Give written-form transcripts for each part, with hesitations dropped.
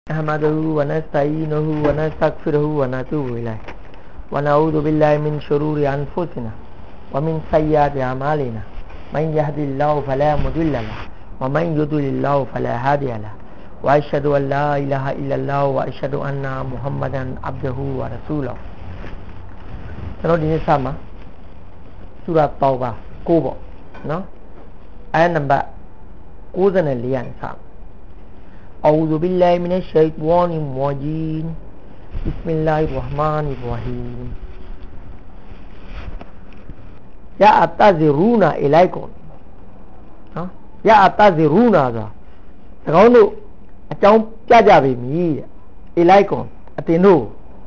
نحمده ونستعينه ونستغفره ونتوب إليه ونعوذ بالله من شرور أنفسنا ومن سيئات أعمالنا من يهد الله فلا مضل له ومن يضلل الله فلا هادي له وأشهد أن لا إله إلا الله وأشهد أن محمدا عبده ورسوله ကျွန်တော်ဒီနေ့စမှာစူရာတောဘာ9ပေါ့နော်အာယတ်နံပါတ်94ရနေစ أعوذ بالله من الشيطان الرجيم بسم الله الرحمن الرحيم يعتذرون إليكم يعتذرون ဆိုတာတကောင်တို့အကြောင်းပြကြပြီမြည်တဲ့ إليكم အတင်တို့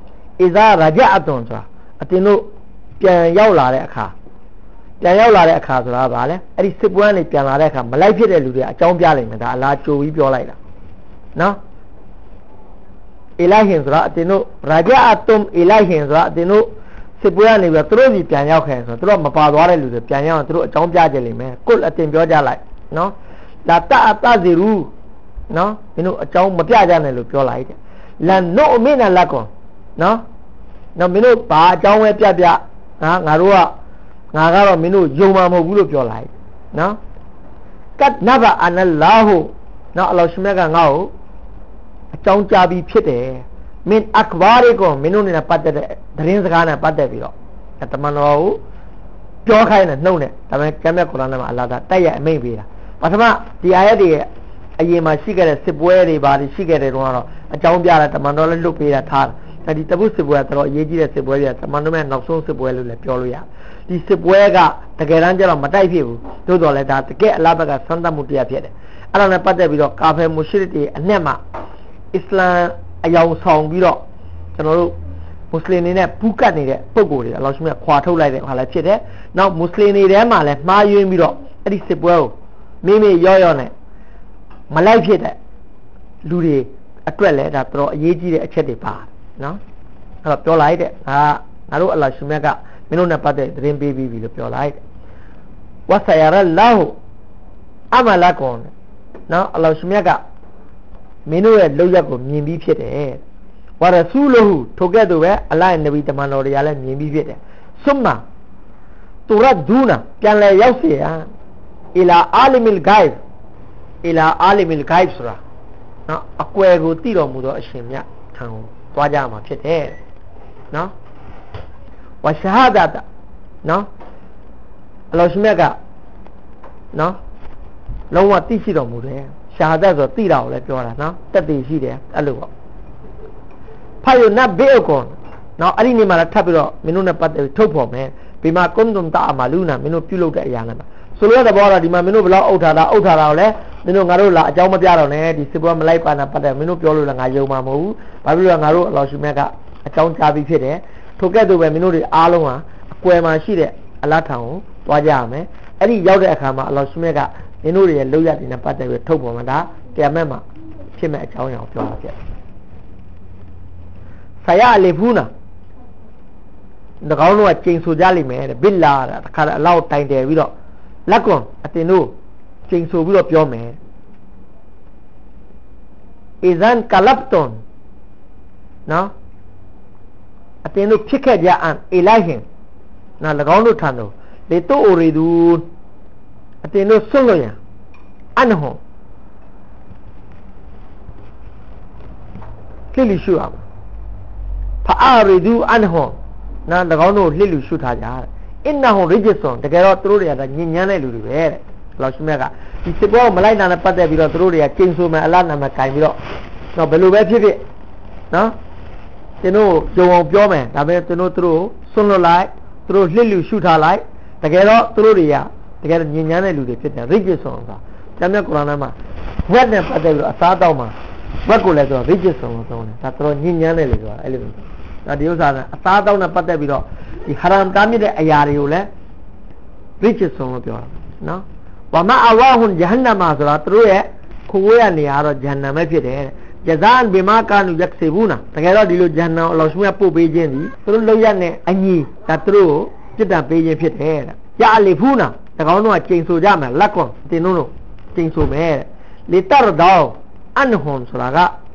إذا رجعتم ဆိုတာအတင်တို့ပြန်ရောက်လာတဲ့အခါဆိုတာဗာလဲအဲ့ဒီစစ်ပွဲနေပြန်လာတဲ့အခါမလိုက်ဖြစ်တဲ့လူတွေအကြောင်းပြလိုက်မယ်ဒါအလားကြိုပြီးပြောလိုက်တာနော်အလာဟင်ဆိုတာအတင်တို့ရာဂျာအတုမ်အလာဟင်ဆိုတာအတင်တို့စစ်ပွဲကနေပြီးသူတို့စီပြန်ရောက်ခဲ့ဆိုတော့သူတို့မပါသွားတဲ့လူတွေပြန်ရောက်သူတို့အကြောင်းပြကြလိမ့်မယ်ကုတ်အတင်ပြောကြလိုက်နော်လာတအတဇီရူနော်မင်းတို့အကြောင်းမပြကြနဲ့လို့ပြောလိုက်တယ်လန်နိုအမင်နလက်ကွန်နော်မင်းတို့ဘာအကြောင်းပဲပြငါကတော့မင်းတို့ယုံမှာမဟုတ်ဘူးလို့ပြောလိုက်နော်ကတ်နဘအနလာဟူနော်အလောရှမြတ်ကငါ့ကိုအကြောင်းကြားပြီးဖြစ်တယ်မင်းအကဘာရီကိုမင်းတို့နဲ့ပတ်သက်တဲ့သတင်းစကားနဲ့ပတ်သက်ပြီးတော့တမန်တော်ကိုပြောခိုင်းတယ်နှုတ်နဲ့ဒါပေမဲ့ကျမ်းမြတ်ကုရ်အာန်ထဲမှာအလ္လာဟ်တိုက်ရိုက်အမိန့်ပေးတာပထမဒီအာယတ်တွေရဲ့အရင်မှာရှိခဲ့တဲ့စစ်ပွဲတွေဘာတွေရှိခဲ့တဲ့တုန်းကတော့အကြောင်းပြတာတမန်တော်လည်းလွတ်ပေးတာထားတယ်ဒီတပုတ်စစ်ပွဲကတော့အရေးကြီးတဲ့စစ်ပွဲတွေတမန်တော်ရဲ့နောက်ဆုံးစစ်ပွဲလို့လည်းပြောလို့ရတယ်ဒီစစ်ပွဲကတကယ်တမ်းကျတော့မတိုက်ဖြစ်ဘူးသို့တော်လည်းဒါတကယ်အလ္လာဟ်ဘက်ကစမ်းသပ်မှုတရားဖြစ်တယ်အဲ့ဒါနဲ့ပတ်သက်ပြီးတော့ကာဖယ်မူရှရစ်တွေအနှစ်မှအစ္စလာမ်အယောင်ဆောင်ပြီးတော့ကျွန်တော်တို့မွတ်စလင်တွေနဲ့ပူးကတ်နေတဲ့ပုံကိုယ်တွေအလ္လာဟ်ရှင်ကခွာထုတ်လိုက်တဲ့ဟာလည်းဖြစ်တယ်နောက်မွတ်စလင်တွေထဲမှာလည်းမှားယွင်းပြီးတော့အဲ့ဒီစစ်ပွဲကိုမိရောနဲ့မလိုက်ဖြစ်တဲ့လူတွေအတွက်လည်းဒါတော်အရေးကြီးတဲ့အချက်တွေပါနော်အဲ့တော့ပြောလိုက်တဲ့ငါတို့အလ္လာဟ်ရှင်ကမင်းတို့နဲ့ပတ်သက်သတင်းပေးပြီးပြီလို့ပြောလိုက်ဝဆယရလာဟူအမလာကွန်နော်အလ္လာဟ်ရှင်ကမင်းတို့ရဲ့လောက်ရက်ကိုမြင်ပြီးဖြစ်တယ်ဝါရဆူလဟူထိုကဲ့သို့ပဲအလ္လာဟ်နဗီတမန်တော်တွေကလည်းမြင်ပြီးဖြစ်တယ်ဆုမ္မာတူရဒူနာပြန်လဲရောက်เสียအီလာအာလီမီလ်ဂိုင်ဆိုတာနော်အကွယ်ကိုတည်တော်မူသောအရှင်မြတ်ထံကိုသွားကြမှာဖြစ်တယ်နော်ဝါရှာဟာဒတ်နော်အလ္လာဟ်ရှင်ကနော်လုံးဝသိရှိတော်မူတယ်ရှာဟာဒတ်ဆိုသိတာကိုလည်းပြောတာနော်တက်တည်ရှိတယ်အဲ့လိုပေါ့ဖာယုနဘေအကွန်နော်အဲ့ဒီနေမှာလည်းထပ်ပြီးတော့မင်းတို့နဲ့ပတ်သက်ထုတ်ဖော်မယ်ဘီမာကွန်ဒုံတာအမလူနာမင်းတို့ပြုလုပ်တဲ့အရာနဲ့ဆိုလိုတဲ့ဘောကတော့ဒီမှာမင်းတို့ဘယ်လောက်အုပ်ထားတာကိုလည်းမင်းတို့ငါတို့လာအကြောင်းမပြတော့နဲ့ဒီစစ်ပွဲမလိုက်ပါနဲ့ပတ်တယ်မင်းတို့ပြောလို့လည်းငါယုံမှာမဟုတ်ဘူးဘာဖြစ်လို့လဲငါတို့အလ္လာဟ်ရှင်ကအကြောင်းကြားပြီးဖြစ်တယ်ထိုကဲ့သို့ပဲမင်းတို့တွေအားလုံးဟာအကွယ်မှာရှိတဲ့အလ္လာဟ်ထံကိုသွားကြရမယ်အဲ့ဒီရောက်တဲ့အခါမှာအလ္လာဟ်ရှင်ကမင်းတို့တွေရဲ့လောက်ရတဲ့နဲ့ပတ်သက်ပြီးထုတ်ပေါ်မှာဒါကျာမတ်မှာဖြစ်မဲ့အကြောင်းအရာကိုပြောတာဖြစ်ဆရာအလီဖူနာဒီကောင်းတို့ကကျိန်ဆိုကြလိမ့်မယ်တဲ့ဘစ်လာတဲ့အခါအလ္လာဟ်တိုင်တယ်ပြီးတော့လက်ကွန်အတင်တို့ကျိန်ဆိုပြီးတော့ပြောမယ်အီဇန်ကလပ်တွန်နော်အတင်တို့ဖြစ်ခဲ့ကြအန်အီလိုက်ဟင်နော်၎င်းတို့ထံတို့လေတိုအိုရီဒူအတင်တို့ဆွလို့ရန်အန်ဟွန်လှစ်လူရှုအောင်ဖာရီဒူအန်ဟွန်နော်၎င်းတို့လှစ်လူရှုထားကြအင်နဟွန်ရီဂျစ်ဆွန်တကယ်တော့သူတို့တွေကညဉ့်ညမ်းတဲ့လူတွေပဲတဲ့လောရှိမြတ်ကဒီစစ်ပွဲကိုမလိုက်တာနဲ့ပတ်သက်ပြီးတော့သူတို့တွေကကျိန်ဆိုမယ်အလ္လာဟ်နာမည်ကင်ပြီးတော့ဘယ်လိုပဲဖြစ်ဖြစ်နော်ကျွန်တော်ကြုံအောင်ပြောမယ်ဒါပေမဲ့ကျွန်တော်တို့ဆွန့်လွတ်လိုက်သူတို့လှစ်လူရှုထားလိုက်တကယ်တော့သူတို့တွေကတကယ်ညဉ့်ညမ်းတဲ့လူတွေဖြစ်တယ်ရိဂျစ်ဆွန်ဆိုတာကျမ်းမြတ်ကုရ်အာန်ထဲမှာဝက်နဲ့ပတ်သက်ပြီးတော့အစားတောက်မှာဝက်ကိုလည်းဆိုရိဂျစ်ဆွန်လို့သုံးတယ်ဒါတော်ညဉ့်ညမ်းတယ်လို့ဆိုတာအဲ့လိုဒါဒီဥစ္စာကအစားတောက်နဲ့ပတ်သက်ပြီးတော့ဒီဟာရမ်တားမြစ်တဲ့အရာတွေကိုလည်းရိဂျစ်ဆွန်လို့ပြောတာနော်ဝမအဝါဟွန်ဂျဟန္နမဆိုတာသူတို့ရဲ့ခိုးဝဲရနေရတော့ဂျဟန္နမဖြစ်တယ်ဂျဇာန်ဘီမာကာနူယက်ဆေဘူးနာတကယ်တော့ဒီလိုဂျဟန္နမအလ္လာဟ်ရှင်ကပို့ပေးခြင်းဒီသူတို့လောက်ရတဲ့အညီဒါသူတို့ပြစ်ဒဏ်ပေးခြင်းဖြစ်တယ်တဲ့ယာအလီဖူနာတကောင်တို့ကကျိန်ဆိုကြမယ်လက်ကွန်တင်တို့ကျိန်ဆိုမယ်လေတာရဒေါအန်ဟွန်ဆိုတာက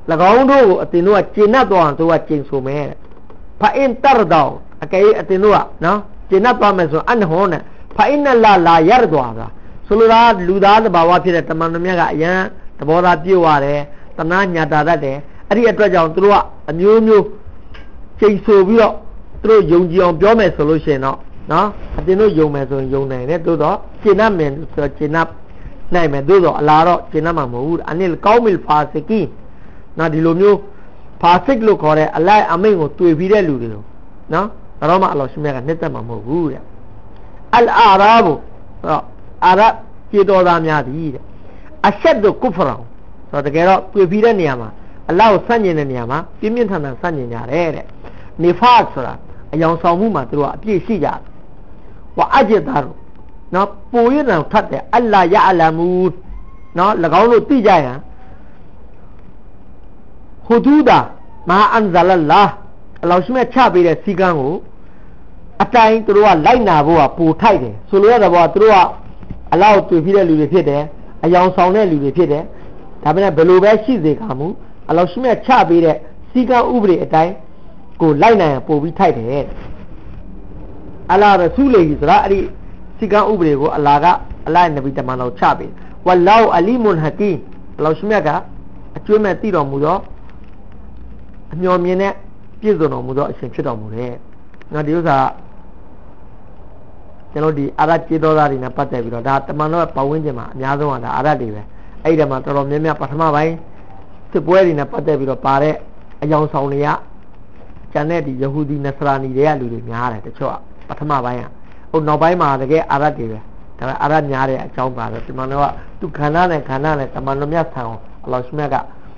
၎င်းတို့ကိုအတင်တို့ကကျင့်တတ်သွားအောင်သူကကျင့်ဆိုမယ်ဖာအင်တာတော်အကဲအတင်တို့ကနော်ကျင့်တတ်သွားမယ်ဆိုအန်ဟောနဲ့ဖာအင်နလာရရသွားတာဆိုလိုတာလူသားတဘာဝဖြစ်တဲ့တမန်တော်မြတ်ကအရန်သဘောထားပြည့်ဝတယ်တနာညာတာတတ်တယ်အဲ့ဒီအတွက်ကြောင့်သူတို့ကအမျိုးမျိုးကျင့်ဆိုပြီးတော့သူတို့ယုံကြည်အောင်ပြောမယ်ဆိုလို့ရှိရင်တော့နော်အတင်တို့ယုံမယ်ဆိုရင်ယုံနိုင်တယ်သို့တော့ကျင့်တတ်မယ်ဆိုကျင့်တတ်နိုင်မယ်သို့တော့အလားတော့ကျင့်တတ်မှာမဟုတ်ဘူးအနိလကောင်းမီဖာစကီနော်ဒီလိုမျိုးဖာစစ်လို့ခေါ်တဲ့အလိုက်အမိန်ကိုတွေ့ပြီးတဲ့လူတွေနော်တော့မှအလောရှိမြတ်ကနှစ်သက်မှာမဟုတ်ဘူးတဲ့အလ်အာရာဘအာရကျေတော်သားများသည်တဲ့အရှက်တို့ကုဖရောင်ဆိုတော့တကယ်တော့တွေ့ပြီးတဲ့နေရာမှာအလောကိုဆန့်ကျင်တဲ့နေရာမှာပြင်းပြင်းထန်ထန်ဆန့်ကျင်ကြတယ်တဲ့နေဖတ်ဆိုတာအယောင်ဆောင်မှုမှာသူတို့ကအပြည့်ရှိကြတယ်ဝါအဂျတာနော်ပိုရတဲ့ထတ်တဲ့အလ္လာယအလမူနော်၎င်းတို့သိကြရန်ဟူဒူဒါမဟာအန်ဇလလာအလောရှိမြတ်ချပေးတဲ့စီကံကိုအတိုင်းသူတို့ကလိုက်နာဖို့ကပိုထိုက်တယ်ဆိုလိုရတဲ့ဘောကသူတို့ကအလောတွေ့ပြီးတဲ့လူတွေဖြစ်တယ်အယောင်ဆောင်တဲ့လူတွေဖြစ်တယ်ဒါပေမဲ့ဘယ်လိုပဲရှိစေကမူအလောရှိမြတ်ချပေးတဲ့စီကံဥပဒေအတိုင်းကိုလိုက်နိုင်ပို့ပြီးထိုက်တယ်အလာရဆူလီဆိုတာအဲ့ဒီစီကံဥပဒေကိုအလာကအလာနဗီတမန်တော်ချပေးဝလာအလီမွန်ဟကီအလောရှိမြတ်ကအကျွမ်းမဲ့သိတော်မူသောအမျှော်မြင်တဲ့ပြည့်စုံတော်မူသောအရှင်ဖြစ်တော်မူတယ်။နော်ဒီဥစ္စာကျွန်တော်ဒီအာရကျေတော်သားတွေနဲ့ပတ်သက်ပြီးတော့ဒါတမန်တော်ပတ်ဝန်းကျင်မှာအများဆုံးကဒါအာရတွေပဲ။အဲ့ဒီမှာတော်တော်များများပထမပိုင်းစစ်ပွဲတွေနဲ့ပတ်သက်ပြီးတော့ပါတဲ့အယောင်ဆောင်တွေကကျန်တဲ့ဒီယဟူဒီနစရာနီတွေကလူတွေများတယ်တချို့ကပထမပိုင်းကဟိုနောက်ပိုင်းမှာတကယ်အာရတွေပဲဒါပေမဲ့အာရများတဲ့အကြောင်းပါတော့တမန်တော်ကသူခန္ဓာနဲ့တမန်တော်မြတ်ဆံအောင်အလောရှိမြတ်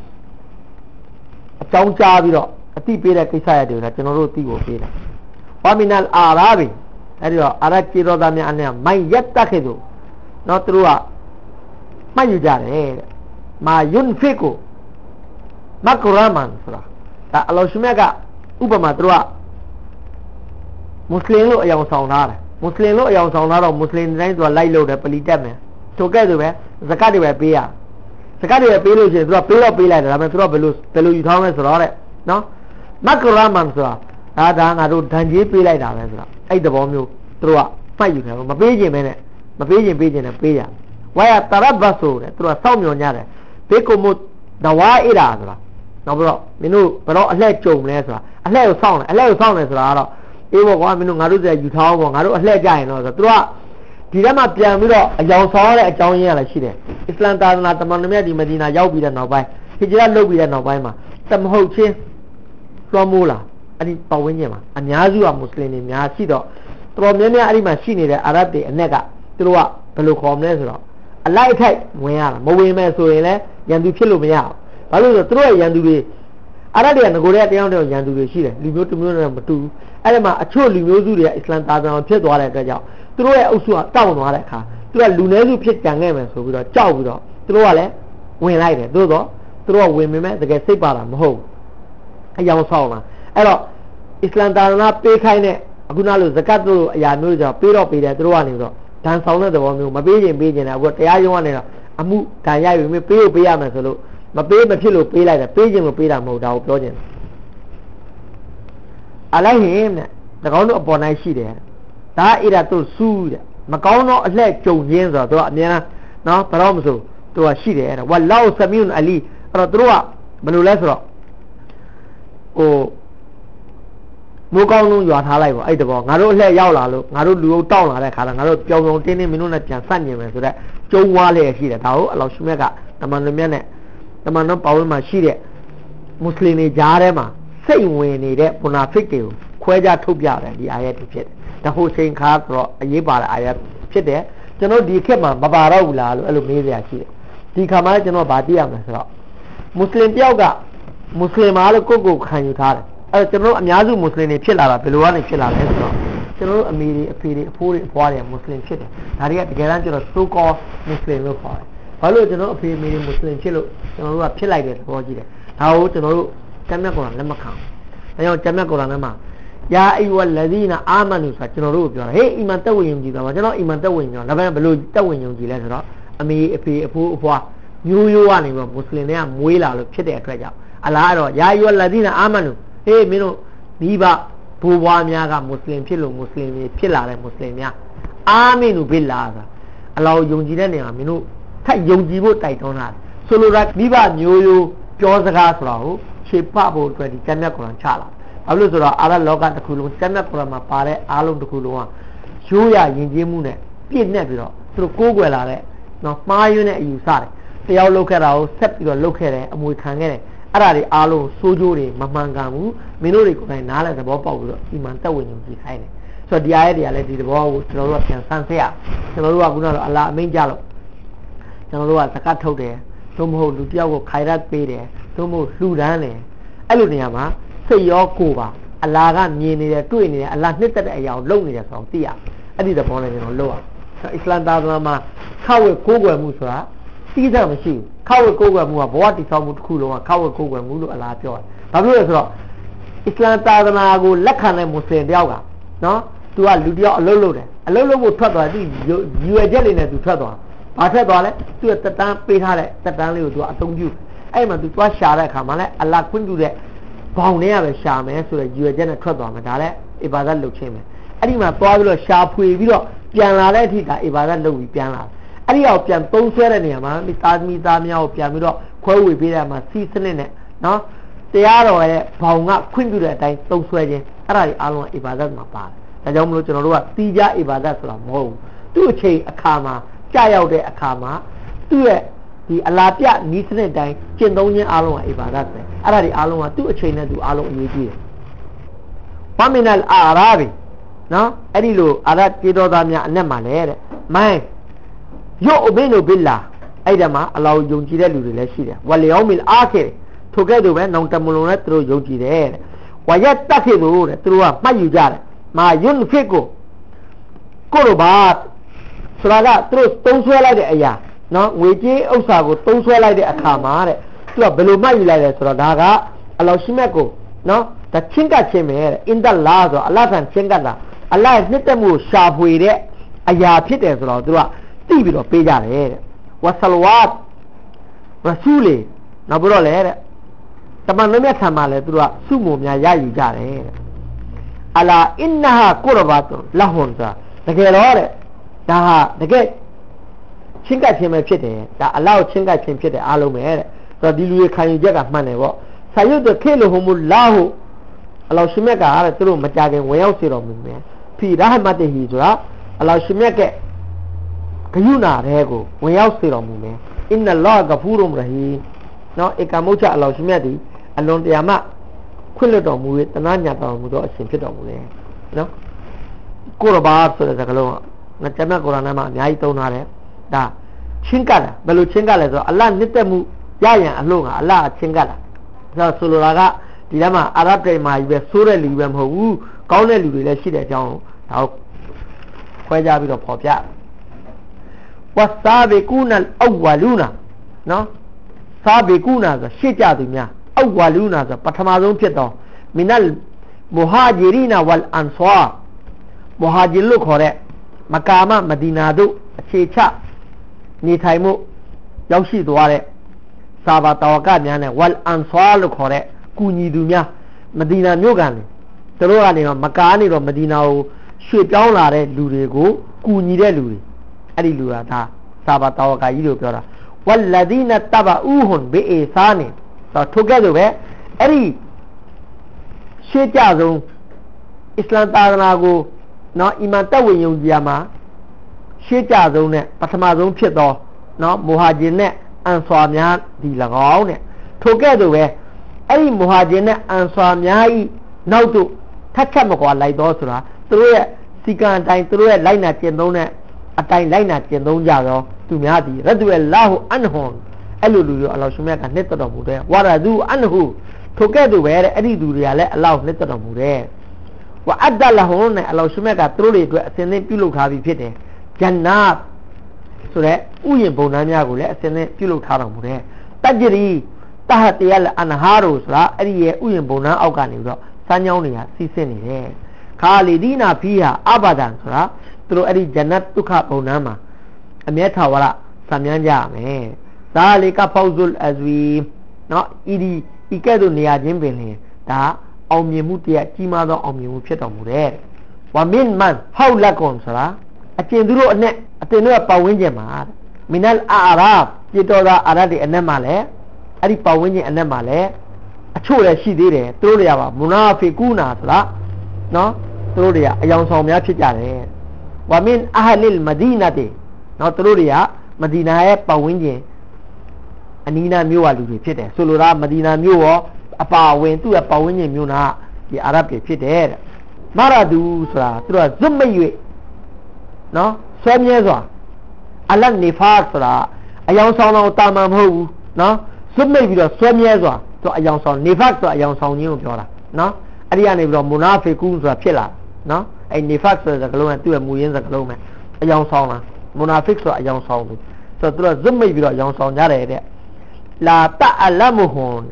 ကအကြောင်းကြားပြီးတော့အတိပေးတဲ့ကိစ္စရတွေကကျွန်တော်တို့သိဖို့ပေးတယ်။ဝါမီနလ်အာရာဘီအဲ့ဒီတော့အာရကျေတော်သားများအနေနဲ့မိုင်ရက်တက်ခဲ့သူနော်သူတို့ကမှတ်ယူကြတယ်တဲ့။မာယွန်ဖီကိုမကရမန်ဆိုတာဒါအလောရှိမြတ်ကဥပမာသူတို့ကမွတ်စလင်လို့အယောင်ဆောင်ထားတယ်။မွတ်စလင်လို့အယောင်ဆောင်ထားတော့မွတ်စလင်တိုင်းသူကလိုက်လို့တယ်ပလီတက်မယ်။ထိုကဲ့သို့ပဲဇကတ်တွေပဲပေးရစကားတွေပေးလို့ရှိရင်သူကပေးတော့ပေးလိုက်တယ်ဒါပေမဲ့သူကဘယ်လိုယူထောင်းလဲဆိုတော့တဲ့နော်မကရမန်ဆိုတာဒါငါတို့ဒဏ်ကြေးပေးလိုက်တာပဲဆိုတာအဲ့ဒီသဘောမျိုးသူတို့ကမှတ်ယူတယ်မပေးခြင်းပဲနဲ့မပေးခြင်းပေးခြင်းနဲ့ပေးရဝါရတရဘတ်ဆိုတဲ့သူကစောင့်မျှော်ညတယ်ဘေကုမုဒဝါအီရာဆိုတာနောက်ပြီးတော့မင်းတို့ဘယ်တော့အလှည့်ကြုံလဲဆိုတာအလှည့်ကိုစောင့်တယ်အလှည့်ကိုစောင့်တယ်ဆိုတာကတော့အေးဘောကွာမင်းတို့ငါတို့စရယူထောင်းပေါ့ငါတို့အလှည့်ကြရင်တော့ဆိုသူကဒီထဲမှာပြန်ပြီးတော့အယောင်ဆောင်ရတဲ့အကြောင်းရင်းရလည်းရှိတယ်အစ္စလမ်သာသနာတမန်တော်မြတ်ဒီမဒီနာရောက်ပြီးတဲ့နောက်ပိုင်းဟိဂျရတ်လုပ်ပြီးတဲ့နောက်ပိုင်းမှာတမဟုတ်ချင်းလွှမ်းမိုးလာအဲ့ဒီပတ်ဝန်းကျင်မှာအများစုကမွတ်စလင်တွေများရှိတော့တော်များများအဲ့ဒီမှာရှိနေတဲ့အာရဗ်တွေအနက်ကသူတို့ကဘယ်လိုခေါ်မလဲဆိုတော့အလိုက်အထိုက်ဝင်ရတာမဝင်မဲ့ဆိုရင်လည်းရန်သူဖြစ်လို့မရဘူးဘာလို့လဲဆိုတော့သူတို့ရဲ့ရန်သူတွေအာရဗ်တွေကငကိုတဲ့တရားတော်ရန်သူတွေရှိတယ်လူမျိုးတစ်မျိုးနဲ့မတူဘူးအဲ့ဒီမှာအချို့လူမျိုးစုတွေကအစ္စလမ်သာသနာဖြစ်သွားတဲ့အတွက်ကြောင့်သူတို့ရဲ့အုပ်စုကတောက်သွားတဲ့အခါသူကလူနည်းစုဖြစ်ကြံခဲ့မယ်ဆိုပြီးတော့ကြောက်ပြီးတော့သူတို့ကလည်းဝင်လိုက်တယ်သို့တော့သူတို့ကဝင်ပေမဲ့တကယ်စိတ်ပါတာမဟုတ်ဘူးအယောင်ဆောင်လာအဲ့တော့အစ္စလမ်သာသနာပေးခိုင်းတဲ့အခုနလိုဇကတ်တို့အရာမျိုးကြောင့်ပေးတော့ပေးတယ်သူတို့ကနေတော့ဒဏ်ဆောင်တဲ့သဘောမျိုးမပေးခြင်းပေးခြင်းနဲ့အခုတရားရုံးကနေတော့အမှုဒဏ်ရိုက်ပြီးပေးလို့ပေးရမယ်ဆိုလို့မပေးမဖြစ်လို့ပေးလိုက်တယ်ပေးခြင်းလို့ပေးတာမဟုတ်တာကိုပြောခြင်းအလိုက်ဟင်းနဲ့တကောင်းတို့အပေါ်နိုင်ရှိတယ်ဒါဣရတုဆူတဲ့မကောင်းတော့အလှဲ့ကြုံခြင်းဆိုတော့သူကအများနော်ဘာလို့မဆိုသူကရှိတယ်တဲ့ဝလောဆမီယွန်အလီအဲ့တော့သူတို့ကဘယ်လိုလဲဆိုတော့ဟိုမိုးကောင်းလုံးရွာထားလိုက်ပေါ့အဲ့တဘောငါတို့အလှဲ့ရောက်လာလို့ငါတို့လူအုပ်တောင်းလာတဲ့ခါတော့ငါတို့ပြောင်ပြောင်တင်းတင်းမင်းတို့နဲ့ပြန်ဆက်ညင်မယ်ဆိုတော့ကျုံဝါလေရှိတယ်ဒါဟုတ်အလောရှိမြတ်ကတမန်တော်မြတ်နဲ့တမန်တော်ပေါင်းမှာရှိတဲ့မွတ်စလင်တွေကြားထဲမှာစိတ်ဝင်နေတဲ့ပူနာဖစ်တွေကိုခွဲခြားထုတ်ပြတယ်ဒီအာယတ်တွေဖြစ်တယ်ဒါဟိုချိန်ခါဆိုတော့အရေးပါတဲ့အာယတ်ဖြစ်တယ်ကျွန်တော်ဒီခေတ်မှာမပါတော့ဘူးလားလို့အဲ့လိုမေးစရာရှိတယ်ဒီခါမှကျွန်တော်ဗာသိရမယ်ဆိုတော့မွတ်စလင်တယောက်ကမွတ်စလင်မာလို့ကိုယ့်ခံယူထားတယ်အဲ့ကျွန်တော်အများစုမွတ်စလင်တွေဖြစ်လာတာဘယ်လိုကနေဖြစ်လာလဲဆိုတော့ကျွန်တော်အမေတွေအဖေတွေအဖိုးတွေအဖွားတွေမွတ်စလင်ဖြစ်တယ်ဒါတွေကတကယ်တမ်းကျွန်တော် so called မွတ်စလင်လို့ခေါ်တယ်ဘာလို့ကျွန်တော်အဖေအမေတွေမွတ်စလင်ဖြစ်လို့ကျွန်တော်တို့ကဖြစ်လိုက်တဲ့သဘောကြီးတယ်ဒါကိုကျွန်တော်တို့ကျမ်းမြတ်ကုရ်အာန်လက်မခံဘူးဒါကြောင့်ကျမ်းမြတ်ကုရ်အာန်ထဲမှာယာအီဝလဇီနာအာမနူဆိုကျွန်တော်တို့ကိုပြောတာဟေးအီမန်တက်ဝင်ယုံကြည်တာပါကျွန်တော်အီမန်တက်ဝင်ယုံဒါပေမဲ့ဘယ်လိုတက်ဝင်ယုံကြည်လဲဆိုတော့အမေအဖေအဖိုးအဖွားမျိုးရိုးကနေပြီးမွတ်စလင်တွေကမွေးလာလို့ဖြစ်တဲ့အတွက်ကြောင့် Allah ya ayyuhal ladina amanu hey မင်းတို့မိဘဘိုးဘွားများကမွတ်စလင်ဖြစ်လို့မွတ်စလင်တွေဖြစ်လာတဲ့မွတ်စလင်များအာမင်ဘိလာဆိုအလောယုံကြည်တဲ့နေရာမင်းတို့ထပ်ယုံကြည်ဖို့တိုက်တွန်းတာဆိုလိုတာမိဘမျိုးရိုးပြောစကားဆိုတာကိုခြေပဖို့အတွက်ဒီကျမ်းမြတ်ကုရ်အာန်ချလာဘာလို့ဆိုတော့အာရလောကတစ်ခုလုံးကျမ်းမြတ်ကုရ်အာန်မှာပါတဲ့အားလုံးတစ်ခုလုံးကရိုးရယဉ်ကျေးမှုနဲ့ပြည့်နဲ့ပြီးတော့သူတို့ကိုးကွယ်လာတဲ့နော်မှားယွင်းတဲ့အယူဆတယ်တယောက်လုပ်ခဲ့တာကိုဆက်ပြီးတော့လုပ်ခဲ့တယ်အမွေခံခဲ့တယ်အဲ့ဒါတွေအားလုံးစိုးကျိုးတွေမမှန်ကန်ဘူးမင်းတို့တွေကိုယ်တိုင်နားလဲသဘောပေါက်ပြီးတော့အီမန်တက်ဝင်ကြည့်ခိုင်းတယ်ဆိုတော့ဒီအားရတွေကလည်းဒီသဘောကိုကျွန်တော်တို့ကပြန်ဆန်းစစ်ရကျွန်တော်တို့ကခုနကတော့အလ္လာဟ်အမိန့်ကြလို့ကျွန်တော်တို့ကဇကတ်ထုတ်တယ်သို့မဟုတ်လူတယောက်ကိုခိုင်ရတ်ပေးတယ်သို့မဟုတ်လှူဒန်းတယ်အဲ့လိုနေရာမှာစိတ်ရောကိုယ်ပါအလ္လာဟ်ကမြင်နေတယ်တွေ့နေတယ်အလ္လာဟ်နှစ်သက်တဲ့အရာကိုလုပ်နေတယ်ဆိုတော့သိရအဲ့ဒီသဘောနဲ့ကျွန်တော်လုပ်ရအစ္စလာမ်သာသနာမှာခဝေကိုးကွယ်မှုဆိုတာစီးစားမရှိဘူးခဝေကိုးကွယ်မှုကဘဝတည်ဆောက်မှုတစ်ခုလုံးကခဝေကိုးကွယ်မှုလို့အလ္လာဟ်ပြောတယ်ဘာဖြစ်လို့လဲဆိုတော့အစ္စလာမ်သာသနာကိုလက်ခံတဲ့မွတ်စလင်တယောက်ကနော်သူကလူတယောက်အလုပ်လုပ်တယ်အလုပ်လုပ်ဖို့ထွက်သွားတယ်သူရွယ်ချက်လေးနဲ့သူထွက်သွားဘာထွက်သွားလဲသူကတက်တန်းပေးထားတဲ့တက်တန်းလေးကိုသူကအသုံးပြုအဲ့မှာသူသွားရှာတဲ့အခါမှာလဲအလ္လာဟ်ခွင့်ပြုတဲ့ဘောင်ထဲကပဲရှာမယ်ဆိုတော့ရွယ်ချက်နဲ့ထွက်သွားမှာဒါလည်းအီဘာဒတ်လုပ်ခြင်းပဲအဲ့ဒီမှာသွားပြီးတော့ရှာဖွေပြီးတော့ပြန်လာတဲ့အထိဒါအီဘာဒတ်လုပ်ပြီးပြန်လာအဲ့ဒီအောင်ပြန်သုံးဆွဲတဲ့နေရာမှာမိသားစုသားများကိုပြန်ပြီးတော့ခွဲဝေပေးတဲ့မှာစီးစနစ်နဲ့နော်တရားတော်ရဲ့ဘောင်ကခွင့်ပြုတဲ့အတိုင်းသုံးဆွဲခြင်းအဲ့ဒါကြီးအားလုံးအီဘာဒတ်မှာပါတယ်ဒါကြောင့်မလို့ကျွန်တော်တို့ကတီးကြအီဘာဒတ်ဆိုတာမဟုတ်ဘူးသူ့အချိန်အခါမှာကြာရောက်တဲ့အခါမှာသူ့ရဲ့ဒီအလာပြနီးစနစ်တိုင်းကျင့်သုံးခြင်းအားလုံးကအီဘာဒတ်ပဲအဲ့ဒါဒီအားလုံးကသူ့အချိန်နဲ့သူအားလုံးအရေးကြီးတယ်။ဘာမင်နလ်အာရာဘီနော်အဲ့ဒီလိုအာရတ်ပြည်တော်သားများအနက်မှာလဲတဲ့မိုင်းယုအဘိနုဘိလာအဲ့ဒါမှာအလောယုံကြည်တဲ့လူတွေလည်းရှိတယ်ဝလီယောမီလ်အာခီထိုကဲ့သို့ပဲနောင်တမလွန်နဲ့သူတို့ယုံကြည်တယ်တဲ့ဝယတ်တက်ခေလို့တဲ့သူတို့ကမှတ်ယူကြတယ်မာယွန်ဖစ်ကိုလိုဘာဆိုတာကသူတို့သုံးဆွဲလိုက်တဲ့အရာနော်ငွေကြေးဥစ္စာကိုသုံးဆွဲလိုက်တဲ့အခါမှာတဲ့သူကဘယ်လိုမှတ်ယူလိုက်လဲဆိုတော့ဒါကအလောရှိမြတ်ကိုနော်ဒါချင်းကချင်းပဲတဲ့အင်ဒလာဆိုအလ္လာဟ်ဆန်ချင်းကတာအလ္လာဟ်နှစ်သက်မှုရှာဖွေတဲ့အရာဖြစ်တယ်ဆိုတော့သူကသိပြီးတော့ပေးကြတယ်တဲ့ဝဆလဝတ်ရဆူလီနောက်ပြီးတော့လေတဲ့တမန်တော်မြတ်ဆံမှာလဲသူကစုမုံများရယူကြတယ်တဲ့အလာအင်နာဟာကုရဘတ်လဟွန်ဆိုတာတကယ်တော့တဲ့ဒါဟာတကယ်ချင်းကပ်ခြင်းပဲဖြစ်တယ်ဒါအလ္လာဟ်ကိုချင်းကပ်ခြင်းဖြစ်တယ်အားလုံးပဲတဲ့ဆိုတော့ဒီလူတွေခံယူချက်ကမှန်တယ်ပေါ့ဆာယုတ်ခေလဟူမူလာဟူအလ္လာဟ်ရှင်မြတ်ကတဲ့သူတို့မကြခင်ဝင်ရောက်စေတော်မူမယ်ဖီရာဟမတ်တဟီဆိုတာအလ္လာဟ်ရှင်မြတ်ကဂယုဏတဲ့ကိုဝင်ရောက်စေတော်မူမယ်အင်နလာဂဖူရုမ်ရဟီနော်ဧကမုတ်ချအလ္လာဟ်ရှင်မြတ်ဒီအလွန်တရာမှခွင့်လွှတ်တော်မူ၍တနာညာတော်မူသောအရှင်ဖြစ်တော်မူတယ်နော်ကုရဘာဆိုတဲ့စကားလုံးကငါကျမ်းမြတ်ကုရ်အာန်မှာအများကြီးသုံးထားတယ်ဒါချင်းကတာဘယ်လိုချင်းကလဲဆိုတော့အလ္လာဟ်နှစ်သက်မှုရရန်အလို့ကအလ္လာဟ်ချင်းကတာဆိုလိုတာကဒီထဲမှာအာရဗ်တွေမှာကြီးပဲဆိုးတဲ့လူပဲမဟုတ်ဘူးကောင်းတဲ့လူတွေလည်းရှိတဲ့အကြောင်းဒါကိုခွဲခြားပြီးတော့ဖော်ပြဝါဆာဘီကူနလ်အဝလူနာနော်ဆာဘီကူနာဆိုရှေ့ကြသူများအဝလူနာဆိုပထမဆုံးဖြစ်တော့မီနလ်မူဟာဂျီရီနာဝလ်အန်ဆွာမူဟာဂျီလို့ခေါ်တဲ့မကာမမဒီနာတို့အခြေချနေထိုင်မှုရောက်ရှိသွားတဲ့ဆာဘာတော်ကများနဲ့ဝလ်အန်ဆွာလို့ခေါ်တဲ့ကူညီသူများမဒီနာမြို့ကန်တွေတို့ကနေတော့မကားနေတော့မဒီနာကိုရွှေ့ပြောင်းလာတဲ့လူတွေကိုကူညီတဲ့လူတွေအဲ့ဒီလူကဒါဆာဘာတော်ကကြီးလို့ပြောတာဝလ်လဒီနတဘအူဟွန်ဘီအီဆာနီဆိုထုတ်ခဲ့လို့ပဲအဲ့ဒီရှေ့ကြဆုံးအစ္စလာမ်သာသနာကိုနော်အီမန်တက်ဝင်ယုံကြည်ရမှာရှေ့ကြဆုံးနဲ့ပထမဆုံးဖြစ်သောနော်မူဟာဂျင်နဲ့အန်ဆွာများဒီ၎င်းတဲ့ထိုကဲ့သို့ပဲအဲ့ဒီမူဟာဂျင်နဲ့အန်ဆွာများဤနောက်တို့ထက်ချက်မကွာလိုက်တော့ဆိုတာသူတို့ရဲ့စီကံအတိုင်းသူတို့ရဲ့လိုက်နာကျင့်သုံးတဲ့အတိုင်းလိုက်နာကျင့်သုံးကြတော့သူများသည်ရဒူလာဟူအန်ဟွန်အဲ့လိုလူတွေအလ္လာဟ်ရှင်မြတ်ကနှစ်သက်တော်မူတယ်ဝါရဒူအန်ဟူထိုကဲ့သို့ပဲတဲ့အဲ့ဒီလူတွေကလည်းအလ္လာဟ်နှစ်သက်တော်မူတယ်ဝါအဒ္ဒလဟွန်နဲ့အလ္လာဟ်ရှင်မြတ်ကသူတို့တွေအတွက်အစဉ်သင်းပြုလုပ်ထားပြီးဖြစ်တယ်ဂျန်နာတ်ဆိုတဲ့ဥယျာဉ်ဘုံသားများကိုလည်းအစဉ်သင်းပြုလုပ်ထားတော်မူတယ်တဂျရီတဟတယလအန်ဟာရိုဆိုတာအဲ့ဒီရဲ့ဥယျာဉ်ဘုံသားအောက်ကနေပြီးတော့စမ်းကြောင်းတွေကစီးဆင်းနေတယ်ခါလီဒီနာဖီဟာအဘာဒန်ဆိုတာသူတို့အဲ့ဒီဂျန်နတ်ဒုက္ခဘုံသားမှာအမြဲထာဝရဆံမြန်းကြရမယ်ဒါလေကဖောဇ်အဇဝီနော်ဤဒီဤကဲ့သို့နေရာချင်းပင်လျင်ဒါအောင်မြင်မှုတရားကြီးမားသောအောင်မြင်မှုဖြစ်တော်မူတယ်ဝါမင်မန်ဟောက်လက်ကွန်ဆိုတာအကျဉ်သူတို့အနဲ့အတင်တို့ပတ်ဝန်းကျင်မှာမီနလ်အာရာဘ်ပြည်တော်သားအာရတ်တွေအနဲ့မှာလဲအဲ့ဒီပတ်ဝန်းကျင်အနဲ့မှာလဲအချို့လည်းရှိသေးတယ်သူတို့တွေကပါမူနာဖီကူနာဆိုတာနော်သူတို့တွေကအယောင်ဆောင်များဖြစ်ကြတယ်ဝါမင်အာဟလ်မဒီနာတီနော်သူတို့တွေကမဒီနာရဲ့ပတ်ဝန်းကျင်အနီးနားမြို့ကလူတွေဖြစ်တယ်ဆိုလိုတာမဒီနာမြို့ရောအပါဝင်သူ့ရဲ့ပတ်ဝန်းကျင်မြို့နာဒီအာရတ်တွေဖြစ်တယ်တဲ့မာရာဒူဆိုတာသူတို့ကဇွတ်မရွေနော်ဆွဲမြဲစွာအလတ်နေဖာဆိုတာအယောင်ဆောင်တော့တာမန်မဟုတ်ဘူးနော်ဇွတ်မိတ်ပြီးတော့ဆွဲမြဲစွာသူအယောင်ဆောင်နေဖတ်ဆိုတာအယောင်ဆောင်ခြင်းကိုပြောတာနော်အဲ့ဒီကနေပြီးတော့မူနာဖီကူဆိုတာဖြစ်လာနော်အဲ့နေဖတ်ဆိုတဲ့စကားလုံးကသူ့ရဲ့မူရင်းစကားလုံးပဲအယောင်ဆောင်လားမူနာဖစ်ဆိုတာအယောင်ဆောင်သူဆိုတော့သူကဇွတ်မိတ်ပြီးတော့အယောင်ဆောင်ကြတယ်တဲ့လာတအလမဟွန်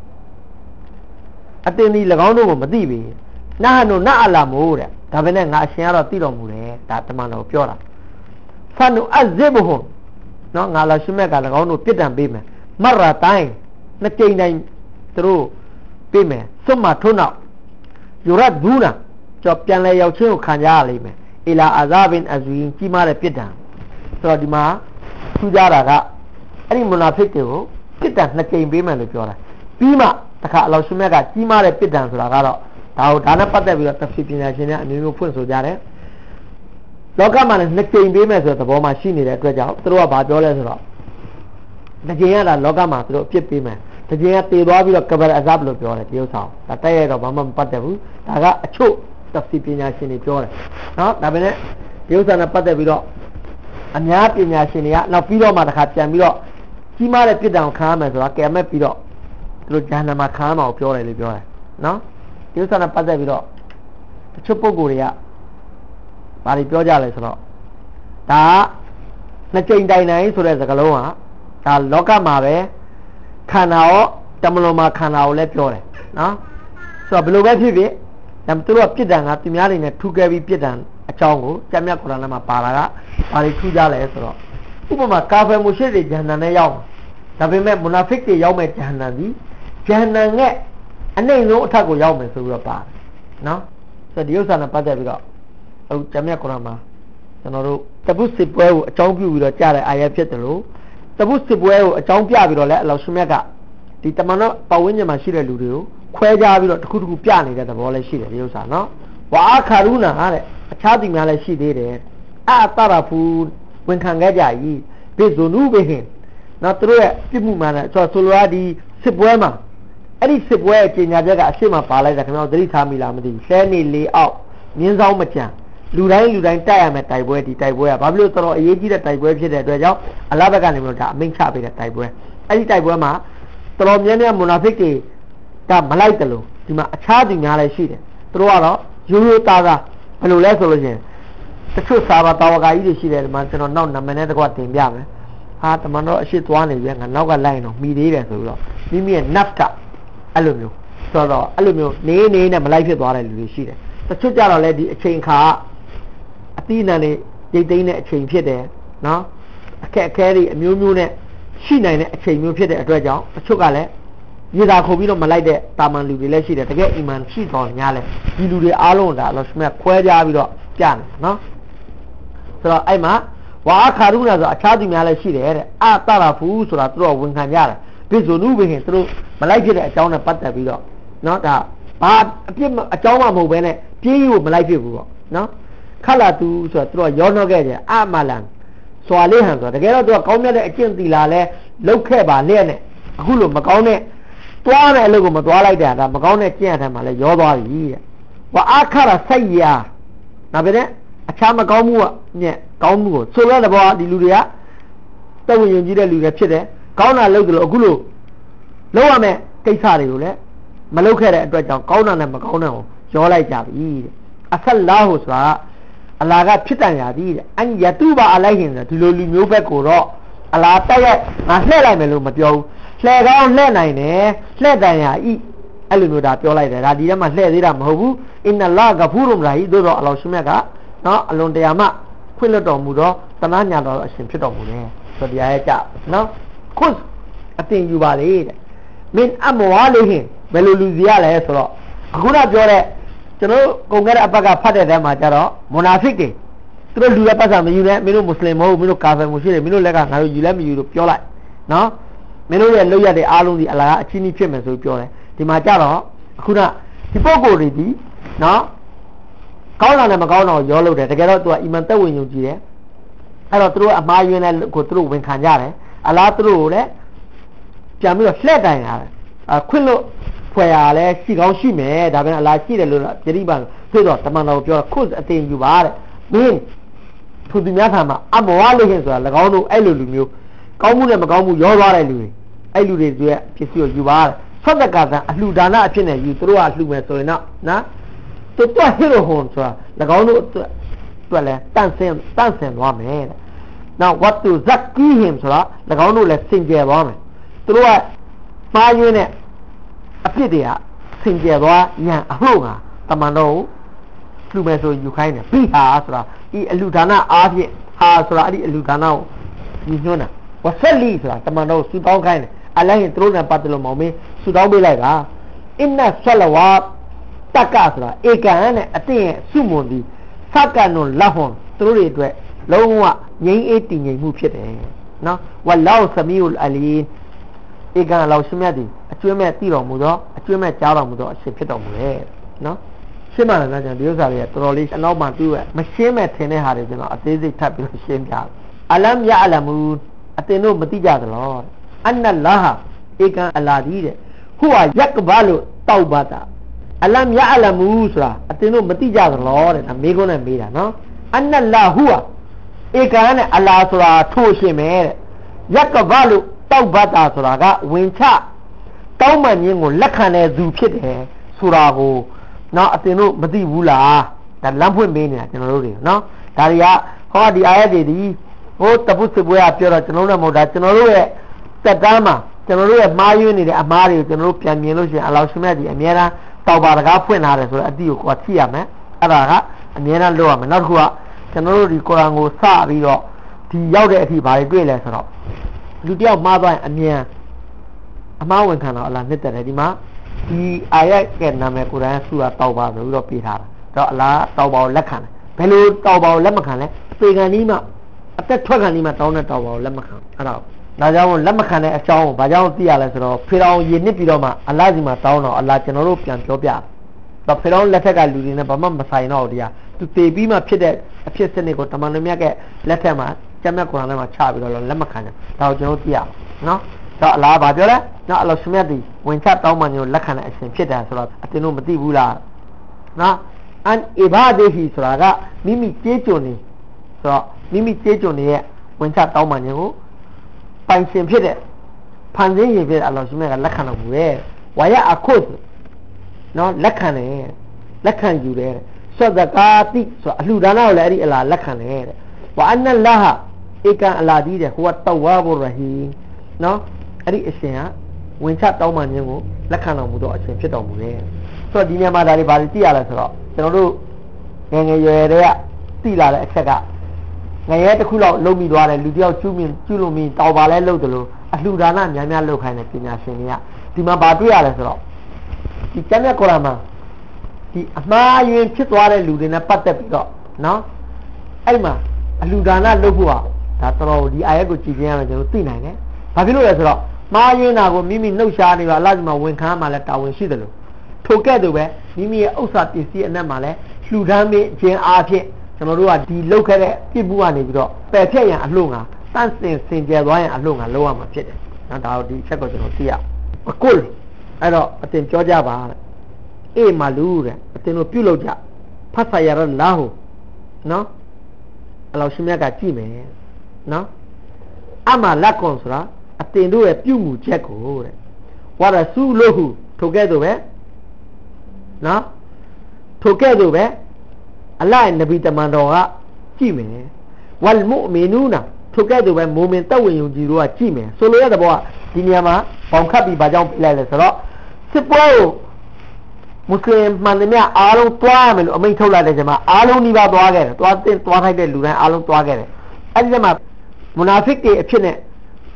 အတင်းဒီ၎င်းတို့ကိုမသိပြီနာဟနုနာအလာမို့တဲ့ဒါပဲနဲ့ငါအရှင်ကတော့သိတော်မူတယ်ဒါတမန်တော်ပြောတာဖန်နုအဇစ်ဘဟွန်နော်ငါလာရှိမဲ့က၎င်းတို့ပြစ်ဒဏ်ပေးမယ်မရတိုင်းနှစ်ကြိမ်တိုင်းသူတို့ပေးမယ်စွတ်မှထုံးနောက်ယူရတ်ဘူးနာကြော်ပြန်လဲရောက်ချင်းကိုခံကြရလိမ့်မယ်အီလာအာဇာဘင်အဇဝီကြီးမားတဲ့ပြစ်ဒဏ်ဆိုတော့ဒီမှာထူးကြတာကအဲ့ဒီမူနာဖစ်တွေကိုပြစ်ဒဏ်နှစ်ကြိမ်ပေးမယ်လို့ပြောတာပြီးမှတခါအလောရှိမဲ့ကကြီးမားတဲ့ပြစ်ဒဏ်ဆိုတာကတော့ဒါနဲ့ပတ်သက်ပြီးတော့တဖီပညာရှင်တွေအမျိုးမျိုးဖွင့်ဆိုကြတယ်လောကမှာလည်းနှစ်ကြိမ်ပေးမယ်ဆိုတဲ့သဘောမှရှိနေတဲ့အတွက်ကြောင့်သူတို့ကဘာပြောလဲဆိုတော့တစ်ကြိမ်ကဒါလောကမှာသူတို့အပြစ်ပေးမယ်တစ်ကြိမ်ကတည်သွားပြီးတော့ကဘရအဇပ်လို့ပြောတယ်ဒီဥစ္စာဒါတိုက်ရိုက်တော့ဘာမှမပတ်သက်ဘူးဒါကအချို့တဖီပညာရှင်တွေပြောတယ်နော်ဒါပေမဲ့ဒီဥစ္စာနဲ့ပတ်သက်ပြီးတော့အများပညာရှင်တွေကနောက်ပြီးတော့မှတစ်ခါပြန်ပြီးတော့ကြီးမားတဲ့ပြစ်ဒဏ်ကိုခံရမယ်ဆိုတာကဲမဲ့ပြီးတော့သူတို့ဂျာနမှာခံရမှာကိုပြောတယ်လို့ပြောတယ်နော်ဒီဥစ္စာနဲ့ပတ်သက်ပြီးတော့တချို့ပုဂ္ဂိုလ်တွေကဘာတွေပြောကြလဲဆိုတော့ဒါနှစ်ကြိမ်တိုင်နိုင်ဆိုတဲ့စကားလုံးကဒါလောကမှာပဲခန္ဓာရောတမလွန်မှာခန္ဓာကိုလည်းပြောတယ်နော်ဆိုတော့ဘယ်လိုပဲဖြစ်ဖြစ်ဒါသူတို့ကပြစ်ဒဏ်ကသူများတွေနဲ့ထူခဲ့ပြီးပြစ်ဒဏ်အကြောင်းကိုကျမ်းမြတ်ကုရ်အာန်ထဲမှာပါလာကဘာတွေထူးကြလဲဆိုတော့ဥပမာကာဖယ်မူရှစ်တွေဂျဟန္နမ်နဲ့ရောက်ဒါပေမဲ့မူနာဖစ်တွေရောက်မဲ့ဂျဟန္နမ်ဒီဂျဟန္နမ်ရဲ့အနှိမ့်ဆုံးအထက်ကိုရောက်မယ်ဆိုပြီးတော့ပါတယ်နော်ဆိုတော့ဒီဥစ္စာနဲ့ပတ်သက်ပြီးတော့အခုကျမ်းမြတ်ကုရ်အာန်မှာကျွန်တော်တို့တပုစစ်ပွဲကိုအကြောင်းပြုပြီးတော့ကြားတဲ့အာယတ်ဖြစ်တယ်လို့တပုစစ်ပွဲကိုအကြောင်းပြပြီးတော့လည်းအလောရှိမြတ်ကဒီတမန်တော်ပတ်ဝန်းကျင်မှာရှိတဲ့လူတွေကိုခွဲခြားပြီးတော့တစ်ခုတစ်ခုပြနေတဲ့သဘောလည်းရှိတယ်ဒီဥစ္စာနော်ဝါခါရုနာတဲ့အခြားသူများလည်းရှိသေးတယ်အတရဖူဝန်ခံခဲ့ကြ၏ဘေဇုနုဘေဟင်နော်သူတို့ရဲ့ပြစ်မှုမှန်တယ်ဆိုလိုဒီစစ်ပွဲမှာအဲ့ဒီစစ်ပွဲရဲ့ကြီးညာချက်ကအရှိမပါလိုက်တာခင်ဗျားတို့သတိထားမိလားမသိဘူးဆဲနေလေအောက်မြင်းဆောင်မကြံလူတိုင်းတိုက်ရမယ်တိုက်ပွဲဒီတိုက်ပွဲကဘာဖြစ်လို့တော်တော်အရေးကြီးတဲ့တိုက်ပွဲဖြစ်တဲ့အတွက်ကြောင့်အလ္လာဟ်ဘက်ကနေပြီးတော့ဒါအမိန့်ချပေးတဲ့တိုက်ပွဲအဲ့ဒီတိုက်ပွဲမှာတော်တော်များများမူနာဖစ်တွေကမလိုက်တယ်လို့ဒီမှာအခြားသူများလည်းရှိတယ်သူတို့ကတော့ရိုးရိုးသားသားဘယ်လိုလဲဆိုလို့ရှိရင်တချို့စာဘာတာဝကာကြီးတွေရှိတယ်ဒီမှာကျွန်တော်နောက်နာမည်နဲ့တကွတင်ပြမယ်ဟာတမန်တော်အရှိသွားနေပြီငါနောက်ကလိုက်တော့မိသေးတယ်ဆိုပြီးတော့မိမိရဲ့ nafs ကအဲ့လိုမျိုးဆိုတော့အဲ့လိုမျိုးနေနဲ့မလိုက်ဖြစ်သွားတဲ့လူတွေရှိတယ်တချို့ကြတော့လေဒီအချိန်ခါအသီးနှံတွေရိတ်သိမ်းတဲ့အချိန်ဖြစ်တယ်နော်အခက်အခဲတွေအမျိုးမျိုးနဲ့ရှိနိုင်တဲ့အချိန်မျိုးဖြစ်တဲ့အတွက်ကြောင့်တချို့ကလည်းရေသာခုပြီးတော့မလိုက်တဲ့တာမန်လူတွေလည်းရှိတယ်တကယ်အီမန်ရှိတော်ညာလဲဒီလူတွေအားလုံးဒါအလ္လာဟ်ရှမြတ်ခွဲခြားပြီးတော့ပြတယ်နော်ဆိုတော့အဲ့မှာဝါခါရုနာဆိုအခြားသူများလည်းရှိတယ်တဲ့အတရဖူဆိုတာသူတို့ဝန်ခံကြတယ်ဘိဇုနုဘဟင်သူတို့မလိုက်ဖြစ်တဲ့အကြောင်းနဲ့ပတ်သက်ပြီးတော့နော်ဒါဘာအပြစ်အကြောင်းမှမဟုတ်ဘဲနဲ့ပြေးကိုမလိုက်ဖြစ်ဘူးပေါ့နော်ခလာတူဆိုတော့သူတို့ရောနှောခဲ့ကြအမလန်စွာလေးဟန်ဆိုတော့တကယ်တော့သူကကောင်းမြတ်တဲ့အကျင့်သီလာလဲလုတ်ခဲ့ပါလျက်နဲ့အခုလိုမကောင်းတဲ့တွားတဲ့အလုပ်ကိုမတွားလိုက်တာဒါမကောင်းတဲ့ကျင့်အထက်မှာလဲရောသွားပြီတဲ့ဝါအခရစိုက်ရာဒါပဲနဲ့အခြားမကောင်းမှုကညက်ကောင်းမှုကိုဆိုရတဲ့ဘောဒီလူတွေကတဝရင်ကြီးတဲ့လူတွေဖြစ်တယ်ကောင်းတာလုပ်တယ်လို့အခုလိုလုပ်ရမယ်ကိစ္စတွေကိုလည်းမလုပ်ခဲ့တဲ့အတွက်ကြောင့်ကောင်းတာနဲ့မကောင်းတဲ့ကိုရောလိုက်ကြပြီတဲ့အဆလ္လာဟူဆိုတာအလာကဖြစ်တန်ရသည်တဲ့အန်ယတူဘာအလိုက်ဟင်ဆိုဒီလိုလူမျိုးဘက်ကိုတော့အလာတက်ရဲ့ငါလှည့်လိုက်မယ်လို့မပြောဘူးလှည့်ကောင်းလှည့်နိုင်တယ်လှည့်တန်ရဤအဲ့လိုမျိုးဒါပြောလိုက်တယ်ဒါဒီထဲမှာလှည့်သေးတာမဟုတ်ဘူးအင်နလာဂဖူရုမ်ရာဟီသို့တော့အလောရှမြတ်ကနော်အလွန်တရာမှခွင့်လွှတ်တော်မူတော့တနာညာတော်အရှင်ဖြစ်တော်မူတယ်ဆိုတရားရဲ့ကြနော်ခွတ်အတင်ယူပါလေတဲ့မင်းအမဝါလေးဟင်ဘယ်လိုလူစီရလဲဆိုတော့အခုနပြောတဲ့ကျွန်တော်ကုန်ခဲ့တဲ့အပတ်ကဖတ်တဲ့တဲမှာကျတော့မွနာဖစ်တွေသူတို့လူရဲ့ပတ်စံမယူနဲ့မင်းတို့မွတ်စလင်မဟုတ်မင်းတို့ကာဖယ်မရှိတယ်မင်းတို့လက်ကငါတို့ယူလဲမယူလို့ပြောလိုက်နော်မင်းတို့ရဲ့လောက်ရတဲ့အားလုံးဒီအလားအချင်းကြီးဖြစ်မယ်ဆိုပြောတယ်ဒီမှာကျတော့အခုနဒီပုဂ္ဂိုလ်တွေဒီနော်ကောင်းတာနဲ့မကောင်းတာကိုရောလို့တယ်တကယ်တော့သူကအီမန်သက်ဝင်ယုံကြည်တယ်အဲ့တော့သူတို့အမှားယွင်းတဲ့ကိုသူတို့ဝန်ခံကြတယ်အလားသူတို့ကိုလည်းပြန်ပြီးတော့လှည့်တိုင်ရတယ်ခွင့်လို့ဖွယ်ရလဲရှိကောင်းရှိမယ်ဒါပေမဲ့အလားရှိတယ်လို့ပြတိပါဆိုတော့တမန်တော်ပြောခုအတင်ယူပါတဲ့မင်းသူသူများခံမှာအမဝါလို့ခင်ဆိုတာ၎င်းတို့အဲ့လိုလူမျိုးကောင်းမှုနဲ့မကောင်းမှုရောသွားတဲ့လူတွေအဲ့လူတွေရဲ့ပစ္စည်းကိုယူပါတဲ့ဆက်တက်ကသာအလှဒါနအဖြစ်နဲ့ယူသူတို့ကအလှမယ်ဆိုရင်တော့နော်သူတို့ဟီရိုဟွန်ဆိုတာ၎င်းတို့အတွက်လဲတန့်စင်သွားမယ်တဲ့နောက်ဝတ်တူဇက်ကီဟင်ဆိုတာ၎င်းတို့လည်းစင်ကြယ်သွားမယ်သူတို့ကမှားရင်းနဲ့အဖြစ်တွေကစင်ကြယ်သွားရန်အဟုတ်ကတမန်တော်ကိုလှူမယ်ဆိုယူခိုင်းတယ်ပြီးဟာဆိုတာဒီအလှဒါနအားဖြင့်ဟာဆိုတာအဲ့ဒီအလှဒါနကိုညီညွှန်းတာဝဆက်လီဆိုတာတမန်တော်ကိုစူတောင်းခိုင်းတယ်အလိုင်းရင်သူတို့နဲ့ပတ်သက်လို့မောင်မင်းစူတောင်းပေးလိုက်တာအင်နဆလဝါတက်ကဆိုတာဧကန်နဲ့အတင်းရဲ့စုမွန်ဒီစကန်နွန်လဟွန်သူတို့တွေအတွက်လုံးဝငြိမ်းအေးတည်ငြိမ်မှုဖြစ်တယ်နော်ဝလောဆမီဥလ်အလီဧကန်အလောရှင်မြတ်ဒီအကျွမ်းမဲ့တည်တော်မူသောအကျွမ်းမဲ့ကြားတော်မူသောအရှင်ဖြစ်တော်မူတယ်နော်ရှင်းပါလားကျွန်တော်ဒီဥစ္စာတွေကတော်တော်လေးအနောက်မှာတွေ့ရမရှင်းမဲ့ထင်တဲ့ဟာတွေကျွန်တော်အသေးစိတ်ထပ်ပြီးရှင်းပြအလမ်ယအလမူအတင်တို့မသိကြသလားအန်နလာဟဧကန်အလာဒီတဲ့ဟူဝါယက်ကဘာလို့တောက်ပါတာအလမ်ယအလမူဆိုတာအတင်တို့မသိကြသလားတဲ့ဒါမေးခွန်းနဲ့မေးတာနော်အန်နလာဟူဝါဧကန်နဲ့အလာဆိုတာထိုးရှင်မယ်တဲ့ယက်ကဘာလို့တောက်ပါတာဆိုတာကဝင်ချတောင်းပန်ခြင်းကိုလက်ခံတဲ့သူဖြစ်တယ်ဆိုတာကိုနော်အတင်တို့မသိဘူးလားဒါလမ်းဖွင့်ပေးနေတာကျွန်တော်တို့တွေနော်ဒါတွေကဟောဒီအာယတ်တွေဒီဟိုတပုတ်စပွဲကပြောတော့ကျွန်တော်တို့လည်းမဟုတ်တာကျွန်တော်တို့ရဲ့တက်တမ်းမှာကျွန်တော်တို့ရဲ့မှားယွင်းနေတဲ့အမှားတွေကိုကျွန်တော်တို့ပြန်မြင်လို့ရှိရင်အလောင်းရှင်မြတ်ဒီအများအားတောက်ပါတကားဖွင့်လာတယ်ဆိုတော့အတိကိုကိုယ်သိရမယ်အဲ့ဒါကအများအားလုပ်ရမယ်နောက်တစ်ခုကကျွန်တော်တို့ဒီကုရ်အာန်ကိုစပြီးတော့ဒီရောက်တဲ့အထိဘာတွေတွေ့လဲဆိုတော့လူတယောက်မှားသွားရင်အမြန်အမှားဝင်ခံတော့အလားနှစ်သက်တယ်ဒီမှာဒီအာယတ်ရဲ့နာမည်ကုရ်အာန်ဆူရာတောက်ပါဆိုပြီးတော့ပေးထားတာတော့အလားတောက်ပါကိုလက်ခံတယ်ဘယ်လိုတောက်ပါကိုလက်မခံလဲပေကန်ဒီမှာအသက်ထွက်ခံဒီမှာတောင်းတဲ့တောက်ပါကိုလက်မခံအဲ့ဒါကြောင့်လက်မခံတဲ့အကြောင်းကိုဘာကြောင့်သိရလဲဆိုတော့ဖေရောင်ရည်နစ်ပြီးတော့မှအလားစီမှာတောင်းတော့အလားကျွန်တော်တို့ပြန်ပြောပြတော့ဖေရောင်လက်ထက်ကလူတွေနဲ့ဘာမှမဆိုင်တော့ဘူးတရားသူတည်ပြီးမှဖြစ်တဲ့အဖြစ်စနစ်ကိုတမန်တော်မြတ်ကလက်ထက်မှာကျမ်းမြတ်ကုရ်အာန်ထဲမှာချပြီးတော့လက်မခံတယ်ဒါကိုကျွန်တော်သိရနော်တော့အလားဘာပြောလဲနော်အလောရှင်မြတ်ဒီဝင်ချတောင်းမှန်မျိုးလက်ခံတဲ့အရှင်ဖြစ်တယ်ဆိုတော့အတင်းတို့မသိဘူးလားနော်အန်အီဘာဒေဟီဆိုတာကမိမိကျေးကျွန်နေဆိုတော့မိမိကျေးကျွန်နေရဲ့ဝင်ချတောင်းမှန်ခြင်းကိုပိုင်ရှင်ဖြစ်တဲ့ဖန်ဆင်းရင်ဖြစ်တဲ့အလောရှင်မြတ်ကလက်ခံတော်မူရဲ့ဝါရအခုနော်လက်ခံတယ်လက်ခံယူတယ်ဆဒကာတိဆိုအလှူဒါနကိုလည်းအဲ့ဒီအလားလက်ခံတယ်တဲ့ဝါအန်နလာဟဧကန်အလာဒီတဲ့ဟိုကတဝါဘူရဟီနော်အဲ့ဒီအရှင်ကဝင်ချတောင်းပန်ခြင်းကိုလက်ခံတော်မူသောအရှင်ဖြစ်တော်မူတယ်ဆိုတော့ဒီနေရာမှာဒါတွေဘာတွေသိရလဲဆိုတော့ကျွန်တော်တို့ငယ်ငယ်ရွယ်တွေကသိလာတဲ့အချက်ကငရဲတစ်ခုလောက်လုံမိသွားတယ်လူတယောက်ကျူးလို့မင်းတောက်ပါလဲလို့တယ်လို့အလှူဒါနများများလုပ်ခိုင်းတဲ့ပညာရှင်တွေကဒီမှာဘာတွေ့ရလဲဆိုတော့ဒီကျမ်းမြတ်ကုရ်အာန်မှာဒီအမှားယွင်းဖြစ်သွားတဲ့လူတွေနဲ့ပတ်သက်ပြီးတော့နော်အဲ့မှာအလှူဒါနလုပ်ဖို့ဟာဒါတော်ဒီအာယတ်ကိုကြည့်ခြင်းရမယ်ကျွန်တော်သိနိုင်တယ်ဘာဖြစ်လို့လဲဆိုတော့မှားယွင်းတာကိုမိမိနှုတ်ရှားနေပါအလားဒီမှာဝန်ခံမှလည်းတာဝန်ရှိတယ်လို့ထိုကဲ့သို့ပဲမိမိရဲ့ဥစ္စာပစ္စည်းအနက်မှာလည်းလှူဒန်းခြင်းအားဖြင့်ကျွန်တော်တို့ကဒီလောက်ခဲ့တဲ့ပြစ်မှုကနေပြီးတော့ပယ်ဖြတ်ရန်အလှုံးကတန့်စင်ကြယ်သွားရန်အလှုံးကလောက်ရမှာဖြစ်တယ်နော်ဒါဒီချက်ကိုကျွန်တော်သိရအကုလ်အဲ့တော့အတင်ပြောကြပါတဲ့အေးမလူတဲ့အတင်တို့ပြုလုပ်ကြဖတ်ဆာရလာဟုနော်အလောရှင်မြတ်ကကြည့်မယ်နော်အမလက်ကွန်ဆိုတာအတင်တို့ရဲ့ပြုမှုချက်ကိုတဲ့ဝါရဆူလို့ဟုထိုကဲ့သို့ပဲနော်ထိုကဲ့သို့ပဲအလ္လာဟ်နဗီတမန်တော်ကကြည့်မယ်ဝလ်မုမီနူနာထိုကဲ့သို့ပဲမိုမင်တက်ဝင်ယုံကြည်တို့ကကြည့်မယ်ဆိုလိုရတဲ့ဘောကဒီနေရာမှာပေါင်ခတ်ပြီးဘာကြောင့်ပြလိုက်လဲဆိုတော့စစ်ပွဲကိုမွတ်စလင်မှန်သမျှအားလုံးတွားရမယ်လို့အမိန့်ထုတ်လိုက်တဲ့ချိန်မှာအားလုံးနှိပါသွားခဲ့တယ်တွားထိုက်တဲ့လူတိုင်းအားလုံးတွားခဲ့တယ်အဲ့ဒီမှာမူနာဖစ်တွေအဖြစ်နဲ့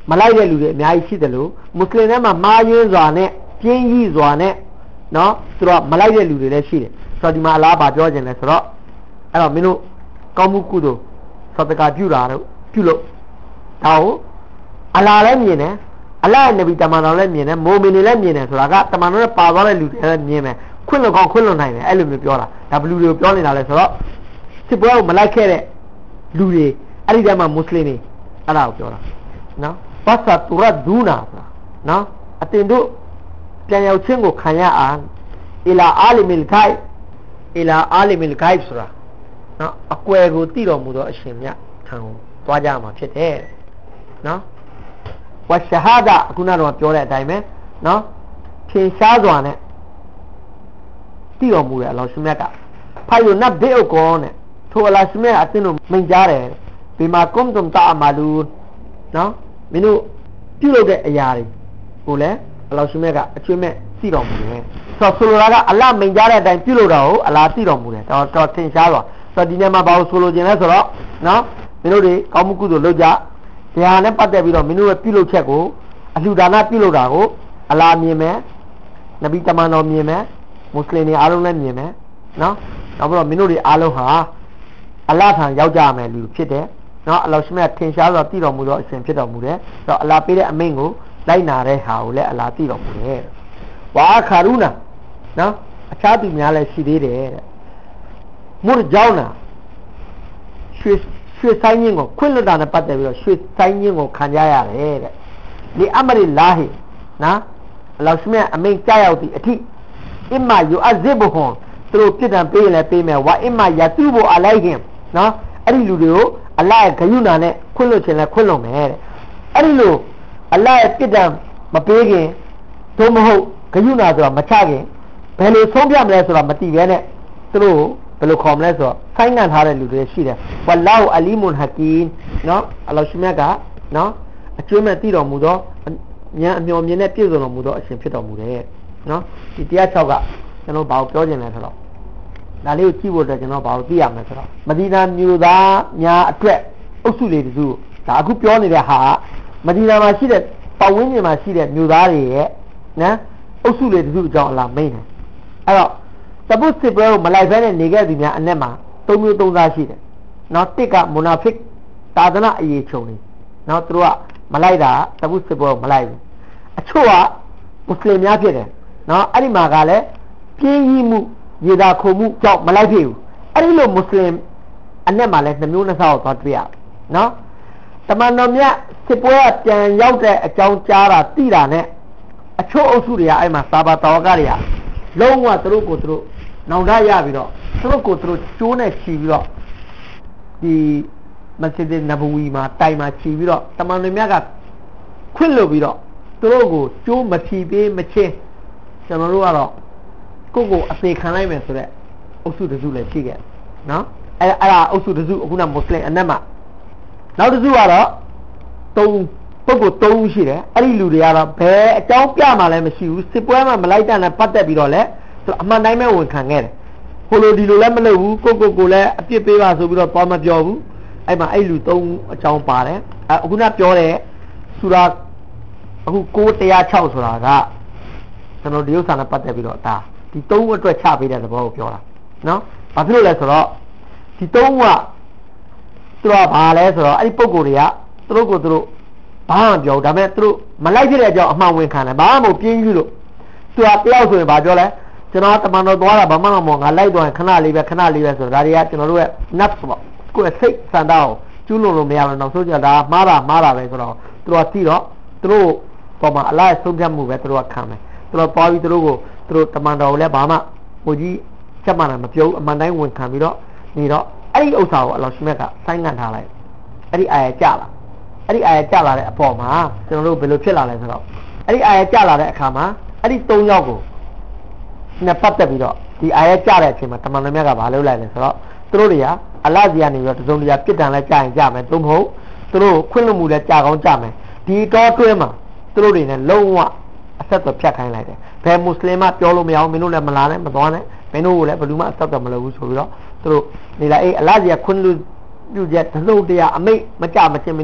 မလိုက်တဲ့လူတွေအများကြီးရှိတယ်လို့မွတ်စလင်တွေမှာမာယွန်းစွာနဲ့ပြင်းကြီးစွာနဲ့နော်သူတို့မလိုက်တဲ့လူတွေလည်းရှိတယ်ဆိုတော့ဒီမှာအလားပါပြောခြင်းလဲဆိုတော့အဲ့တော့မင်းတို့ကောင်းမှုကုသိုလ်သတ္တကာပြုတာတို့ပြုလို့ဒါကိုအလားလည်းမြင်တယ်အလားနဗီတမန်တော်လည်းမြင်တယ်မိုမင်တွေလည်းမြင်တယ်ဆိုတာကတမန်တော်နဲ့ပါသွားတဲ့လူတွေလည်းမြင်မယ်ခွင့်လွန်ကောင်းခွင့်လွန်နိုင်တယ်အဲ့လိုမျိုးပြောတာဒါဘလူတွေကိုပြောနေတာလဲဆိုတော့စစ်ပွဲကိုမလိုက်ခဲ့တဲ့လူတွေအဲ့ဒီတည်းမှာမွတ်စလင်တွေအဲ့ဒါကိုပြောတာနော်ဘာသာတူရဒူနာဆိုတာနော်အတင်တို့ပြန်ရောက်ခြင်းကိုခံရအောင်အီလာအာလီမီလ်ဂိုက်အီလာအာလီမီလ်ဂိုက်ဆိုတာနော်အကွယ်ကိုတည်တော်မူသောအရှင်မြတ်ထံကိုသွားကြမှာဖြစ်တယ်နော်ဝါရှဟာဒအခုနကတော့ပြောတဲ့အတိုင်းပဲနော်ထင်ရှားစွာနဲ့တည်တော်မူတဲ့အလောရှင်မြတ်ကဖိုင်ယိုနတ်ဘေအကောနဲ့ထိုအလောရှင်မြတ်အသင်တို့မိန့်ကြားတယ်ဒီမှာကွန်တုံတာအမာလူနော်မင်းတို့ပြုလုပ်တဲ့အရာတွေကိုလည်းအလောရှင်မြတ်ကအကျွင့်မဲ့တည်တော်မူတယ်ဆိုလိုတာကအလ္လာဟ်မိန့်ကြားတဲ့အတိုင်းပြုလုပ်တာကိုအလ္လာဟ်တည်တော်မူတယ်တော့ထင်ရှားစွာဆိုတော့ဒီနေ့မှာဘာလို့ဆိုလိုခြင်းလဲဆိုတော့နော်မင်းတို့တွေကောင်းမှုကုသိုလ်လုပ်ကြတရားနဲ့ပတ်သက်ပြီးတော့မင်းတို့ရဲ့ပြုလုပ်ချက်ကိုအလှူဒါနပြုလုပ်တာကိုအလ္လာဟ်မြင်မယ်နဗီတမန်တော်မြင်မယ်မွတ်စလင်တွေအားလုံးလည်းမြင်မယ်နော်နောက်ပြီးတော့မင်းတို့တွေအားလုံးဟာအလ္လာဟ်ထံရောက်ကြမယ်လူဖြစ်တယ်နော်အလ္လာဟ်ရှင်မြတ်ထင်ရှားစွာတည်တော်မူသောအရှင်ဖြစ်တော်မူတယ်ဆိုတော့အလ္လာဟ်ပေးတဲ့အမိန့်ကိုလိုက်နာတဲ့ဟာကိုလည်းအလ္လာဟ်တည်တော်မူတယ်ဝါခါရူနာနော်အခြားသူများလည်းရှိသေးတယ်တဲ့မွတ်ကြောင်းနာရွှေဆိုင်ခြင်းကိုခွင့်လွတ်တာနဲ့ပတ်သက်ပြီးတော့ရွှေဆိုင်ခြင်းကိုခံကြရတယ်တဲ့ဒီအမရီလာဟီနော်အလ္လာဟ်ရှင်မြတ်အမိန့်ကြားရောက်သည့်အထိအမ္မာယူအဇစ်ဘဟွန်သူတို့ပြစ်ဒဏ်ပေးလည်းပေးမယ်ဝါအမ္မာယာတူဘအလိုက်ဟင်နော်အဲ့ဒီလူတွေကိုအလ္လာဟ်ရဲ့ဂရုဏာနဲ့ခွင့်လွတ်ခြင်းလည်းခွင့်လွတ်မယ်တဲ့အဲ့ဒီလိုအလ္လာဟ်ရဲ့ပြစ်ဒဏ်မပေးခင်သို့မဟုတ်ဂရုဏာဆိုတာမချခင်ဘယ်လိုဆုံးဖြတ်မလဲဆိုတာမသိဘဲနဲ့သူတို့ဘယ်လိုခေါ်မလဲဆိုတော့ဆိုင်းငံ့ထားတဲ့လူတွေရှိတယ်ဝါလာဟူအလီမွန်ဟကီမ်နော်အလ္လာဟ်ရှင်မြတ်ကနော်အကျွမ်းမဲ့တည်တော်မူသောဉာဏ်အမျှော်မြင်နဲ့ပြည့်စုံတော်မူသောအရှင်ဖြစ်တော်မူတယ်နော်ဒီတရား6ကကျွန်တော်ဘာကိုပြောချင်လဲဆိုတော့ဒါလေးကိုကြည့်ဖို့အတွက်ကျွန်တော်ဘာလို့သိရမလဲဆိုတော့မဒီနာမြို့သားများအတွက်အုပ်စုလေးတစုဒါအခုပြောနေတဲ့ဟာမဒီနာမှာရှိတဲ့ပတ်ဝန်းကျင်မှာရှိတဲ့မြို့သားတွေရဲ့နော်အုပ်စုလေးတစုအကြောင်းအလားမိန်တယ်အဲ့တော့တပုတ်စစ်ပွဲကိုမလိုက်ဘဲနဲ့နေခဲ့သူများအနက်မှာ၃မျိုး၃စားရှိတယ်နော်တစ်ကမူနာဖစ်သာသနာအရေးချုံနေနော်သူတို့ကမလိုက်တာတပုတ်စစ်ပွဲကိုမလိုက်ဘူးအချို့ကမွတ်စလင်များဖြစ်တယ်နော်အဲ့ဒီမှာကလည်းပြင်းကြီးမှုရေသာခုံမှုကြောင့်မလိုက်ဖြစ်ဘူးအဲ့ဒီလိုမွတ်စလင်အနက်မှာလည်းနှမျိုးနှစားကိုသွားတွေ့ရနော်တမန်တော်မြတ်စစ်ပွဲကပြန်ရောက်တဲ့အကြောင်းကြားတာသိတာနဲ့အချို့အုပ်စုတွေကအဲ့မှာစာပါတော်ကတွေကလုံးဝသူတို့ကိုသူတို့နောင်တရပြီးတော့သူတို့ကိုသူတို့ကျိုးနဲ့ချီပြီးတော့ဒီမစဂျစ်နဘဝီမှာတိုင်မှာချီပြီးတော့တမန်တော်မြတ်ကခွင့်လွှတ်ပြီးတော့သူတို့ကိုကျိုးမချီပေးမချင်းကျွန်တော်တို့ကတော့ကိုအသေးခံလိုက်မယ်ဆိုတော့အုပ်စုတစုလည်းရှိခဲ့နော်အဲ့ဒါအုပ်စုတစုအခုနမွတ်စလင်အနက်မှာနောက်တစုကတော့ပုဂ္ဂိုလ်၃ဦးရှိတယ်အဲ့ဒီလူတွေကတော့ဘယ်အကြောင်းပြမှလည်းမရှိဘူးစစ်ပွဲမှာမလိုက်တဲ့နဲ့ပတ်သက်ပြီးတော့လည်းသူအမှန်တိုင်းပဲဝန်ခံခဲ့တယ်ဟိုလိုဒီလိုလည်းမလုပ်ဘူးကိုလည်းအပြစ်ပေးပါဆိုပြီးတော့သွားမပြောဘူးအဲ့မှာအဲ့လူ၃အကြောင်းပါတယ်အခုနပြောတဲ့ဆူရာအခု9:106ဆိုတာကကျွန်တော်ဒီဥစ္စာနဲ့ပတ်သက်ပြီးတော့ဒါဒီ၃အတွက်ချပေးတဲ့သဘောကိုပြောတာနော်ဘာဖြစ်လို့လဲဆိုတော့ဒီ၃ကသူကဘာလဲဆိုတော့အဲ့ဒီပုံကိုယ်တွေကသူတို့ကိုသူတို့ဘာမှမပြောဘူးဒါပေမဲ့သူတို့မလိုက်ဖြစ်တဲ့အကြောင်းအမှန်ဝင်ခံတယ်ဘာမှမပြင်းကြီးလို့သူကတယောက်ဆိုရင်ဘာပြောလဲကျွန်တော်တမန်တော်သွားတာဘာမှမမောငါလိုက်တော့ရင်ခဏလေးပဲဆိုတာဒါတွေကကျွန်တော်တို့ရဲ့ nuts ပေါ့ကိုယ်စိတ်ဆန္ဒကိုကျူးလွန်လို့မရဘူးနောက်ဆုံးကျဒါမှားတာပဲဆိုတော့သူတို့ကသိတော့သူတို့ပေါ်မှာအလားဆုံးဖြတ်မှုပဲသူတို့ကခံတယ်သူတို့သွားပြီးသူတို့ကိုသူတို့တမန်တော်ကိုလည်းဘာမှဟိုကြီးချက်မှန်တာမပြောဘူးအမှန်တိုင်းဝန်ခံပြီးတော့နေတော့အဲ့ဒီဥစ္စာကိုအလောရှ်မြတ်ကဆိုင်းငံ့ထားလိုက်အဲ့ဒီအာရကြလာအဲ့ဒီအာရကြလာတဲ့အပေါ်မှာကျွန်တော်တို့ဘယ်လိုဖြစ်လာလဲဆိုတော့အဲ့ဒီအာရကြလာတဲ့အခါမှာအဲ့ဒီ၃ယောက်ကိုနဲ့ပတ်သက်ပြီးတော့ဒီအာရကြတဲ့အချိန်မှာတမန်တော်မြတ်ကဘာလုပ်လိုက်လဲဆိုတော့သူတို့တွေကအလ္လာဟ်စီကနေပြီးတော့တစုံတရာပြစ်ဒဏ်လဲကြာရင်ကြာမယ်သို့မဟုတ်သူတို့ခွင့်လွှတ်မှုလဲကြာကောင်းကြာမယ်ဒီတော့တွင်းမှာသူတို့တွေနဲ့လုံးဝအဆက်အသွယ်ဖြတ်ခိုင်းလိုက်တယ်ဘယ်မွတ်စလင်မှပြောလို့မရအောင်မင်းတို့လည်းမလာနဲ့မသွားနဲ့မင်းတို့ကိုလည်းဘယ်သူမှအဆက်အသွယ်မလုပ်ဘူးဆိုပြီးတော့သူတို့နေလာအလ္လာဟ်စီကခွင့်လွှတ်ပြုချက်တစုံတရာအမိတ်မကြမချင်းမင်းတို့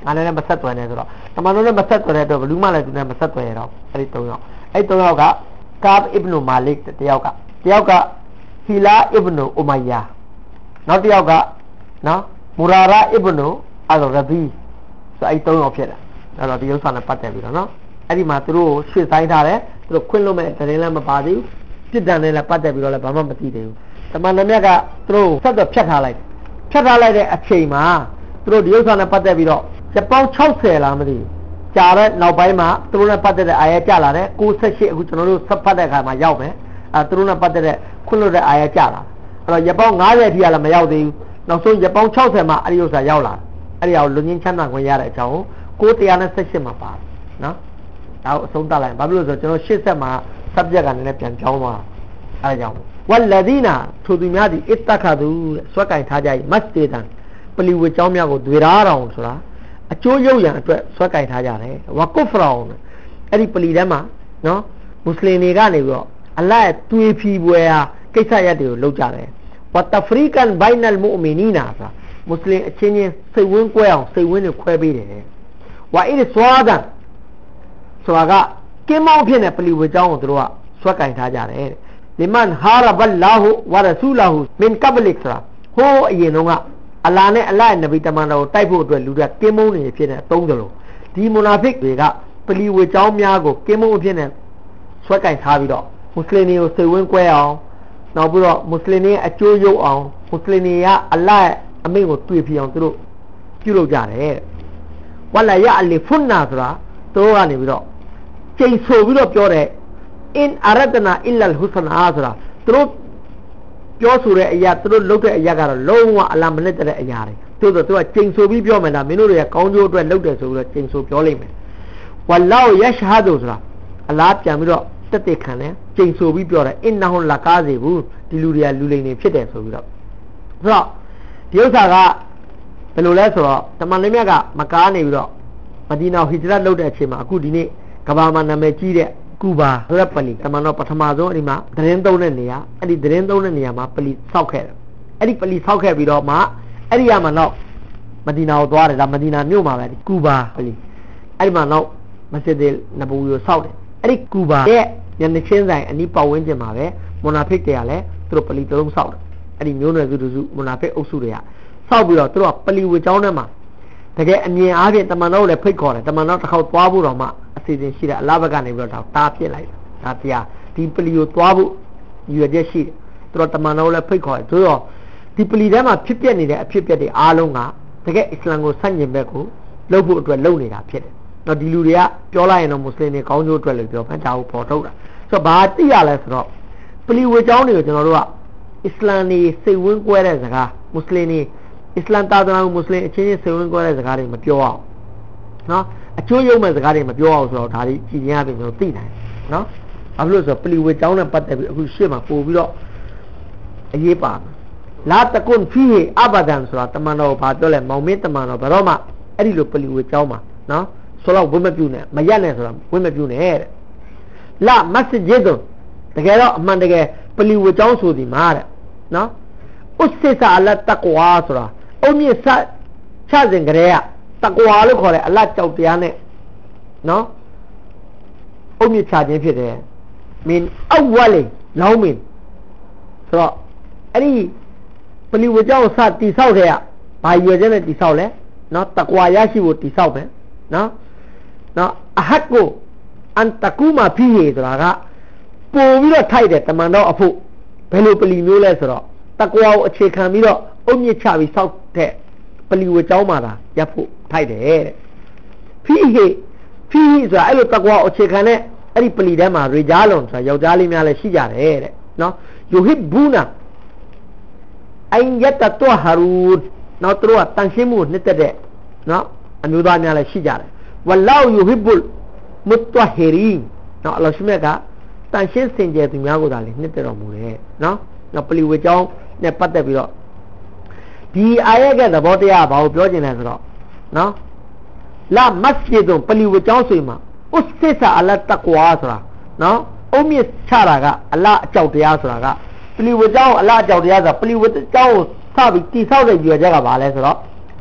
ငါလည်းမဆက်သွယ်နဲ့ဆိုတော့တမန်တော်လည်းမဆက်သွယ်တဲ့အတွက်ဘလူးမလည်းသူနဲ့မဆက်သွယ်ရတော့အဲ့ဒီ3ယောက်အဲ့3ယောက်ကကာဘ်အစ်ဘ်နူမာလစ်တယောက်ကဟီလာအစ်ဘ်နူအူမိုင်ယာနောက်တယောက်ကနော်မူရာရာအစ်ဘ်နူအလ်ရဘီဆိုအဲ့3ယောက်ဖြစ်တယ်အဲ့တော့ဒီဥစ္စာနဲ့ပတ်သက်ပြီးတော့နော်အဲ့ဒီမှာသူတို့ရှေ့ဆိုင်ထားတယ်သူတို့ခွင့်လို့မဲ့တရင်လည်းမပါသေးဘူးပြစ်ဒဏ်နဲ့လည်းပတ်သက်ပြီးတော့လည်းဘာမှမသိသေးဘူးတမန်တော်မြတ်ကသူတို့ဆက်တော့ဖြတ်ထားလိုက်တဲ့အချိန်မှာသူတို့ဒီဥစ္စာနဲ့ပတ်သက်ပြီးတော့ရပောင်း60လားမသိဘူးကြာတဲ့နောက်ပိုင်းမှာသူတို့နဲ့ပတ်သက်တဲ့အာရကျလာတယ်68အခုကျွန်တော်တို့ဆက်ဖတ်တဲ့အခါမှာရောက်မယ်သူတို့နဲ့ပတ်သက်တဲ့ခွင့်လွှတ်တဲ့အာရကျလာအဲ့တော့ရပောင်း90အထိကလည်းမရောက်သေးဘူးနောက်ဆုံးရပောင်း60မှာအဲ့ဒီဥစ္စာရောက်လာအဲ့ဒီအောင်လူငင်းချမ်းသာခွင့်ရတဲ့အကြောင်းကို918မှာပါတယ်နော်ဒါကိုအဆုံးသတ်လိုက်ဘာဖြစ်လို့ဆိုတော့ကျွန်တော်80မှာ subject ကလည်းပြန်ပြောင်းသွားအဲ့ဒါကြောင့်ဝလဒီနာထိုသူများသည်အစ်တခါသူဆွဲကင်ထားကြ၏မတ်တေတန်ပလီဝေကျောင်းများကိုတွေရာတော်ဆိုတာအကျိုးရုပ်ရန်အတွက်ဆွဲကင်ထားကြတယ်ဝကုဖရောင်အဲ့ဒီပလီထဲမှာနော်မွတ်စလင်တွေကနေပြီးတော့အလတ်သွေးဖြီးပွဲဟာကိစ္စရပ်တွေကိုလုပ်ကြတယ်ဝတဖရီကန်ဘိုင်နယ်မူမီနီနာဆိုတာမွတ်စလင်အချင်းချင်းစိတ်ဝင်းကွဲအောင်စိတ်ဝင်းတွေခွဲပေးတယ်ဝါအစ်ဆွာဒန်ဆိုတာကကင်းမောင်းဖြစ်တဲ့ပလီဝေကျောင်းကိုတို့ကဆွဲကင်ထားကြတယ်လီမန်ဟာရဘလ္လာဟူဝရဆူလာဟူမင်ကဘလစ်ဆိုတာဟိုးအရင်တော့ကအလာနဲ့အလတ်နဗီတမန်တော်ကိုတိုက်ဖို့အတွက်လူတွေကင်းမုန်းနေဖြစ်တဲ့သုံးကြလို့ဒီမူနာဖစ်တွေကပလီဝေကျောင်းများကိုကင်းမုန်းအဖြစ်နဲ့ဆွဲကင်ထားပြီးတော့မွတ်စလင်တွေကိုစိတ်ဝင်းကွဲအောင်နောက်ပြီးတော့မွတ်စလင်တွေအကျိုးရုပ်အောင်မွတ်စလင်တွေကအလတ်အမိန့်ကိုတွေ့ပြအောင်သူတို့ပြုလုပ်ကြတယ်ဝလာရအလီဖွန်နာဆိုတာတို့ကနေပြီးတော့ကျိန်ဆိုပြီးတော့ပြောတယ်in aradna illa al-husna ဆိုတာသူတို့ပြောဆိုတဲ့အရာသူတို့လုပ်တဲ့အရာကတော့လုံးဝအလားမလက်တဲ့အရာတွေသူတို့ကကျိန်ဆိုပြီးပြောမယ်လားမင်းတို့တွေကကောင်းကျိုးအတွက်လုပ်တယ်ဆိုပြီးတော့ကျိန်ဆိုပြောလိုက်မယ်ဝလောယရှဟဒူဆိုတာအလားပြန်ပြီးတော့တက်တက်ခံတယ်ကျိန်ဆိုပြီးပြောတယ်အင်နဟွန်လာကားစီဘူးဒီလူတွေကလူလိမ်နေဖြစ်တယ်ဆိုပြီးတော့ဆိုတော့ဒီဥစ္စာကဘယ်လိုလဲဆိုတော့တမန်တော်မြတ်ကမကားနေပြီးတော့မဒီနာဟီဂျရတ်လုပ်တဲ့အချိန်မှာအခုဒီနေ့ကဘာမှာနာမည်ကြီးတဲ့ကူဘာဆိုတဲ့ပလီတမန်တော်ပထမဆုံးအဲ့ဒီမှာသတင်းသုံးတဲ့နေရာအဲ့ဒီသတင်းသုံးတဲ့နေရာမှာပလီဆောက်ခဲ့တယ်အဲ့ဒီပလီဆောက်ခဲ့ပြီးတော့မှအဲ့ဒီရမှာတော့မဒီနာကိုသွားတယ်ဒါမဒီနာမြို့မှာပဲကူဘာပလီအဲ့ဒီမှာတော့မစဂျစ်နဘူဝီကိုဆောက်တယ်အဲ့ဒီကူဘာရဲ့ညနေချင်းဆိုင်အနီးပတ်ဝန်းကျင်မှာပဲမွန်နာဖစ်တွေကလည်းသူတို့ပလီတစ်လုံးဆောက်တယ်အဲ့ဒီမျိုးနွယ်စုစုမွန်နာဖစ်အုပ်စုတွေကဆောက်ပြီးတော့သူတို့ကပလီဝေကျောင်းထဲမှာတကယ်အမြင်အားဖြင့်တမန်တော်ကိုလည်းဖိတ်ခေါ်တယ်တမန်တော်တစ်ခေါက်သွားဖို့တော့မှအစီအစဉ်ရှိတယ်အလားဘက်ကနေပြီးတော့တားပြစ်လိုက်တယ်ဒါတရားဒီပလီကိုသွားဖို့ရွေချက်ရှိတယ်သူတို့တမန်တော်ကိုလည်းဖိတ်ခေါ်တယ်သူတို့ဒီပလီထဲမှာဖြစ်ပျက်နေတဲ့အဖြစ်အပျက်တွေအားလုံးကတကယ်အစ္စလာမ်ကိုဆန့်ကျင်ဘက်ကိုလုပ်ဖို့အတွက်လုပ်နေတာဖြစ်တယ်တော့ဒီလူတွေကပြောလိုက်ရင်တော့မွတ်စလင်တွေကောင်းကျိုးအတွက်လို့ပြောဖန်တာကိုပေါ်ထုတ်တာဆိုတော့ဘာသိရလဲဆိုတော့ပလီဝေကျောင်းတွေကိုကျွန်တော်တို့ကအစ္စလာမ်တွေစိတ်ဝန်းကွဲတဲ့စကားမွတ်စလင်တွေအစ္စလာမ်သာသနာ့မွတ်စလင်အချင်းချင်းစိတ်ဝန်းကွဲတဲ့စကားတွေမပြောအောင်နော်အကျိုးရုံမဲ့စကားတွေမပြောအောင်ဆိုတော့ဒါတွေကြည်ရပြီကျွန်တော်သိနိုင်နော်ဘာလို့လဲဆိုတော့ပလီဝေကျောင်းနဲ့ပတ်သက်ပြီးအခုရှေ့မှာပို့ပြီးတော့အရေးပါလာတကွန်ဖီဟီအဘဒန်ဆိုတာတမန်တော်ဘာပြောလဲမောင်မင်းတမန်တော်ဘယ်တော့မှအဲ့ဒီလိုပလီဝေကျောင်းမှာနော်ဆိုတော့ဝင်းမပြုတ်နဲ့မရက်နဲ့ဆိုတာဝင်းမပြုတ်နဲ့တဲ့လာမတ်စဂျစ်တကယ်တော့အမှန်တကယ်ပလီဝေကျောင်းဆိုဒီမှာတဲ့နော်ဥစ္စေစာအလတ်တကွာဆိုတာအုံမြင့်စချစဉ်ကလေးကတကွာလို့ခေါ်တယ်အလတ်ကြောက်တရားနဲ့နော်အုံမြင့်ချခြင်းဖြစ်တယ်မင်းအဝါလေလောင်းမင်းဆိုတော့အဲ့ဒီပလီဝေကျောင်းစတိဆောက်တဲ့ကဘာရွယ်ချက်နဲ့တိဆောက်လဲနော်တကွာရရှိဖို့တိဆောက်မယ်နော်အဟတ်ကိုအန်တကူမာဖီဟေဆိုတာကပို့ပြီးတော့ထိုက်တယ်တမန်တော်အဖို့ဘယ်လိုပလီမျိုးလဲဆိုတော့တကွာကိုအခြေခံပြီးတော့အုံမြင့်ချပြီးဆောက်တဲ့ပလီဝေကျောင်းမှာသာရပ်ဖို့ထိုက်တယ်တဲ့ဖီဟေဆိုတာအဲ့လိုတကွာအခြေခံတဲ့အဲ့ဒီပလီထဲမှာရေဂျာလွန်ဆိုတာယောက်ျားလေးများလည်းရှိကြတယ်တဲ့နော်ယူဟစ်ဘူနာအင်ယတ်တောဟာရူနော်သူတို့ကတန်ရှင်းမှုနှစ်သက်တဲ့နော်အမျိုးသားများလည်းရှိကြတယ်ဝလောယူဟစ်ဘူမုတဟီရီနော်အလ္လာဟ်ရှိမြတ်ကတန်ရှင်းစင်ကြယ်သူများကိုသာလေနှစ်သက်တော်မူတယ်နော်ပလီဝေကျောင်းနဲ့ပတ်သက်ပြီးတော့ဒီအာယတ်ကသဘောတရားဘာကိုပြောချင်လဲဆိုတော့နော်လာမတ်ဂျစ်ပလီဝေကျောင်းဆိုရင်မှာဥစ္စေစာအလတ်တကွာဆိုတာနော်အုံမြင့်ချတာကအလတ်အကြောက်တရားဆိုတာကပလီဝေကျောင်းအလတ်အကြောက်တရားဆိုတာပလီဝေကျောင်းကိုစပြီးတိဆောက်တဲ့ရွယ်ချက်ကဘာလဲဆိုတော့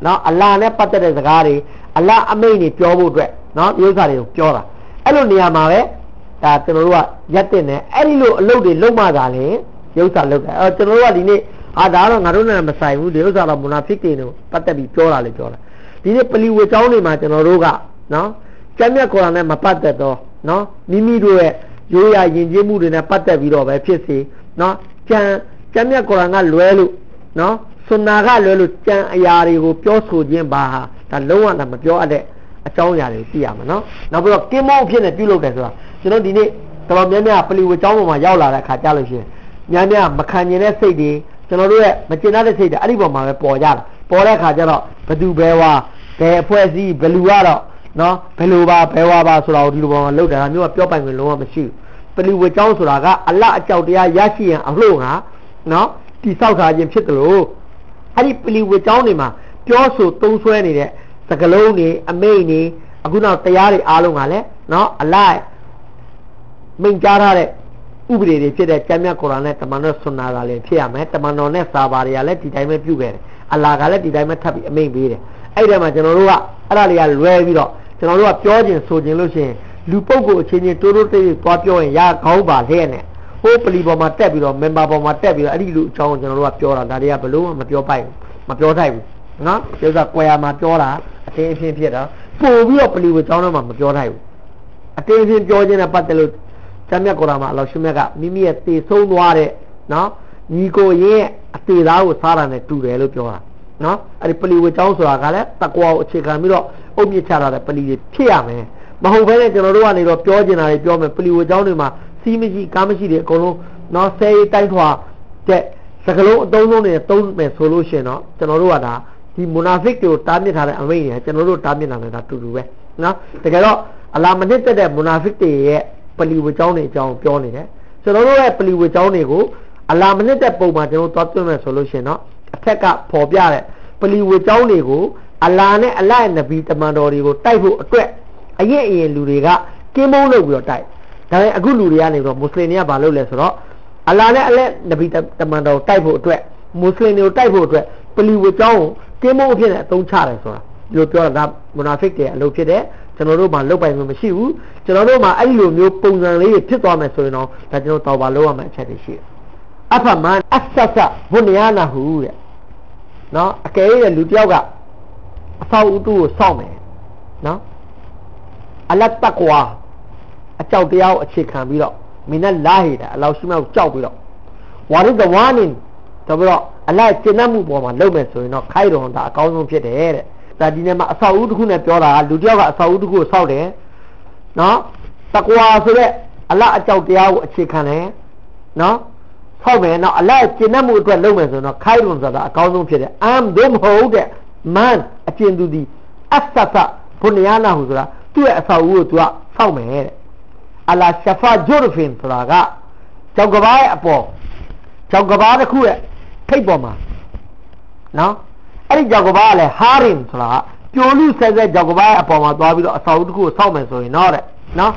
နော်အလာနဲ့ပတ်သက်တဲ့စကားတွေအလာအမိန့်တွေပြောဖို့အတွက်နော်ဒီဥစ္စာတွေကိုပြောတာအဲ့လိုနေရာမှာပဲဒါကျွန်တော်တို့ကရက်တင်တယ်အဲ့ဒီလိုအလုပ်တွေလုပ်မှသာလေဒီဥစ္စာလုပ်တယ်အဲ့တော့ကျွန်တော်တို့ကဒီနေ့ဒါတော့ငါတို့နဲ့မဆိုင်ဘူးဒီဥစ္စာတော့မူနာဖစ်တွေနဲ့ပတ်သက်ပြီးပြောတာလေပြောတာဒီနေ့ပလီဝေကျောင်းတွေမှာကျွန်တော်တို့ကနော်ကျမ်းမြတ်ကုရ်အာန်နဲ့မပတ်သက်တော့နော်မိမိတို့ရဲ့ရိုးရာယဉ်ကျေးမှုတွေနဲ့ပတ်သက်ပြီးတော့ပဲဖြစ်စေနော်ကျမ်းမြတ်ကုရ်အာန်ကလွဲလို့နော်ဆွန်နာကလွဲလို့ကျမ်းအရာတွေကိုပြောဆိုခြင်းပါဟာဒါလုံးဝမပြောအပ်တဲ့အကြောင်းအရာတွေသိရမှာနော်နောက်ပြီးတော့ကင်းမောအဖြစ်နဲ့ပြုလုပ်တယ်ဆိုတာကျွန်တော်ဒီနေ့တော်တော်များများပလီဝေကျောင်းပေါ်မှာရောက်လာတဲ့အခါကြားလို့ရှိရင်များများမခံကျင်တဲ့စိတ်တွေကျွန်တော်တို့ရဲ့မကျင်တဲ့စိတ်တွေအဲ့ဒီပေါ်မှာပဲပေါ်ကြတာပေါ်တဲ့အခါကျတော့ဘသူဘဲဝါဘယ်အဖွဲ့အစည်းဘယ်လူကတော့နော်ဘယ်လိုပါဘယ်ဝါပါဆိုတာကိုဒီလိုပေါ်မှာလုပ်တယ်ဒါမျိုးကပြောပိုင်ခွင့်လုံးဝမရှိဘူးပလီဝေကျောင်းဆိုတာကအလတ်အကြောက်တရားရရှိရန်အလို့ငါနော်တိဆောက်ထားခြင်းဖြစ်တယ်လို့အဲ့ဒီပလီဝေကျောင်းတွေမှာပြောဆိုသုံးဆွဲနေတဲ့စကလုံးတွေအမိန့်တွေအခုနောက်တရားတွေအားလုံးကလည်းနော်အလိုက်မိန့်ကြားထားတဲ့ဥပဒေတွေဖြစ်တဲ့ကျမ်းမြတ်ကုရ်အာန်နဲ့တမန်တော်ဆွန်နာကလည်းဖြစ်ရမယ်တမန်တော်နဲ့စာပါတွေကလည်းဒီတိုင်းပဲပြုခဲ့တယ်အလာကလည်းဒီတိုင်းပဲထပ်ပြီးအမိန့်ပေးတယ်အဲ့ဒီမှာကျွန်တော်တို့ကအဲ့ဒါတွေကလွဲပြီးတော့ကျွန်တော်တို့ကပြောခြင်းဆိုခြင်းလို့ရှိရင်လူပုဂ္ဂိုလ်အချင်းချင်းတိုးတိုးတိတ်တိတ်သွားပြောရင်ရကောင်းပါလေနဲ့ဟိုးပလီပေါ်မှာတက်ပြီးတော့ member ပေါ်မှာတက်ပြီးတော့အဲ့ဒီလူအကြောင်းကိုကျွန်တော်တို့ကပြောတာဒါတွေကဘလို့မပြောပိုက်ဘူးမပြောထိုက်ဘူးနော်ဒီဥစ္စာကွယ်ရမှာပြောတာအတင်းအဖြစ်ဖြစ်တော့ပို့ပြီးတော့ပလီဝေကျောင်းထဲမှာမပြောထိုက်ဘူးအတင်းအဖြစ်ပြောခြင်းနဲ့ပတ်သက်လို့ကျမ်းမြတ်ကုရ်အာန်မှာအလ္လာဟ်ရှင်မြတ်ကမိမိရဲ့သေဆုံးသွားတဲ့နော်ညီကိုရဲ့အသေးသားကိုစားတာနဲ့တူတယ်လို့ပြောတာနော်အဲ့ဒီပလီဝေကျောင်းဆိုတာကလည်းတကွာကိုအခြေခံပြီးတော့အုပ်မြစ်ချတာတဲ့ပလီတွေဖြစ်ရမယ်မဟုတ်ဘဲနဲ့ကျွန်တော်တို့ကနေတော့ပြောကျင်တာတွေပြောမယ်ပလီဝေကျောင်းတွေမှာစီးမရှိကားမရှိတွေအကုန်လုံးနော်ဆဲရေးတိုင်းထွာတဲ့စကလုံးအတုံးလုံးတွေသုံးမယ်ဆိုလို့ရှိရင်တော့ကျွန်တော်တို့ကဒါဒီမူနာဖစ်တွေကိုတားမြစ်ထားတဲ့အမိန့်တွေကျွန်တော်တို့တားမြစ်တာလည်းဒါတူတူပဲနော်တကယ်တော့အလာမနစ်တက်တဲ့မူနာဖစ်တွေရဲ့ပလီဝေကျောင်းတွေအကြောင်းပြောနေတယ်ကျွန်တော်တို့ရဲ့ပလီဝေကျောင်းတွေကိုအလာမနစ်တဲ့ပုံမှာကျွန်တော်တို့သွားပြမယ်ဆိုလို့ရှိရင်တော့အထက်ကပေါ်ပြတဲ့ပလီဝေကျောင်းတွေကိုအလာနဲ့အလိုက်နဗီတမန်တော်တွေကိုတိုက်ဖို့အတွက်အရင်လူတွေကကင်းမုန်းလုပ်ပြီးတော့တိုက်ဒါပေမဲ့အခုလူတွေကနေတော့မွတ်စလင်တွေကဘာလုပ်လဲဆိုတော့အလာနဲ့အလက်နဗီတမန်တော်တိုက်ဖို့အတွက်မွတ်စလင်တွေကိုတိုက်ဖို့အတွက်ပလီဝေကျောင်းကိုကင်းမုန်းအဖြစ်နဲ့အသုံးချတယ်ဆိုတာဒီလိုပြောတာဒါမူနာဖစ်တွေအလုပ်ဖြစ်တယ်ကျွန်တော်တို့မှလုပ်ပိုင်မှုမရှိဘူးကျွန်တော်တို့မှအဲ့ဒီလိုမျိုးပုံစံလေးဖြစ်သွားမယ်ဆိုရင်တော့ဒါကျွန်တော်တောက်ပါလုပ်ရမယ့်အချက်တွေရှိတယ်အဖမန်အဆဆဘုနယာနာဟုတဲ့နော်အကယ်၍လူတယောက်ကအဆောက်အဦကိုစောင့်မယ်နော်အလတ်တကွာအကြောက်တရားကိုအခြေခံပြီးတော့မင်းနဲ့လာဟီတာအလောရှိမကိုကြောက်ပြီးတော့ဝါရိဒဝါနင်တော့ပြီးတော့အလိုက်ကျင့်တတ်မှုပေါ်မှာလုပ်မယ်ဆိုရင်တော့ခိုက်တော်တာအကောင်းဆုံးဖြစ်တယ်တဲ့ဒါဒီနေ့မှာအဆောက်အဦတစ်ခုနဲ့ပြောတာလူတယောက်ကအဆောက်အဦတစ်ခုကိုစောင့်တယ်နော်တကွာဆိုတဲ့အလတ်အကြောက်တရားကိုအခြေခံတယ်နော်ဆောက်မယ်နော်အလိုက်ကျင့်တတ်မှုအတွက်လုပ်မယ်ဆိုရင်တော့ခိုက်တော်ဆိုတာအကောင်းဆုံးဖြစ်တယ်အမ်ဒုမဟုတ်တဲ့မန်အကျဉ်သူဒီအဆဆဘုနယာနာဟုဆိုတာသူ့ရဲ့အဆောက်အဦကိုသူကစောင့်မယ်တဲ့အလာရှဖာဂျူရ်ဖင်ဆိုတာကကြောက်ကဘာရဲ့အပေါ်ကြောက်ကဘာတစ်ခုရဲ့ထိပ်ပေါ်မှာနော်အဲ့ဒီကြောက်ကဘာကလည်းဟာရင်ဆိုတာပြိုလူဆဲဆဲကြောက်ကဘာရဲ့အပေါ်မှာသွားပြီးတော့အဆောက်အဦတစ်ခုကိုစောင့်မယ်ဆိုရင်တော့တဲ့နော်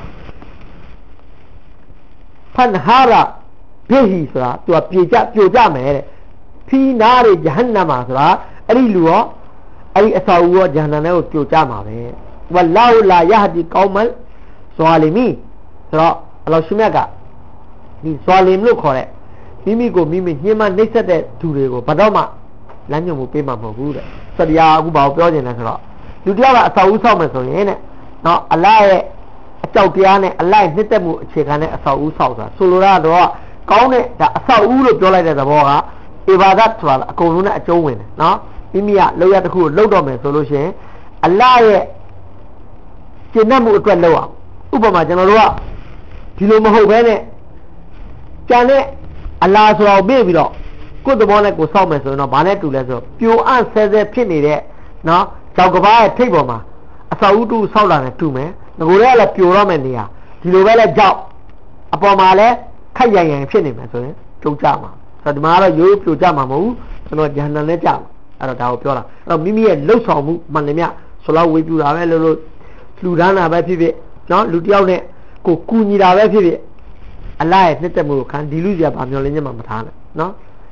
ဖန်ဟာရာဘေဟီဆိုတာသူကပြိုကျမယ်တဲ့ဖီနာရီဂျဟန္နမာဆိုတာအဲ့ဒီလူရောအဲ့ဒီအဆောက်အဦရောဂျဟန္နမ်ထဲကိုပြိုကျမှာပဲဝလာဟူလာယဟဒီကောမလ်ဇာလီမီဆိုတော့အလ္လာဟ်ရှင်မြတ်ကဒီဇာလင်လို့ခေါ်တဲ့မိမိကိုမိမိညှဉ်းပန်းနှိပ်စက်တဲ့သူတွေကိုဘာတော့မှလမ်းညွှန်မှုပေးမှာမဟုတ်ဘူးတဲ့စတရားအခုဘာကိုပြောနေလဲဆိုတော့လူတယောက်ကအဆောက်အဦဆောက်မယ်ဆိုရင်တဲ့နော်အလ္လာဟ်ရဲ့အကြောက်တရားနဲ့အလိုက်နှစ်သက်မှုအခြေခံတဲ့အဆောက်အဦဆောက်တာဆိုလိုတာတော့ကောင်းတဲ့ဒါအဆောက်အဦလို့ပြောလိုက်တဲ့သဘောကအီဘာဒတ်ဆိုတာအကုန်လုံးနဲ့အကျုံးဝင်တယ်နော်မိမိကလောက်ရတစ်ခုကိုလောက်တော့မယ်ဆိုလို့ရှိရင်အလ္လာဟ်ရဲ့ကျင့်တတ်မှုအတွက်လောက်အောင်ဥပမာကျွန်တော်တို့ကဒီလိုမဟုတ်ဘဲနဲ့ကြံတဲ့အလာဆိုတော့ပြေးပြီးတော့ကိုယ်သဘောနဲ့ကိုယ်စောက်မယ်ဆိုရင်တော့ဘာနဲ့တူလဲဆိုတော့ပြိုအပ်ဆဲဆဲဖြစ်နေတဲ့နော်ကြောက်ကဘာရဲ့ထိပ်ပေါ်မှာအဆောက်အဦတူဆောက်လာတယ်တူမယ်ငကိုယ်လည်းပြိုတော့မယ်နေရာဒီလိုပဲလဲကြောက်အပေါ်မှာလဲခက်ရန်ဖြစ်နေမယ်ဆိုရင်ကြုံကြမှာဆိုတော့ဒီမှာတော့ရိုးပြိုကြမှာမဟုတ်ဘူးကျွန်တော်ဂျန်နန်နဲ့ကြောက်အဲ့တော့ဒါကိုပြောတာအဲ့တော့မိမိရဲ့လှုပ်ဆောင်မှုမှန်တယ်မြဆိုတော့ဝေပြူတာပဲလို့လူဒန်းတာပဲဖြစ်ဖြစ်နော်လူတယောက်နဲ့ကိုကူညီတာပဲဖြစ်ဖြစ်အလားရဲ့နှစ်သက်မှုကိုခံဒီလူကြီးကဗာမျောလင်းချက်မှမထားနဲ့နော်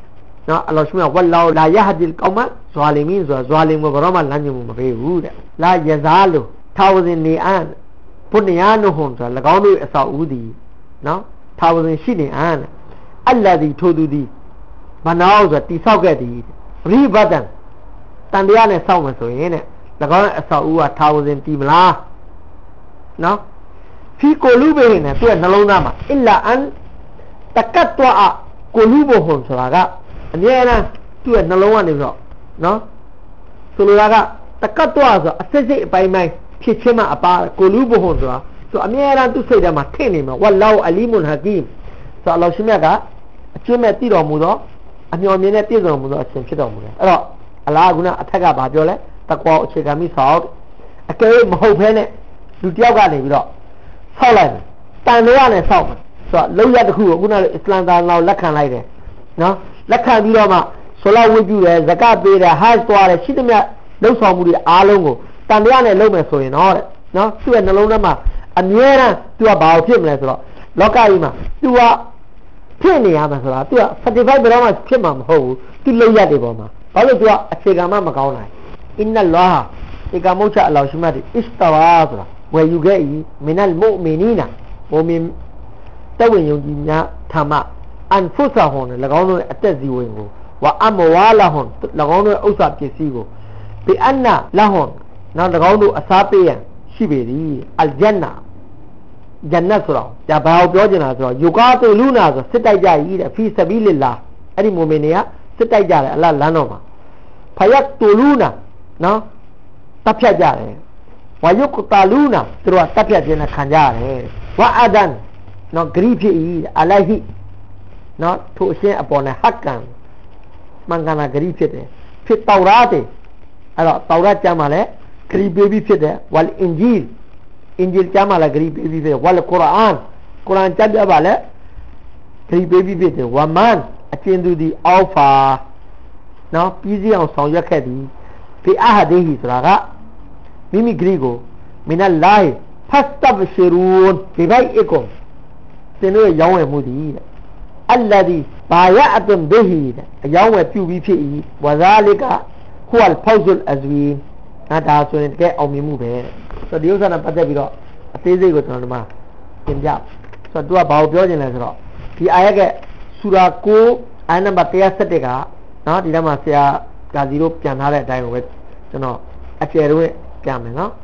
နော်အလ္လာဟ်ရှမြတ်ဝလ္လာဟူလာယဟဒီလ်ကောမဇွာလီမင်းဆိုတာဇွာလင်ကိုဘရောမှလမ်းညွှန်မှုမပေးဘူးတဲ့လာယဇာလိုထာဝစဉ်နေအံဘုနယာနုဟွန်ဆိုတာ၎င်းတို့အဆောက်ဦးသည်နော်ထာဝစဉ်ရှိနေအံအလ္လာဒီထိုသူသည်မနောဆိုတာတိဆောက်ခဲ့သည်ရိဘတ်တန်တန်တရားနဲ့ဆောက်မယ်ဆိုရင်တဲ့၎င်းရဲ့အဆောက်ဦးကထာဝစဉ်တည်မလားနော်ဖီကိုလူဘေနဲ့သူ့ရဲ့နှလုံးသားမှာအလ္လာအန်တကတ်တွာကိုလူဘဟွန်ဆိုတာကအမြဲတမ်းသူ့ရဲ့နှလုံးကနေပြီးတော့နော်ဆိုလိုတာကတကတ်တွာဆိုအစစ်စစ်အပိုင်းပိုင်းဖြစ်ချင်းမှအပါကိုလူဘဟွန်ဆိုတာသူအမြဲတမ်းသူ့စိတ်ထဲမှာထင့်နေမှာဝလောအလီမွန်ဟကီမ်ဆိုအလ္လာဟ်ရှင်မြတ်ကအကျင့်မဲ့တည်တော်မူသောအမျှော်မြင်နဲ့ပြည့်စုံမှုသောအရှင်ဖြစ်တော်မူတယ်အဲ့တော့အလ္လာဟ်ကအထက်ကဗာပြောလဲတကွာအခြေခံပြီးဆောက်အကယ်မဟုတ်ဘဲနဲ့လူတယောက်ကနေပြီးတော့ဆောက်လိုက်တယ်တန်တရားနဲ့ဆောက်မယ်ဆိုတော့လောက်ရတစ်ခုကိုခုနကအစ္စလမ်သာသနာလက်ခံလိုက်တယ်နော်လက်ခံပြီးတော့မှဆိုလာဝတ်ပြုတယ်ဇကတ်ပေးတယ်ဟတ်သွားတယ်ရှိသမျှလှုပ်ဆောင်မှုတွေအားလုံးကိုတန်တရားနဲ့လုပ်မယ်ဆိုရင်တော့တဲ့နော်သူ့ရဲ့နှလုံးထဲမှာအမြဲတမ်းသူကဘာလို့ဖြစ်မလဲဆိုတော့လောကကြီးမှာသူကဖြစ်နေရမှာဆိုတာသူက certified ဘယ်တော့မှဖြစ်မှာမဟုတ်ဘူးသူလောက်ရတယ်ပေါ်မှာဘာလို့သူကအခြေခံမှမကောင်းနိုင်အင်နလာဧကမုတ်ချအလ္လာဟ်ရှိမတ်အစ္စတဝါဆိုတာဝယ်ယူခဲ့ဤမင်နလ်မုအ်မီနီနာမုမင်တဝင်ယုံကြည်များထာမအန်ဖုဆာဟွန်၎င်းတို့ရဲ့အသက်ဇီဝင်ကိုဝအမဝါလာဟွန်၎င်းတို့ရဲ့ဥစ္စာပစ္စည်းကိုဘီအန်နာလာဟွန်နောက်၎င်းတို့အစားပေးရန်ရှိပေသည်အလ်ဂျန်နာဂျန်နတ်ဆိုတော့ဒါဘာကိုပြောချင်တာဆိုတော့ယူကာတူလူနာဆိုစစ်တိုက်ကြရည်တဲ့ဖီဆဘီလလာအဲ့ဒီမုမင်တွေကစစ်တိုက်ကြတယ်အလ္လာဟ်လမ်းတော်မှာဖယတ်တူလူနာနော်တပ်ဖြတ်ကြတယ်ဝါယုကတာလူနာသူတို့ကတပ်ဖြတ်ခြင်းနဲ့ခံကြရတယ်ဝါအဒန်နော်ဂရိဖြစ်ဤအလိုင်ဟိနော်ထိုအရှင်းအပေါ်နဲ့ဟတ်ကန်မှန်ကန်တာဂရိဖြစ်တယ်ဖြစ်တောက်ရာတယ်အဲ့တော့တောက်ရကျမ်းမှာလည်းဂရိပေးပြီးဖြစ်တယ်ဝါလ်အင်ဂျီလ်ကျမ်းမှာလည်းဂရိပေးပြီးဖြစ်တယ်ဝါလ်ကုရ်အာန်ကျမ်းပြပါလေဂရိပေးပြီးဖြစ်တယ်ဝါမန်အကျဉ်သူဒီအောက်ဖာနော်ပြီးစီးအောင်ဆောင်ရွက်ခဲ့သည်ဖီအာဟဒေဟီဆိုတာကမိမိဂရိကိုမင်နလာဟ်ဖတ်တဘရှရူန်ဒီဘိုင်အကွန်သင်တို့ရောင်းဝယ်မှုသည်တဲ့အလ္လာဒီဘာယအတုန်ဒေဟီတဲ့အရောင်းဝယ်ပြုပြီးဖြစ်၏ဝဇာလီကဟူအလ်ဖောဇ်အလ်အဇဝီဒါဆိုရင်တကယ်အောင်မြင်မှုပဲဆိုတော့ဒီဥစ္စာနဲ့ပတ်သက်ပြီးတော့အသေးစိတ်ကိုကျွန်တော်ဒီမှာသင်ပြဆိုတော့သူကဘာကိုပြောချင်လဲဆိုတော့ဒီအာယတ်ကဆူရာ9အာယတ်နံပါတ်117ကနော်ဒီထဲမှာဆရာဂါဇီတို့ပြန်ထားတဲ့အတိုင်းကိုပဲကျွန်တော်အကျယ်တော့ပြန်မယ်နော်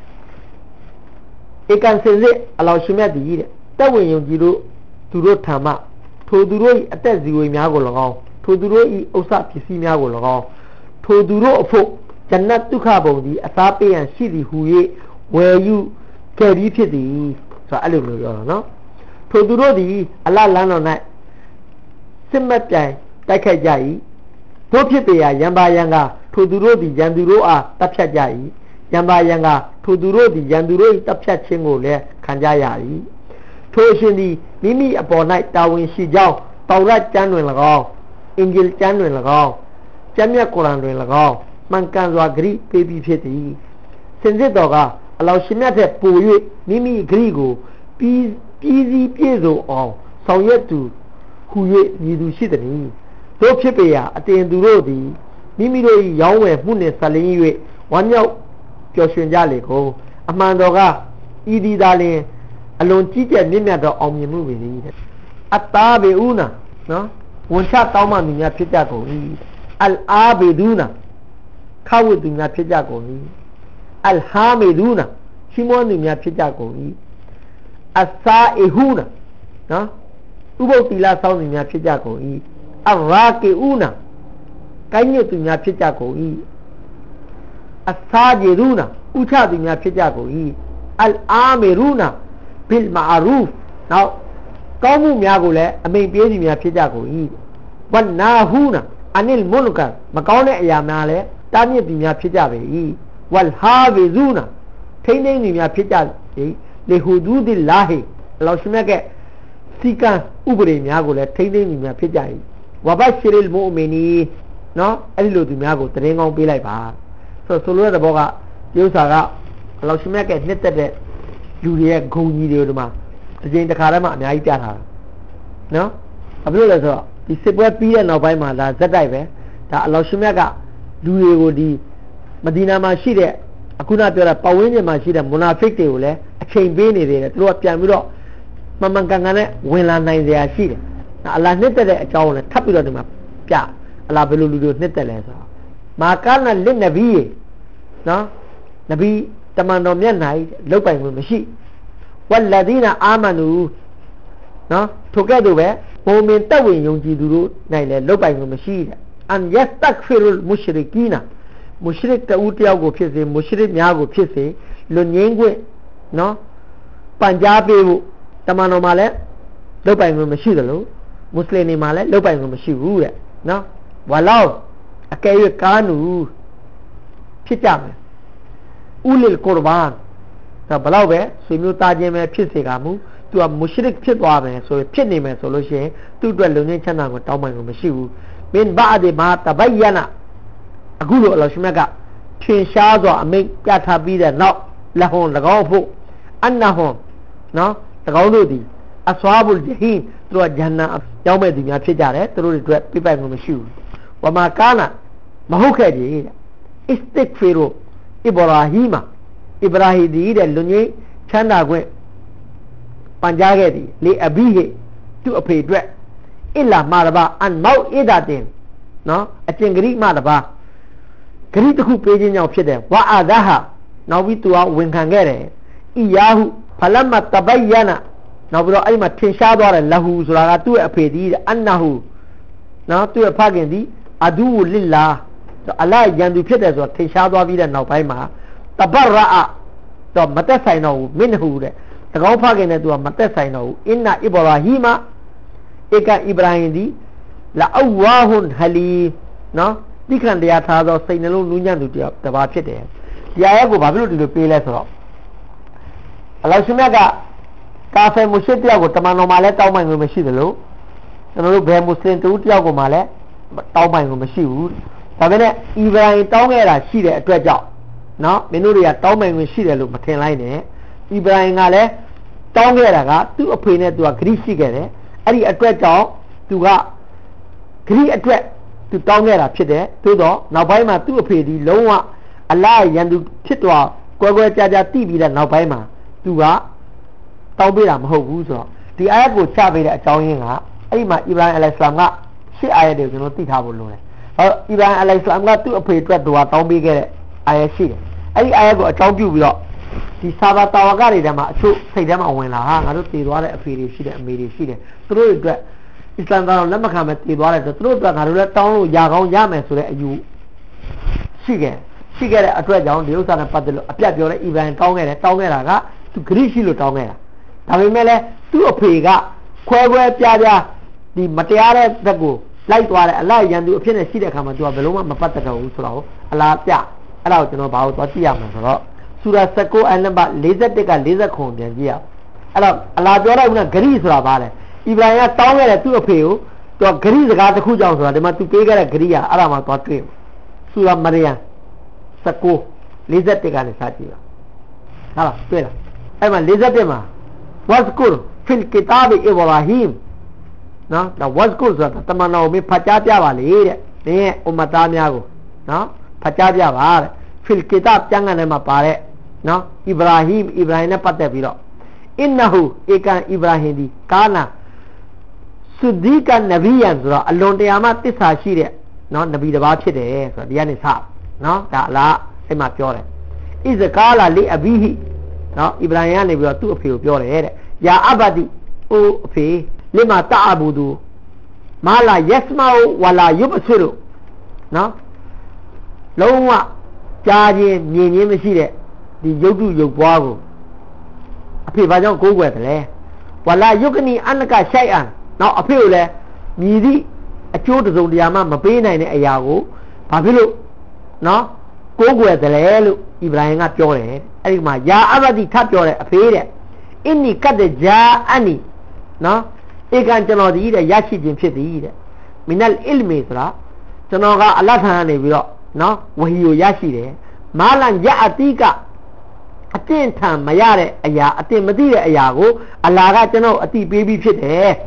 ဧကန်စင်စစ်အလောရှင်မြတ်တည်တဲ့တက်ဝင်ယုံကြည်လို့သူတို့ထံမှထိုသူတို့၏အသက်ဇီဝေများကို၎င်းထိုသူတို့၏ဥစ္စာပစ္စည်းများကို၎င်းထိုသူတို့အဖို့ဂျန်နတ်ဒုက္ခဘုံသည်အစားပေးရန်ရှိသည်ဟူ၍ဝယ်ယူခဲ့ပြီးဖြစ်သည်ဆိုတော့အဲ့လိုမျိုးပြောတာနော်ထိုသူတို့သည်အလ္လာဟ်လမ်းတော်၌စစ်မှတ်ပြိုင်တိုက်ခိုက်ကြ၏တို့ဖြစ်ပေရာရံပါရံကထိုသူတို့သည်ရန်သူတို့အားတပ်ဖြတ်ကြ၏ရံပါရံကထိုသူတို့သည်ရန်သူတို့၏တပ်ဖြတ်ခြင်းကိုလည်းခံကြရ၏ထိုအရှင်သည်မိမိအပေါ်၌တာဝန်ရှိကြောင်းတောရတ်ကျမ်းတွင်၎င်းအင်ဂျီလ်ကျမ်းတွင်၎င်းကျမ်းမြတ်ကုရ်အာန်တွင်၎င်းမှန်ကန်စွာဂရိပေးပြီးဖြစ်သည်စင်စစ်တော်ကအလ္လာဟ်ရှင်မြတ်ထက်ပို၍မိမိဂရိကိုပြီးစည်းပြည့်စုံအောင်ဆောင်ရွက်သူဟူ၍မြည်သူရှိသည်တို့ဖြစ်ပေရာအတင်သူတို့သည်မိမိတို့၏ရောင်းဝယ်မှုနှင့်ဆက်လင်း၍ဝမ်းမြောက်ပျော်ရွှင်ကြလေကုန်အမှန်တော်ကဤသည်သာလျှင်အလွန်ကြီးကျယ်မြင့်မြတ်သောအောင်မြင်မှုပေသည်အတာဘေဦးနာနော်ဝန်ချတောင်းမှသူများဖြစ်ကြကုန်၏အလ်အာဘေဒူနာခဝတ်သူများဖြစ်ကြကုန်၏အလ်ဟာမေဒူနာချီးမွမ်းသူများဖြစ်ကြကုန်၏အဆာအီဟူနာနော်ဥပုသ်သီလစောင့်သူများဖြစ်ကြကုန်၏အရာကေဦးနာကိုင်းညွတ်သူများဖြစ်ကြကုန်၏အစာဂျီရူနာဥချသူများဖြစ်ကြကုန်၏အလ်အာမီရူနာဘီလ်မာရူဖ်နောက်ကောင်းမှုများကိုလည်းအမိန့်ပေးသူများဖြစ်ကြကုန်၏ဝတ်နာဟူနာအနိလ်မွန်ကာမကောင်းတဲ့အရာများလည်းတားမြစ်သူများဖြစ်ကြပေ၏ဝလ်ဟာဗီဇူနာထိန်းသိမ်းသူများဖြစ်ကြ၏လေဟူဒူဒီလာဟီအလ္လာဟ်ရှင်မြတ်ကစီကံဥပဒေများကိုလည်းထိန်းသိမ်းသူများဖြစ်ကြ၏ဝဘရှရီလ်မုအမီနီနော်အဲ့ဒီလိုသူများကိုတရင်ကောင်းပေးလိုက်ပါဆိုလိုတဲ့ဘောကဒီဥစ္စာကအလ္လာဟ်ရှင်မြတ်ကနှစ်သက်တဲ့လူတွေရဲ့ဂုဏ်ကြီးတွေကိုဒီမှာတစ်ချိန်တစ်ခါတည်းမှအများကြီးပြထားတာနော်ဘာဖြစ်လို့လဲဆိုတော့ဒီဒီစစ်ပွဲပြီးတဲ့နောက်ပိုင်းမှာဒါဇက်တိုက်ပဲဒါအလောရှင်မြတ်ကလူတွေကိုဒီမဒီနာမှာရှိတဲ့အခုနပြောတာပတ်ဝန်းကျင်မှာရှိတဲ့မွနာဖစ်တွေကိုလည်းအချိန်ပေးနေတယ်သူတို့ကပြန်ပြီးတော့မှန်မှန်ကန်ကန်နဲ့ဝင်လာနိုင်ကြရရှိတယ်အလ္လာဟ်နှစ်သက်တဲ့အကြောင်းကိုလည်းထပ်ပြီးတော့ဒီမှာပြအလ္လာဟ်ဘယ်လိုလူတွေနှစ်သက်လဲဆိုတော့မာကာနလစ်နဗီနော်နဗီတမန်တော်မြတ်၌လောက်ပိုင်ဝင်မရှိဝလ္လဒီနာအာမနူနော်ထိုကဲ့သို့ပဲမိုမင်တက်ဝင်ယုံကြည်သူတို့၌လည်းလောက်ပိုင်ဝင်မရှိတဲ့အန်ယက်တက်ဖီရူလ်မုရှရီကီနာမုရှရစ်တဦးတယောက်ကိုဖြစ်စေမုရှရစ်များကိုဖြစ်စေလွန်ငင်းခွင့်နော်ပန်ကြားပေးဖို့တမန်တော်မှာလည်းလောက်ပိုင်ခွင့်မရှိသလိုမွတ်စလင်တွေမှာလည်းလောက်ပိုင်ခွင့်မရှိဘူးတဲ့နော်ဝါလောက်အကယ်၍ကာနူဖြစ်ကြမယ်ဥလီလ်ကုရ်ဘန်ဒါဘလောက်ပဲဆွေမျိုးသားချင်းပဲဖြစ်စေကမူသူကမုရှရစ်ဖြစ်သွားမယ်ဆိုရင်ဖြစ်နေမယ်ဆိုလို့ရှိရင်သူ့အတွက်လုံငင်းချမ်းသာကိုတောင်းပန်ခွင့်မရှိဘူးမင်ဘာဒီမာတဘယနာအခုလိုအလ္လာဟ်ရှင်မြတ်ကထင်ရှားစွာအမိန့်ပြထားပြီးတဲ့နောက်လဟွန်၎င်းဖို့အန်နဟွန်နော်၎င်းတို့သည်အဆွာဘူလ်ဂျဟီမ်သူတို့ကဂျန်နာရောက်မဲ့သူများဖြစ်ကြတယ်သူတို့တွေအတွက်ပြပိုင်မှုမရှိဘူးဝမာကာနာမဟုတ်ခဲ့ကြအစ္စတစ်ဖီရူအီဘရာဟီမာအီဘရာဟီဒီတဲ့လူကြီးချမ်းသာခွင့်ပန်ကြားခဲ့သည်လေအဘီဟိသူ့အဖေအတွက်အစ်လာမာရဘာအန်မောက်အီဒါတင်နော်အကျင့်ဂရိမတပါဂရိတစ်ခုပေးခြင်းကြောင့်ဖြစ်တယ်ဝါအာဒါဟာနောက်ပြီးသူကဝန်ခံခဲ့တယ်အီယာဟုဖလမတဘယနာနောက်ပြီးတော့အဲ့မှာထင်ရှားသွားတယ်လဟူဆိုတာကသူ့ရဲ့အဖေဒီအန်နာဟူနော်သူ့ရဲ့ဖခင်ဒီအဒူလစ်လာအလာယန်သူဖြစ်တယ်ဆိုတော့ထင်ရှားသွားပြီးတဲ့နောက်ပိုင်းမှာတဘရအတော့မသက်ဆိုင်တော့ဘူးမင်းဟူတဲ့တကောင်းဖခင်နဲ့သူကမသက်ဆိုင်တော့ဘူးအင်နာအီဘရာဟီမာဧကအီဘရာဟင်ဒီလာအဝါဟွန်ဟလီနော်ဒီခံတရားထားသောစိတ်နှလုံးနူးညံ့သူတပါးဖြစ်တယ်ဒီအာယတ်ကိုဘာဖြစ်လို့ဒီလိုပေးလဲဆိုတော့အလ္လာဟ်ရှင်မြတ်ကကာဖီမုရှရစ်တယောက်ကိုတမန်တော်မှာလည်းတောင်းပန်ခွင့်မရှိသလိုကျွန်တော်တို့ဘယ်မွတ်စလင်တူတယောက်ကိုမှလည်းတောင်းပန်ခွင့်မရှိဘူးဒါပေမဲ့အီဘရာဟင်တောင်းခဲ့တာရှိတဲ့အတွက်ကြောင့်နော်မင်းတို့တွေကတောင်းပန်ခွင့်ရှိတယ်လို့မထင်လိုက်နဲ့အီဘရာဟင်ကလည်းတောင်းခဲ့တာကသူ့အဖေနဲ့သူကဂရိရှိခဲ့တယ်အဲ့ဒီအတွက်ကြောင့်သူကဂရိအတွက်သူတောင်းခဲ့တာဖြစ်တယ်သို့တော့နောက်ပိုင်းမှာသူ့အဖေဒီလုံးဝအလာယန်သူဖြစ်သွားကွဲကွဲကြကြတိပြီးတဲ့နောက်ပိုင်းမှာသူကတောင်းပေးတာမဟုတ်ဘူးဆိုတော့ဒီအာယတ်ကိုချပေးတဲ့အကြောင်းရင်းကအဲ့ဒီမှာအီဘရာဟင်အလိုင်စလမ်ကရှစ်အာယတ်တွေကိုကျွန်တော်သိထားဖို့လိုတယ်ဟောအီဘရာဟင်အလိုင်စလမ်ကသူ့အဖေအတွက်သူကတောင်းပေးခဲ့တဲ့အာယတ်ရှိတယ်အဲ့ဒီအာယတ်ကိုအကြောင်းပြုပြီးတော့ဒီဆာဘာတာဝကတွေထဲမှာအချို့စိတ်ထဲမှာဝင်လာဟာငါတို့တည်သွားတဲ့အဖေတွေရှိတယ်အမေတွေရှိတယ်သူတို့အတွက်အစ္စလာမ်တော်လက်မခံမဲ့တည်သွားတယ်ဆိုသူတို့အတွက်ငါတို့လည်းတောင်းလို့ရကောင်းရမယ်ဆိုတဲ့အယူရှိခဲ့တဲ့အတွက်ကြောင့်ဒီဥစ္စာနဲ့ပတ်သက်လို့အပြတ်ပြောတဲ့အီဘရာဟင်တောင်းခဲ့တာကသူဂရိရှိလို့တောင်းခဲ့တာဒါပေမဲ့လည်းသူ့အဖေကခွဲပြားဒီမတရားတဲ့ဘက်ကိုလိုက်သွားတယ်အလရန်သူအဖြစ်နဲ့ရှိတဲ့အခါမှာသူကဘယ်လုံးမှမပတ်သက်တော့ဘူးဆိုတော့အလားပြအဲ့ဒါကိုကျွန်တော်ဘာလို့သွားကြည့်ရမှာဆိုတော့ဆူရာ19အနံပါတ်41က49ပြန်ကြည့်ရအဲ့တော့အလားပြောလိုက်ဦးကဂရိဆိုတာဘာလဲအီဘရာဟင်ကတောင်းခဲ့တဲ့သူ့အဖေကိုသူကဂရိစကားတစ်ခုကြောင့်ဆိုတာဒီမှာသူပေးခဲ့တဲ့ဂရိကအဲ့ဒါမှသွားတွေ့ဆူရာမရိယမ်19 41ကနေစကြည့်ပါဟာလားတွေ့လားအဲ့မှာ41မှာဝတ်ကူဖီလ်ကီတာဘ်အီဘရာဟီမ်နော်ဒါဝတ်ကူဆိုတာတမန်တော်ကိုဖတ်ကြားပြပါလေတဲ့နင်းရဲ့အွမ္မသားများကိုနော်ဖတ်ကြားပြပါတဲ့ဖီလ်ကီတာဘ်ကျမ်းဂန်ထဲမှာပါတဲ့နော်အီဘရာဟီမ်နဲ့ပတ်သက်ပြီးတော့အင်နဟူဧကန်အီဘရာဟင်ဒီကာနာဆုဒီကန်နဗီယန်ဆိုတော့အလွန်တရာမှတစ္ဆာရှိတဲ့နော်နဗီတစ်ပါးဖြစ်တယ်ဆိုတော့ဒီကနေစနော်ဒါအလားအဲ့မှာပြောတယ်ဣဇကာလာလီအဘီဟီနော်အီဘရာဟင်ကနေပြီးတော့သူ့အဖေကိုပြောတယ်တဲ့ယာအဘဒီအိုအဖေလီမာတာအဘူဒူမာလာယက်စမာဝလာယုဘဆွေတို့နော်လုံးဝကြားခြင်းမြင်ခြင်းမရှိတဲ့ဒီရုပ်တုရုပ်ပွားကိုအဖေဘာကြောင့်ကိုးကွယ်တယ်လဲဝလာယုကနီအနကရှိုက်အန်နော်အဖေကိုလည်းမြည်သည့်အကျိုးတစုံတရာမှမပေးနိုင်တဲ့အရာကိုဘာဖြစ်လို့နော်ကိုးကွယ်တယ်လဲလို့အီဘရာဟင်ကပြောတယ်အဲ့ဒီမှာယာအဘဒီထပ်ပြောတယ်အဖေတဲ့အင်းနီကတ်ဂျာအန်နီနော်ဧကန်ကျွန်တော်ဒီတဲ့ရရှိခြင်းဖြစ်သည်တဲ့မီနလ်အီလ်မီဆိုတာကျွန်တော်ကအလတ်ထံကနေပြီးတော့နော်ဝဟီကိုရရှိတယ်မာလန်ယာအတီကအတင်းထံမရတဲ့အရာအတင်းမသိတဲ့အရာကိုအလာကကျွန်တော်အတိပေးပြီးဖြစ်တယ်ဖ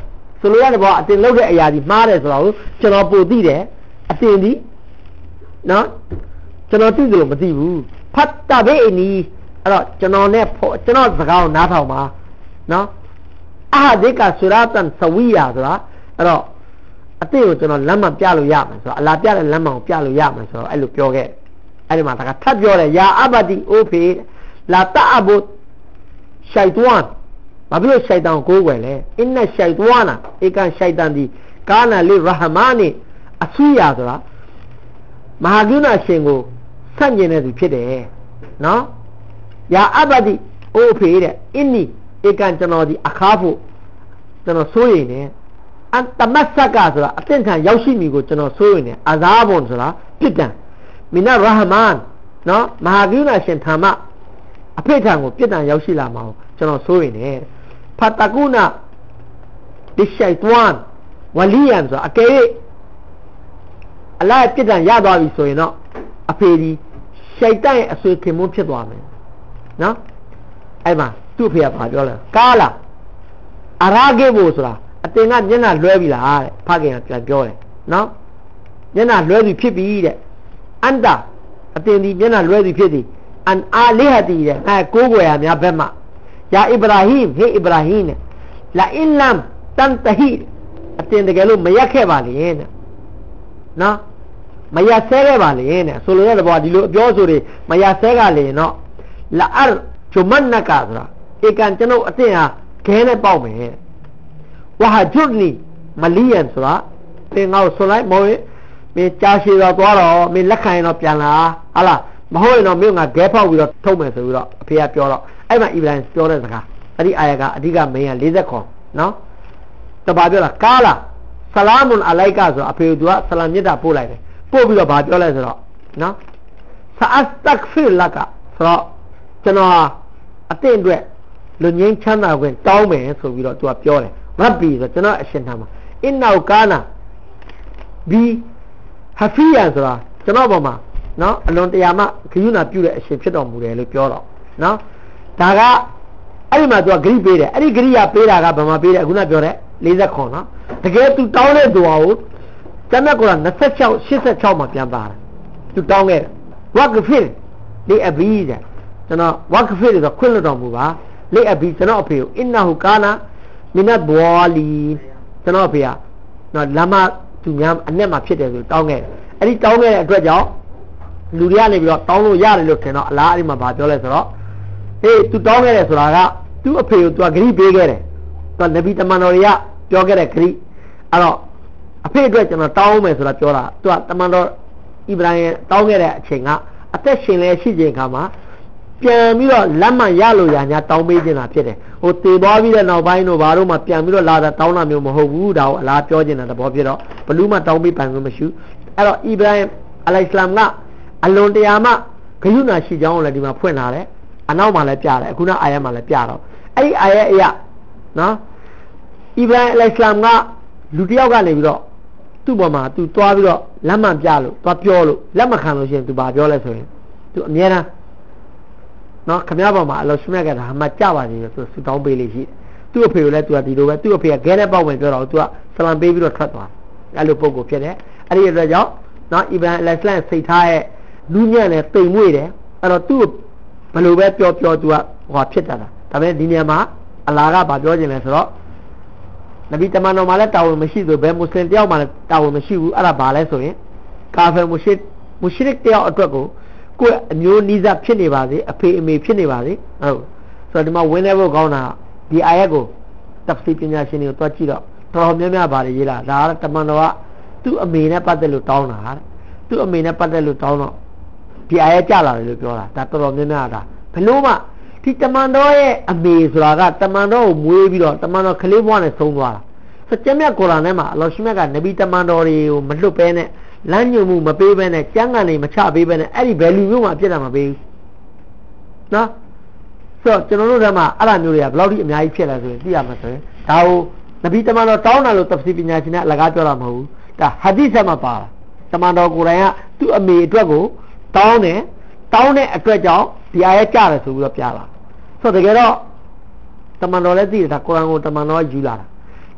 ဆိုလိုရတဲ့ဘောအတင်လုပ်တဲ့အရာဒီမှားတယ်ဆိုတော့ကျွန်တော်ပို့သိတယ်အတင်ဒီနော်ကျွန်တော်သိတယ်လို့မသိဘူးဖတ်တာဘေးအနီးအဲ့တော့ကျွန်တော်နဲ့ကျွန်တော်စကားကိုနားထောင်ပါနော်အာဒီကဆူရာတန်ဆဝီယာဆိုတာအဲ့တော့အတင်ကိုကျွန်တော်လမ်းမှပြလို့ရမယ်ဆိုတော့အလားပြတဲ့လမ်းမှကိုပြလို့ရမယ်ဆိုတော့အဲ့လိုပြောခဲ့အဲ့ဒီမှာဒါကထပ်ပြောတယ်ယာအဘဒီအိုဖေလာတအဘုရှိုက်တွန်ဘာဖြစ်လို့ရှိုက်တန်ကိုကိုယ်ွယ်လဲအင်းနဲ့ရှိုက်တွန်နာဧကန်ရှိုက်တန်ဒီကာနာလီရဟမာနီအဆူယာဆိုတာမဟာကရုဏာရှင်ကိုဆန့်ကျင်တဲ့သူဖြစ်တယ်နော်ယာအဘဒီအိုဖေတဲ့အင်းနီဧကန်ကျွန်တော်ဒီအခါဖို့ကျွန်တော်စိုးရိမ်နေအန်တမတ်ဆက်ကဆိုတာအသင်္ခံရောက်ရှိမိကိုကျွန်တော်စိုးရိမ်နေအာဇာဘွန်ဆိုတာပြစ်ဒဏ်မင်နာရဟမန်နော်မဟာကရုဏာရှင်ထာမအဖေထံကိုပြစ်ဒဏ်ရောက်ရှိလာမှာကိုကျွန်တော်စိုးရိမ်နေဖတ်တကုနာဒီရှိုက်တွန်ဝလီယန်ဆိုတာအကယ်၍အလားပြစ်ဒဏ်ရသွားပြီဆိုရင်တော့အဖေဒီရှိုက်တန်ရဲ့အဆွေခင်မွန်းဖြစ်သွားမယ်နော်အဲ့မှာသူ့ဖေကဘာပြောလဲကားလာအရာဂေဘိုဆိုတာအတင်ကမျက်နှာလွှဲပြီလားတဲ့ဖခင်ကပြန်ပြောတယ်နော်မျက်နှာလွှဲပြီဖြစ်ပြီတဲ့အန်တာအတင်ဒီမျက်နှာလွှဲပြီဖြစ်သည်အန်အာလီဟတီတဲ့ကိုးကွယ်ရများဘက်မှာယာအဗရာဟိမ်ဟေးအဗရာဟိမ်လာအင်လမ်တန်တဟီအတင်တကယ်လို့မရက်ခဲ့ပါလေတဲ့နော်မရက်ဆဲခဲ့ပါလေတဲ့ဆိုလိုတဲ့ဘောဒီလိုအပြောဆိုတွေမရက်ဆဲကလေနော်လာအာဂျူမန်နကာဆိုတာဧကန်ကျွန်ုပ်အတင်ဟာခဲနဲ့ပေါက်မယ်ဝါဟာဂျွတ်လီမလီယန်ဆိုတာသင်ငါ့ကိုဆိုလိုက်မော်မင်းကြားရှိတော့သွားတော့မင်းလက်ခံရင်တော့ပြန်လာဟာလားမဟုတ်ရင်တော့မင်းငါဂဲဖောက်ပြီးတော့ထုတ်မယ်ဆိုပြီးတော့အဖေကပြောတော့အဲ့မှာအီဗရာဟင်ပြောတဲ့စကားအဲ့ဒီအာယတ်ကအဓိကမင်းက40ခွန်နော်တပါပြောတာကာလာဆလာမွန်အလိုက်ကဆိုအဖေကဆလာမြတ်တာပို့လိုက်တယ်ပို့ပြီးတော့ဗာပြောလိုက်ဆိုတော့နော်ဆာအစတက်ဖီလကဆိုတော့ကျွန်တော်အတင့်အတွက်လူငင်းချမ်းသာခွင့်တောင်းမယ်ဆိုပြီးတော့သူကပြောတယ်ရဘ်ဘီဆိုကျွန်တော်အရှင်ထံမှာအင်နောက်ကာနာဘီဟဖီယန်ဆိုတာကျွန်တော်ပေါ်မှာနော်အလွန်တရာမှခရုဏာပြုတဲ့အရှင်ဖြစ်တော်မူတယ်လို့ပြောတော့နော်ဒါကအဲ့ဒီမှာသူကဂရိပေးတယ်အဲ့ဒီဂရိယာပေးတာကဘာမှပေးတယ်အခုနပြောတဲ့40ခွန်နော်တကယ်သူတောင်းတဲ့သူဟာကိုကျမ်းမြတ်ကုရ်အာန်26 86မှာပြန်ပါတယ်သူတောင်းခဲ့တယ်ဝါကဖီဒီအဘီတဲ့ကျွန်တော်ဝါကဖီဆိုခွင့်လွှတ်တော်မူပါလေအဘီကျွန်တော်အဖေကိုအင်နာဟူကာနာမင်နတ်ဘွာလီကျွန်တော်အဖေကနော်လမ်းမသူများအနဲ့မှာဖြစ်တယ်ဆိုတောင်းခဲ့တယ်အဲ့ဒီတောင်းခဲ့တဲ့အတွက်ကြောင့်လူတွေကနေပြီးတော့တောင်းလို့ရတယ်လို့ထင်တော့အလားအဲ့ဒီမှာဗာပြောလဲဆိုတော့ဟေးသူတောင်းခဲ့တယ်ဆိုတာကသူ့အဖေကိုသူကဂရိပေးခဲ့တယ်သူကနဗီတမန်တော်တွေကပြောခဲ့တဲ့ဂရိအဲ့တော့အဖေအတွက်ကျွန်တော်တောင်းမယ်ဆိုတာပြောတာသူကတမန်တော်ဣဗရာဟင်တောင်းခဲ့တဲ့အချိန်ကအသက်ရှင်လဲရှိချိန်ခါမှာပြန်ပြီးတော့လက်မှန်ရလို့ရညာတောင်းပေးနေတာဖြစ်တယ်ဟိုတည်သွားပြီးတဲ့နောက်ပိုင်းတို့ဘာလို့မှပြန်ပြီးတော့လာတာတောင်းတာမျိုးမဟုတ်ဘူးဒါကိုအလားပြောနေတာတဘောဖြစ်တော့ဘလူးမှတောင်းပေးပိုင်လို့မရှိအဲ့တော့ဣဗရာဟင်အလိုင်စလမ်ကအလွန်တရာမှဂရုဏာရှိကြောင်းလည်းဒီမှာဖွင့်လာတယ်အနောက်မှာလည်းပြတယ်အခုနအာယတ်မှာလည်းပြတော့အဲ့ဒီအာယတ်အရာနော်ဣဗရာဟင်အလိုင်စလမ်ကလူတယောက်ကနေပြီးတော့သူ့ပေါ်မှာသူသွားပြီးတော့လက်မှန်ပြလို့သွားပြောလို့လက်မခံလို့ရှိရင်သူဘာပြောလဲဆိုရင်သူအမြဲတမ်းနော်ခမရပေါ်မှာအလောရှမြတ်ကဒါမှကြပါစေဆိုသူတောင်းပေးလေးရှိသူ့အဖေကိုလည်းသူကဒီလိုပဲသူ့အဖေကခဲတဲ့ပေါက်ဝင်ပြောတော့သူကဆလမ်ပေးပြီးတော့ထွက်သွားအဲ့လိုပုံကိုဖြစ်တယ်အဲ့ဒီအတွက်ကြောင့်နော်ဣဗရာဟင်အလိုင်စလမ်စိတ်ထားရဲ့လူညံ့နဲ့တိမ်မွေ့တယ်အဲ့တော့သူ့ဘယ်လိုပဲပြောသူကဟောဖြစ်တာဒါပေမဲ့ဒီနေရာမှာအလာကဘာပြောခြင်းလဲဆိုတော့နဗီတမန်တော်မှာလည်းတာဝန်မရှိသလိုဘယ်မွတ်စလင်တယောက်မှလည်းတာဝန်မရှိဘူးအဲ့ဒါဘာလဲဆိုရင်ကာဖီမုရှရစ်တယောက်အတွက်ကိုကိုယ်အမျိုးနီးစပ်ဖြစ်နေပါစေအဖေအမေဖြစ်နေပါစေဟုတ်ဆိုတော့ဒီမှာဝင်းနေဖို့ကောင်းတာဒီအာယတ်ကိုတပ်စီပညာရှင်တွေကိုတွက်ကြည့်တော့တော်များများပါတယ်ရေးလားဒါကတမန်တော်ကသူ့အမေနဲ့ပတ်သက်လို့တောင်းတာတဲ့သူ့အမေနဲ့ပတ်သက်လို့တောင်းတော့ဒီအာယတ်ကြလာတယ်လို့ပြောတာဒါတော်များများဒါဘလို့မှဒီတမန်တော်ရဲ့အမေဆိုတာကတမန်တော်ကိုမွေးပြီးတော့တမန်တော်ကလေးဘွားနဲ့ဆုံးသွားတာဆိုကျမ်းမြတ်ကုရ်အာန်ထဲမှာအလ္လာဟ်ရှမြတ်ကနဗီတမန်တော်တွေကိုမလွတ်ဘဲနဲ့လမ်းညွှန်မှုမပေးဘဲနဲ့ကျမ်းဂန်တွေမချပေးဘဲနဲ့အဲ့ဒီ value မျိုးမှအပြစ်တာမပေးဘူးနော်ဆိုတော့ကျွန်တော်တို့ထဲမှာအဲ့ဒါမျိုးတွေကဘယ်လောက်ထိအများကြီးဖြစ်လဲဆိုရင်သိရမှာဆိုရင်ဒါကိုနဗီတမန်တော်တောင်းတာလို့တဖစီပညာရှင်နဲ့အလကားပြောတာမဟုတ်ဘူးဒါဟာဒီသ်မှာပါတာတမန်တော်ကိုယ်တိုင်ကသူ့အမေအတွက်ကိုတောင်းတဲ့အတွက်ကြောင့်ဒီအာယတ်ကြတယ်ဆိုပြီးတော့ပြလာဆိုတော့တကယ်တော့တမန်တော်လည်းသိတယ်ဒါကုရ်အာန်ကိုတမန်တော်ကယူလာတာ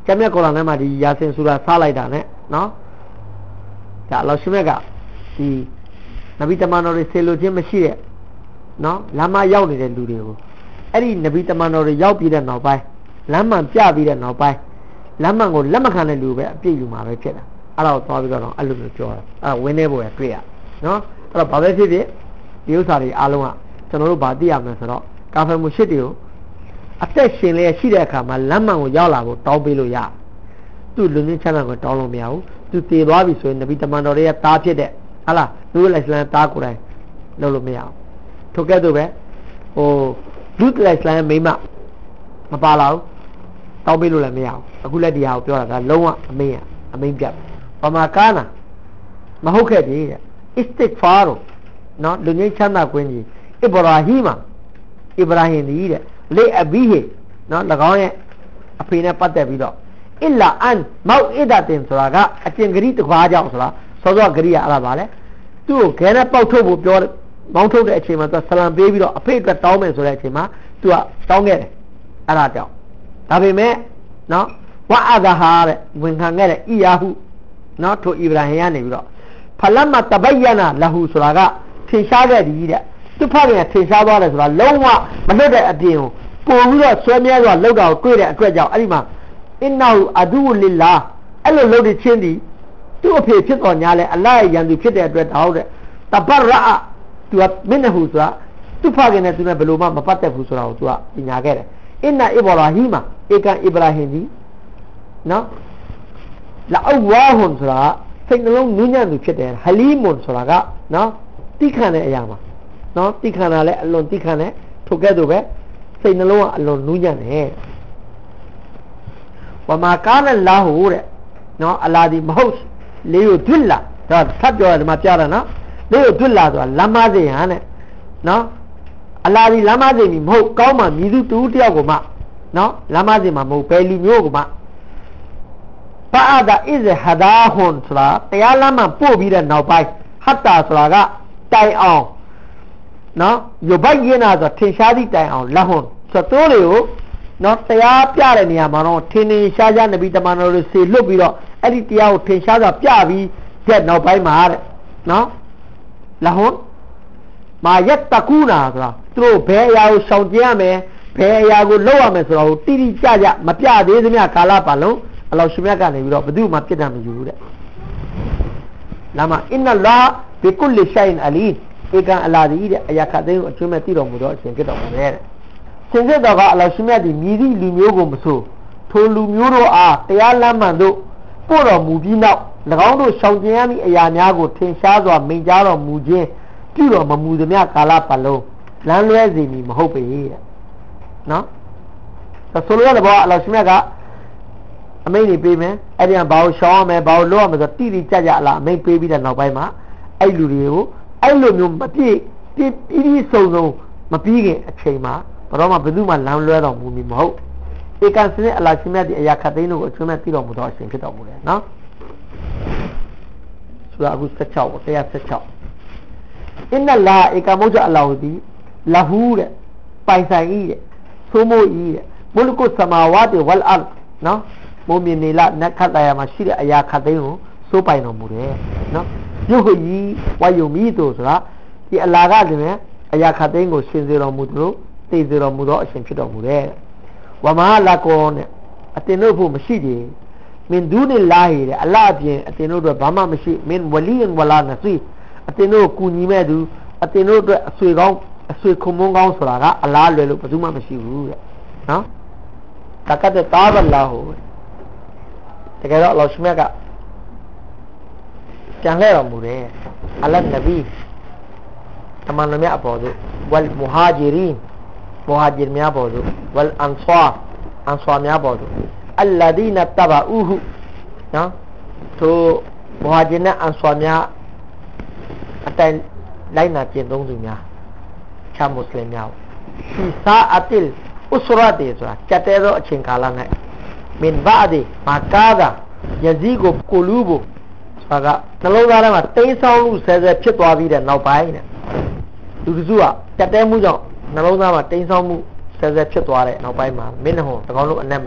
ကျမ်းမြတ်ကုရ်အာန်ထဲမှာဒီယာဆင်ဆူရာစားလိုက်တာနဲ့နော်ဒါအလောရှိမြတ်ကဒီနဗီတမန်တော်တွေဆေလိုခြင်းမရှိတဲ့နော်လမ်းမရောက်နေတဲ့လူတွေကိုအဲ့ဒီနဗီတမန်တော်တွေရောက်ပြီးတဲ့နောက်ပိုင်းလမ်းမှန်ပြပြီးတဲ့နောက်ပိုင်းလမ်းမှန်ကိုလက်မခံတဲ့လူပဲအပြည့်ယူမှာပဲဖြစ်တာအဲ့ဒါကိုသွားပြီးတော့အဲ့လိုမျိုးပြောတာအဲ့ဝင်းနေဖို့ရတွေ့ရနော်အဲ့တော့ဘာပဲဖြစ်ဖြစ်ဒီဥစ္စာတွေအားလုံးကကျွန်တော်တို့ဗာသိရမယ်ဆိုတော့ကာဖယ်မှုရှစ်တွေကိုအသက်ရှင်လျက်ရှိတဲ့အခါမှာလမ်းမှန်ကိုရောက်လာဖို့တောင်းပေးလို့ရသူ့လူငင်းချမ်းသာကိုတောင်းလို့မရဘူးသူတည်သွားပြီဆိုရင်နဗီတမန်တော်တွေရဲ့တားဖြစ်တဲ့ဟာလားလူ့လိုက်စလန်တားကိုယ်တိုင်လုပ်လို့မရဘူးထို့ကဲ့သို့ပဲဟိုလူ့လိုက်စလန်မိမမပါလာဘူးတောင်းပေးလို့လည်းမရဘူးအခုလည်းဒီဟာကိုပြောတာကလုံးဝအမိန်ပြတ်ပမာကာနာမဟုတ်ခဲ့ပြီတဲ့ istighfar နော်လူငင်းချမ်းသာကွင်းကြီးအစ္စရာဟီမ်ဒီတဲ့လေအဘီဟီနော်၎င်းရဲ့အဖေနဲ့ပတ်သက်ပြီးတော့အလာအန်မောက်အီဒါတင်ဆိုတာကအကျင့်ဂရိတကွာကြောင့်ဆိုတာစောစောဂရိရအဲ့ဒါပါလေသူ့ကိုခဲနဲ့ပေါက်ထုတ်ဖို့ပြောမောင်းထုတ်တဲ့အချိန်မှာသူဆလံပေးပြီးတော့အဖေအတွက်တောင်းမယ်ဆိုတဲ့အချိန်မှာသူကတောင်းခဲ့တယ်အဲ့ဒါကြောင့်ဒါပေမဲ့နော်ဝါအဒါဟာတဲ့ဝင်ခံခဲ့တဲ့ဣယာဟုနော်ထိုဣဗရာဟင်ကနေပြီးတော့ဖလမ်မတဘယနာလဟူဆိုတာကထင်ရှားခဲ့သည်တဲ့သူဖခင်ကထင်ရှားသွားတယ်ဆိုတာလုံးဝမလွတ်တဲ့အပြင်ကိုပို့ပြီးတော့ဆွဲမြဲစွာလောက်တာကိုတွေ့တဲ့အတွက်ကြောင့်အဲ့ဒီမှာအင်နာဟူအဒူလီလာအဲ့လိုလုပ်တဲ့ချင်းဒီသူ့အဖေဖြစ်တော်ညာလဲအလ္လာဟ်ရဲ့ယံသူဖြစ်တဲ့အတွက်တောင်းတဲ့တဘရအသူကမင်းနဟူဆိုတာသူဖခင်နဲ့သူနဲ့ဘယ်လိုမှမပတ်သက်ဘူးဆိုတာကိုသူကပညာခဲ့တယ်အင်နာအီဘရာဟီမာဧကန်အီဗရာဟင်ဒီနော်လာအဝါဟွန်ဆိုတာစိတ်နှလုံးနူးညံ့သူဖြစ်တယ်ဟလီမွန်ဆိုတာကနော်တိခဏတဲ့အရာမှာနော်တိခဏတာလဲအလွန်တိခဏတဲ့ထိုကဲ့သို့ပဲစိတ်နှလုံးကအလွန်နူးညံ့တယ်ဝမာကာနလာဟူတဲ့နော်အလာဒီမဟုတ်လေယိုဒွတ်လာဒါဖတ်ပြောတယ်ဒီမှာပြတာနော်လေယိုဒွတ်လာဆိုတာလမ်းမစေဟန်တဲ့နော်အလာဒီလမ်းမစေမီမဟုတ်ကောင်းမှမြည်သူတူတယောက်ကိုမှနော်လမ်းမစေမှာမဟုတ်ဘယ်လူမျိုးကိုမှပါအဒါအစ်ဟဒါဟွန်ဆိုတာတရားလမ်းမှာပို့ပြီးတဲ့နောက်ပိုင်းဟတ်တာဆိုတာကတိုင်အောင်နော်ယဘိုက်ရင်းတာဆိုထင်ရှားသည့်တိုင်အောင်လက်ဟွန်ဆိုတော့တွေကိုနော်တရားပြတဲ့နေရာမှာတော့ထင်ရှားနဗီတမန်တော်တွေဆေလွတ်ပြီးတော့အဲ့ဒီတရားကိုထင်ရှားစွာပြပြီးတဲ့နောက်ပိုင်းမှာတဲ့နော်လက်ဟွန်မာယတ်တကူနာဆိုတာသူတို့ဘယ်အရာကိုရှောင်ကျဉ်ရမယ်ဘယ်အရာကိုလုပ်ရမယ်ဆိုတာကိုတိတိကျကျမပြသေးသမျှကာလပတ်လုံးအလောရှင်မြတ်ကနေပြီးတော့ဘယ်သူမှပြစ်ဒဏ်မယူဘူးတဲ့လာမအင်နလာဘီကုလ်ရှိုင်အလီဧကန်အလာဒီတဲ့အရာခတ်သိမ်းကိုအကျွမ်းမဲ့တည်တော်မူတော့အရှင်ဖြစ်တော်မူတယ်တဲ့စင်စစ်တော်ကအလောရှင်မြတ်ဒီမြည်သည့်လူမျိုးကိုမဆိုထိုလူမျိုးတို့အားတရားလမ်းမှန်တို့ပို့တော်မူပြီးနောက်၎င်းတို့ရှောင်ကျဉ်ရမည့်အရာများကိုထင်ရှားစွာမိန့်ကြားတော်မူခြင်းပြုတော်မမူသမျှကာလပတ်လုံးလမ်းလွဲစေမည်မဟုတ်ပေတဲ့နော်ဆိုလိုရတဲ့ဘောအလောရှင်မြတ်ကအမိန့်တွေပေးမယ်အဲ့ဒီကဘာကိုရှောင်ရမယ်ဘာကိုလုပ်ရမယ်ဆိုတိတိကျကျအလားအမိန့်ပေးပြီးတဲ့နောက်ပိုင်းမှာအဲ့လူတွေကိုအဲ့လိုမျိုးမပြည့်ပြီးစုံမပြီးခင်အချိန်မှာဘယ်တော့မှဘယ်သူမှလမ်းလွဲတော်မူမည်မဟုတ်ဧကန်စနစ်အလားရှင်မြတ်ဒီအရာခတ်သိမ်းတို့ကိုအကျွမ်းမဲ့တည်တော်မူတော့အရှင်ဖြစ်တော်မူတယ်နော်ဆိုတာအခု16ပေါ့116အင်နလာဧကမုတ်အလာဟူဒီလဟူတဲ့ပိုင်ဆိုင်ဤတဲ့သိုးမိုးဤတဲ့မုလကုသမာဝတ်ဝလ်အတ်နော်မုံမြင်နေလနတ်ခတ်တရားမှာရှိတဲ့အရာခတ်သိမ်းကိုစိုးပိုင်တော်မူတယ်နော်ရုပ်ဟီဝါယုံမီတို့ဆိုတာဒီအလာကတည်းကအရာခတ်သိမ်းကိုရှင်စေတော်မူသူတို့သိစေတော်မူသောအရှင်ဖြစ်တော်မူတယ်ဝမဟာလာကောနဲ့အတင်တို့ဖို့မရှိသေးမင်ဒူနီလာဟီတဲ့အလအပြင်အတင်တို့အတွက်ဘာမှမရှိမင်ဝလီယန်ဝလာနစီအတင်တို့ကူညီမဲ့သူအတင်တို့အတွက်အဆွေကောင်းအဆွေခုံမုန်းကောင်းဆိုတာကအလားလွယ်လို့ဘယ်သူမှမရှိဘူးတဲ့နော်တကတ်တဲ့တာဘလာဟူတကယ်တော့အလောရှင်မြတ်ကကြံခဲ့တော်မူတယ်အလတ်နဗီတမန်တော်မြတ်အပေါ်သို့ဝလ်မူဟာဂျီရီမူဟာဂျီများပေါ်သို့ဝလ်အန်ဆာများပေါ်သို့အလ္လာဒီနတဘအူဟူနော်သူမူဟာဂျီနဲ့အန်ဆာများအတိုင်လိုက်နာကျင့်သုံးသူများချာမွတ်စလင်များဖီဆာအတိလ်ဥစရာတေဆိုတာကြတဲ့သောအချိန်ကာလ၌မင်ဘာဒီမာကာဒါယဇီကိုကိုလူဘဆိုတာကနှလုံးသားထဲမှာတိမ်းဆောင်းမှုဆဲဆဲဖြစ်သွားပြီးတဲ့နောက်ပိုင်းတဲ့လူတစုကကြတဲ့မှုကြောင့်နှလုံးသားမှာတိမ်းဆောင်းမှုဆဲဆဲဖြစ်သွားတဲ့နောက်ပိုင်းမှာမင်းဟွန်တကောင်းလုံးအနက်မှာ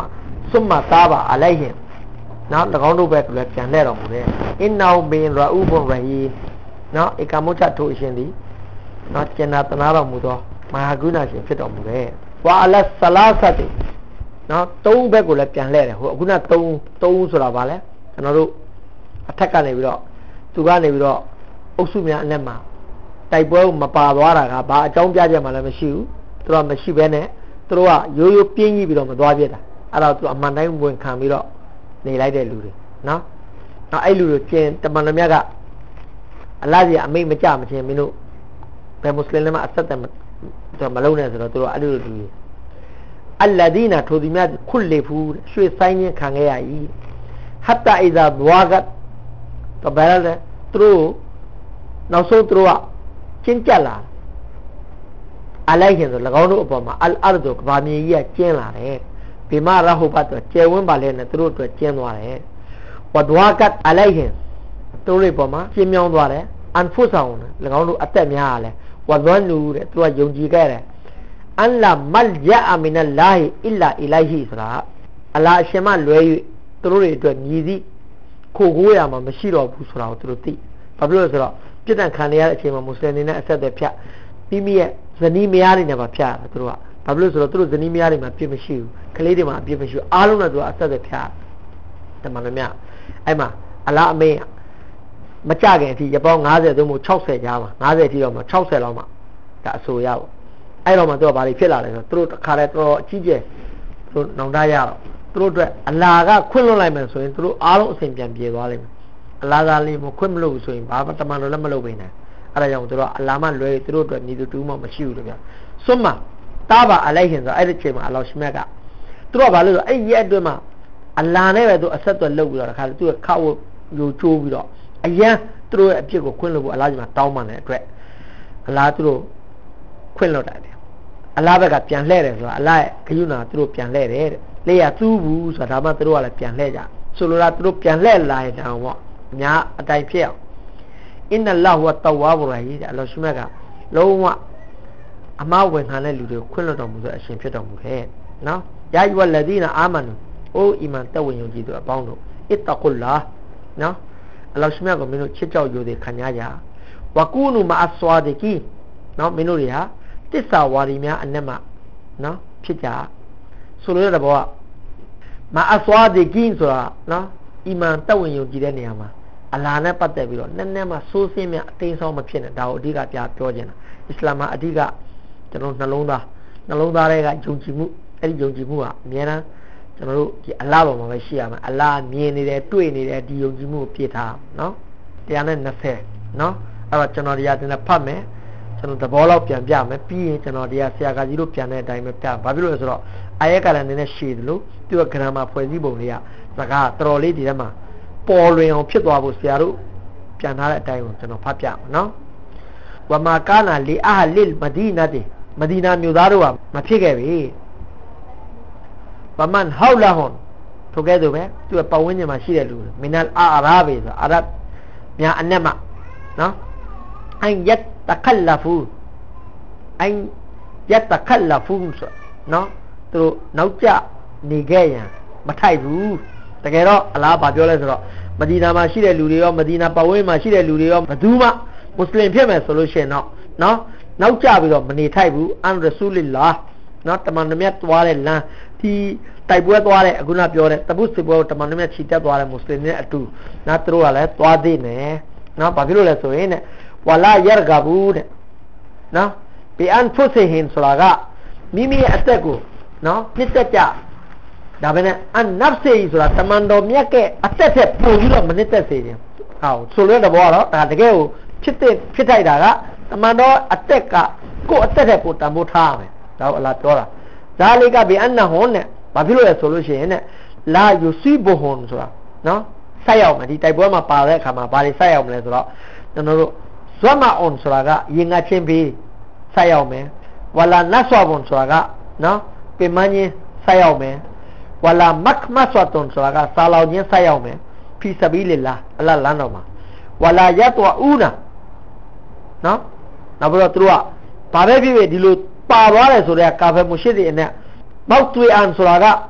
စွမသားပါအလိုက်ဟင်နော်၎င်းတို့ဘက်လည်းပြန်လဲတော်မူတယ်အင်နောဘင်ရာဥဘွန်ရဟီနော်ဧကမုချထိုအရှင်သည်နော်ကျင်နာတနာတော်မူသောမဟာဂုဏရှင်ဖြစ်တော်မူတယ်ဝါအလဆလာဆတ်နော်သုံးဘက်ကိုလည်းပြန်လဲတယ်ဟိုအခုနသုံးဆိုတာဗာလဲကျွန်တော်တို့အထက်ကနေပြီးတော့သူကနေပြီးတော့အုပ်စုများအနက်မှာတိုက်ပွဲမပါသွားတာကဘာအကြောင်းပြချက်မှလည်းမရှိဘူးသူတို့ကမရှိဘဲနဲ့သူတို့ကရိုးရိုးပြင်းကြီးပြီးတော့မသွားပြစ်တာအဲ့တော့သူအမှန်တိုင်းဝင်ခံပြီးတော့နေလိုက်တဲ့လူတွေနော်အဲ့လူတွေကျင်တမန်တော်မြတ်ကအလားစီအမိတ်မကြမချင်းမင်းတို့ဘယ်မွတ်စလင်လည်းမအဆက်တယ်မလုံးနဲ့ဆိုတော့သူတို့အဲ့လိုလူတွေအလ္လာဒီနာထိုဒီမြတ်ခွလေဖူးရွှေဆိုင်ခြင်းခံခဲ့ရ၏ဟတ်တာအီဇာဘွာဂတ်တော့ဘယ်လဲသူတို့နောက်ဆုံးသူတို့ကကျင်းကြက်လာအလိုက်ခင်ဆို၎င်းတို့အပေါ်မှာအလ်အာရ်ဒ်ကဘာမြေကြီးကကျင်းလာတယ်ဘီမာရဟူဘတ်တော့ကျယ်ဝန်းပါလေနဲ့သူတို့အတွက်ကျင်းသွားတယ်ဝဒဝါကတ်အလိုက်ခင်သူတို့ပေါ်မှာကျင်းမြောင်းသွားတယ်အန်ဖုဆောင်၎င်းတို့အသက်များရလဲဝဇွန်နူတဲ့သူကယုံကြည်ခဲ့တယ်အန်လာမလ်ဂျာအမင်အလ္လာဟီအီလာအီလိုင်ဟီဆိုတာအလာအရှင်မလွဲ၍သူတို့တွေအတွက်မြည်သည့်ခိုကိုးရမှာမရှိတော့ဘူးဆိုတာကိုသူတို့သိဘာဖြစ်လို့လဲဆိုတော့ပြစ်ဒဏ်ခံရတဲ့အချိန်မှာမွတ်စလင်တွေနဲ့အဆက်အသွယ်ဖြတ်မိမိရဲ့ဇနီးမယားတွေနဲ့ပါဖြတ်တယ်သူတို့ကဘာဖြစ်လို့ဆိုတော့သူတို့ဇနီးမယားတွေမှာပြစ်မရှိဘူးကလေးတွေမှာအပြစ်မရှိဘူးအားလုံးနဲ့သူကအဆက်အသွယ်ဖြတ်တမန်တော်များအဲ့မှာအလားအမင်းမကြခင်အထိရပေါင်း90သို့မဟုတ်60ကြားမှာ90အထိတော့မှ60လောက်မှဒါအဆိုရပါအဲ့တော့မှသူကဘာတွေဖြစ်လာလဲဆိုတော့သူတို့တစ်ခါတည်းတော်အကြီးကျယ်သူတို့နောင်တရတော့သူတို့အတွက်အလာကခွင့်လွှတ်လိုက်မယ်ဆိုရင်သူတို့အားလုံးအစဉ်ပြန်ပြေသွားလိမ့်မယ်အလာကလေးမခွင့်မလို့ဆိုရင်ဘာမှတမန်တော်လည်းမလုပ်ပေးနိုင်အဲ့ဒါကြောင့်သူတို့အလာမလွဲသူတို့အတွက်ညီသူတူမှမရှိဘူးလို့ပြောစွမ်းမတာပါအလိုက်ခင်ဆိုအဲ့ဒီချိန်မှာအလောရှမြတ်ကသူတို့ကဘာလို့ဆိုအဲ့ရဲ့အတွင်းမှာအလာနဲ့ပဲသူအဆက်အသွယ်လုပ်ပြီးတော့တခါသူကခောက်ယူချိုးပြီးတော့အရန်သူတို့ရဲ့အပြစ်ကိုခွင့်လွှတ်ဖို့အလားကြီးမှာတောင်းပန်တဲ့အတွက်အလားသူတို့ခွင့်လွှတ်တယ်အလားဘက်ကပြန်လှည့်တယ်ဆိုတာအလားရဲ့ဂယုဏသူတို့ပြန်လှည့်တယ်တဲ့လေရသူ့ဘူးဆိုတာဒါမှသူတို့ကလည်းပြန်လှည့်ကြဆိုလိုတာသူတို့ပြန်လှည့်လာရင်တောင်ပေါ့အများအတိုင်းဖြစ်အောင်အင်နလာဟူဝတဝါဘူရာဟီတဲ့အလောရှမြတ်ကလုံးဝအမှားဝင်ခံတဲ့လူတွေကိုခွင့်လွှတ်တော်မူတဲ့အရှင်ဖြစ်တော်မူတယ်နော်ယာယဝလဒီနာအာမနူအိုအီမန်တဝင်ယုံကြည်သူအပေါင်းတို့အစ်တကုလာနော်အလောရှမြတ်ကိုမင်းတို့ချစ်ကြောက်ယူသည်ခံရကြဝကူနူမအဆွာဒီကီနော်မင်းတို့တွေဟာတစ္ဆာဝါဒီများအနက်မှာနော်ဖြစ်ကြဆိုလိုတဲ့ဘောကမအဆွာဒီကီဆိုတာနော်အီမန်တဝင်ယုံကြည်တဲ့နေရာမှာအလာနဲ့ပတ်သက်ပြီးတော့နည်းနည်းမှစိုးစင်းမြအသိဆောင်မဖြစ်နဲ့ဒါကိုအဓိကပြောချင်တာအစ္စလာမ်မှာအဓိကကျွန်တော်နှလုံးသားတွေကယုံကြည်မှုအဲ့ဒီယုံကြည်မှုကအများအားကျွန်တော်တို့ဒီအလားပေါ်မှာပဲရှိရမယ်အလားမြင်နေတယ်တွေ့နေတယ်ဒီယုံကြည်မှုကိုပြည့်ထားနော်120နော်အဲ့တော့ကျွန်တော်တရားတင်ဖတ်မယ်ကျွန်တော်သဘောလောက်ပြန်ပြမယ်ပြီးရင်ကျွန်တော်တရားဆရာကကြီးတို့ပြန်တဲ့အတိုင်းပဲပြဘာဖြစ်လို့လဲဆိုတော့အာယက်ကလည်းနည်းနည်းရှည်တယ်လို့သူကဂရမာဖွဲ့စည်းပုံလေးကစကားတော်တော်လေးဒီထဲမှာပေါ်လွင်အောင်ဖြစ်သွားဖို့ဆရာတို့ပြန်ထားတဲ့အတိုင်းကိုကျွန်တော်ဖတ်ပြမယ်နော်ဝမာကာနာလီအာလီမဒီနာတီမဒီနာမြို့သားတို့ကမဖြစ်ခဲ့ပြီဗမန်ဟောက်လာဟွန်ထိုကဲ့သို့ပဲသူကပတ်ဝန်းကျင်မှာရှိတဲ့လူမင်နလ်အာရာဘီဆိုအာရဗ်များအနက်မှာနော်အန်ယတ်တခလဖူအန်ယတ်တခလဖူဆိုနော်သူနောက်ကျနေခဲ့ရန်မထိုက်ဘူးတကယ်တော့အလားဘာပြောလဲဆိုတော့မဒီနာမှာရှိတဲ့လူတွေရောမဒီနာပတ်ဝန်းကျင်မှာရှိတဲ့လူတွေရောဘယ်သူမှမွတ်စလင်ဖြစ်မယ်ဆိုလို့ရှိရင်တော့နော်နောက်ကျပြီးတော့မနေထိုက်ဘူးအန်ရဆူလီလာနော်တမန်တော်မြတ်သွားတဲ့လမ်းဒီတိုက်ပွဲသွားတဲ့အခုနပြောတဲ့တပုတ်စစ်ပွဲကိုတမန်တော်မြတ်ခြိတက်သွားတဲ့မွတ်စလင်တွေအတူနော်သူတို့ကလည်းသွားသေးတယ်နော်ဘာဖြစ်လို့လဲဆိုရင်တဲ့ဝလာယာဂဘူးတဲ့နော်ဘီအန်ဖုဆီဟင်ဆိုတာကမိမိရဲ့အသက်ကိုနော်နှစ်သက်ကြဒါပဲနဲ့အန်နဖ်စီဆိုတာတမန်တော်မြတ်ရဲ့အသက်ထက်ပိုပြီးတော့မနစ်သက်စေခြင်းဟောဆိုလိုတဲ့ဘောကတော့ဒါတကယ်ကိုဖြစ်ထိုက်တာကတမန်တော်အသက်ကကိုယ်အသက်ထက်ပိုတန်ဖိုးထားရမယ်ဒါကိုအလားပြောတာဇာလီကဘီအန်နဟွန်နဲ့ဘာဖြစ်လို့လဲဆိုလို့ရှိရင်နဲ့လာယူစီဘဟွန်ဆိုတာနော်ဆက်ရောက်မယ်ဒီတိုက်ပွဲမှာပါတဲ့အခါမှာဘာတွေဆက်ရောက်မလဲဆိုတော့ကျွန်တော်တို့ဇွမ်မာအွန်ဆိုတာကရင်ငတ်ချင်းပြီးဆက်ရောက်မယ်ဝလာနတ်ဆွာဘွန်ဆိုတာကနော်ပင်မချင်းဆက်ရောက်မယ်ဝလာမက်မဆွာတွန်ဆိုတာကစာလောင်ချင်းဆက်ရောက်မယ်ဖီဆဘီလလာအလလန်တော်မှာဝလာယတ်ဝဦးနာနော်နောက်ပြီးတော့သူတို့ကဘာပဲဖြစ်ဖြစ်ဒီလိုပါသွားတယ်ဆိုတဲ့ကာဖယ်မူရှိတွေနဲ့မောက်သွေးအန်ဆိုတာက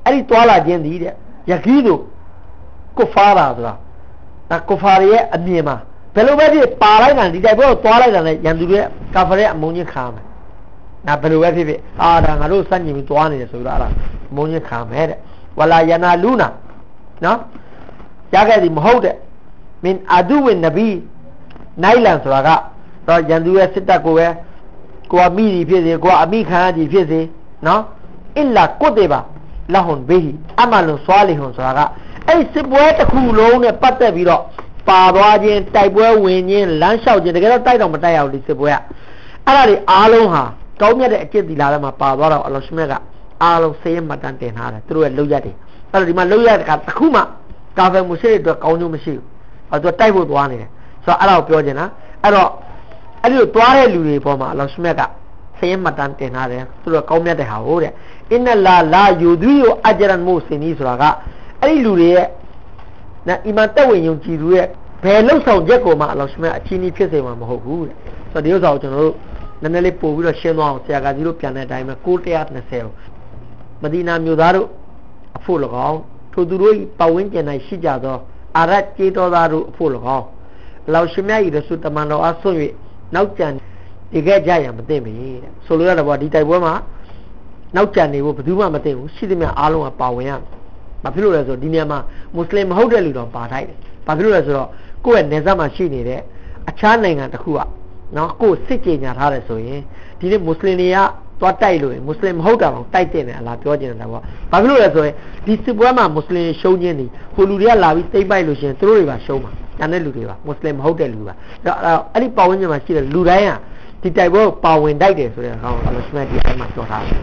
အဲ့ဒီတွာလာခြင်းသည်တဲ့ယခီးတို့ကုဖာရာဆိုတာဒါကုဖာရဲ့အမြင်မှာဘယ်လိုပဲဖြစ်ပါလိုက်တာဒီတိုက်ပွဲကိုတွားလိုက်တာနဲ့ရန်သူရဲ့ကာဖရဲ့အမုန်းချင်းခါမယ်ဒါဘယ်လိုပဲဖြစ်ဖြစ်ဒါငါတို့စัจညင်ပြီးတွားနေတယ်ဆိုတော့အဲ့ဒါအမုန်းချင်းခါမယ်တဲ့ဝလာယနာလူနာနော်ရခဲ့သည်မဟုတ်တဲ့မင်အဒူဝနဗီနိုင်လန်ဆိုတာကတော့ရန်သူရဲ့စစ်တပ်ကိုပဲကိုအမိကြီးဖြစ်စေကိုအမိခံရကြီးဖြစ်စေနော်အင်လာကုတေဘာလာဟွန်ဘေဟီအမလွန်ဆွာလီဟွန်ဆိုတာကအဲ့စစ်ပွဲတစ်ခုလုံးနဲ့ပတ်သက်ပြီးတော့ပါသွားခြင်းတိုက်ပွဲဝင်ခြင်းလမ်းလျှောက်ခြင်းတကယ်တော့တိုက်တော့မတိုက်ရဘူးဒီစစ်ပွဲကအဲ့ဒါတွေအားလုံးဟာကောင်းမြတ်တဲ့အကျင့်သီလထဲမှာပါသွားတော့အလ္လာဟ်ရှမြတ်ကအားလုံးစေရမှတ်တမ်းတင်ထားတယ်သူတို့ရဲ့လောက်ရတယ်အဲ့တော့ဒီမှာလောက်ရတဲ့ကတစ်ခုမှကာဖယ်မွရှရစ်အတွက်ကောင်းကျိုးမရှိဘူးအဲ့တော့တိုက်ဖို့သွားနေတယ်ဆိုတော့အဲ့ဒါကိုပြောချင်တာအဲ့တော့အဲ့ဒီလိုသွားတဲ့လူတွေပေါ်မှာအလ္လာဟ်ရှမြတ်ကစေရမှတ်တမ်းတင်ထားတယ်သူတို့ကောင်းမြတ်တဲ့ဟာဟုတ်တဲ့အင်နလာယူဒူယိုအဂျရန်မိုစင်နီဆိုတာကအဲ့ဒီလူတွေရဲ့နော်အီမန်တက်ဝင်ယုံကြည်သူရဲ့ဘယ်လောက်ဆောင်ချက်ကိုမှအလ္လာဟ်ရှမြတ်အချင်းကြီးဖြစ်စေမှာမဟုတ်ဘူးတဲ့ဆိုတော့ဒီဥစ္စာကိုကျွန်တော်တို့နည်းနည်းလေးပို့ပြီးတော့ရှင်းသွားအောင်ဆရာကကြီးတို့ပြန်တဲ့အတိုင်းပဲ920ကိုမဒီနာမြို့သားတို့အဖို့၎င်းထိုသူတို့ပတ်ဝန်းကျင်၌ရှိကြသောအာရတ်ကျေးတော်သားတို့အဖို့၎င်းအလ္လာဟ်ရှမြတ်၏ရဆူတမန်တော်အားဆွ၍နောက်ကျန်ဒီခဲ့ကြရမသိမီတဲ့ဆိုလိုရတဲ့ဘောဒီတိုက်ပွဲမှာနောက်ကျန်နေဖို့ဘယ်သူမှမသိဘူးရှိသမျှအားလုံးကပါဝင်ရဘာဖြစ်လို့လဲဆိုတော့ဒီနေရာမှာမွတ်စလင်မဟုတ်တဲ့လူတော်ပါထိုက်တယ်ဘာဖြစ်လို့လဲဆိုတော့ကိုယ့်ရဲ့နေဆက်မှာရှိနေတဲ့အခြားနိုင်ငံတစ်ခုကနော်ကိုယ်စစ်ကြေညာထားတယ်ဆိုရင်ဒီနေ့မွတ်စလင်တွေကသွားတိုက်လို့မွတ်စလင်မဟုတ်တာတော့တိုက်တယ်နဲ့အလားပြောကျင်တယ်ပေါ့ဘာဖြစ်လို့လဲဆိုရင်ဒီစစ်ပွဲမှာမွတ်စလင်ရှုံးခြင်းနေဟိုလူတွေကလာပြီးတိမ့်ပိုက်လို့ရှင်သူတို့တွေပါရှုံးမှာတန်တဲ့လူတွေပါမွတ်စလင်မဟုတ်တဲ့လူပါအဲ့ဒီပတ်ဝန်းကျင်မှာရှိတဲ့လူတိုင်းဟာဒီတိုက်ပွဲကိုပါဝင်တိုက်တယ်ဆိုတဲ့အကောင်အလ္လာဟ်ရှမြတ်ဒီအဲ့မှာပြောထားတယ်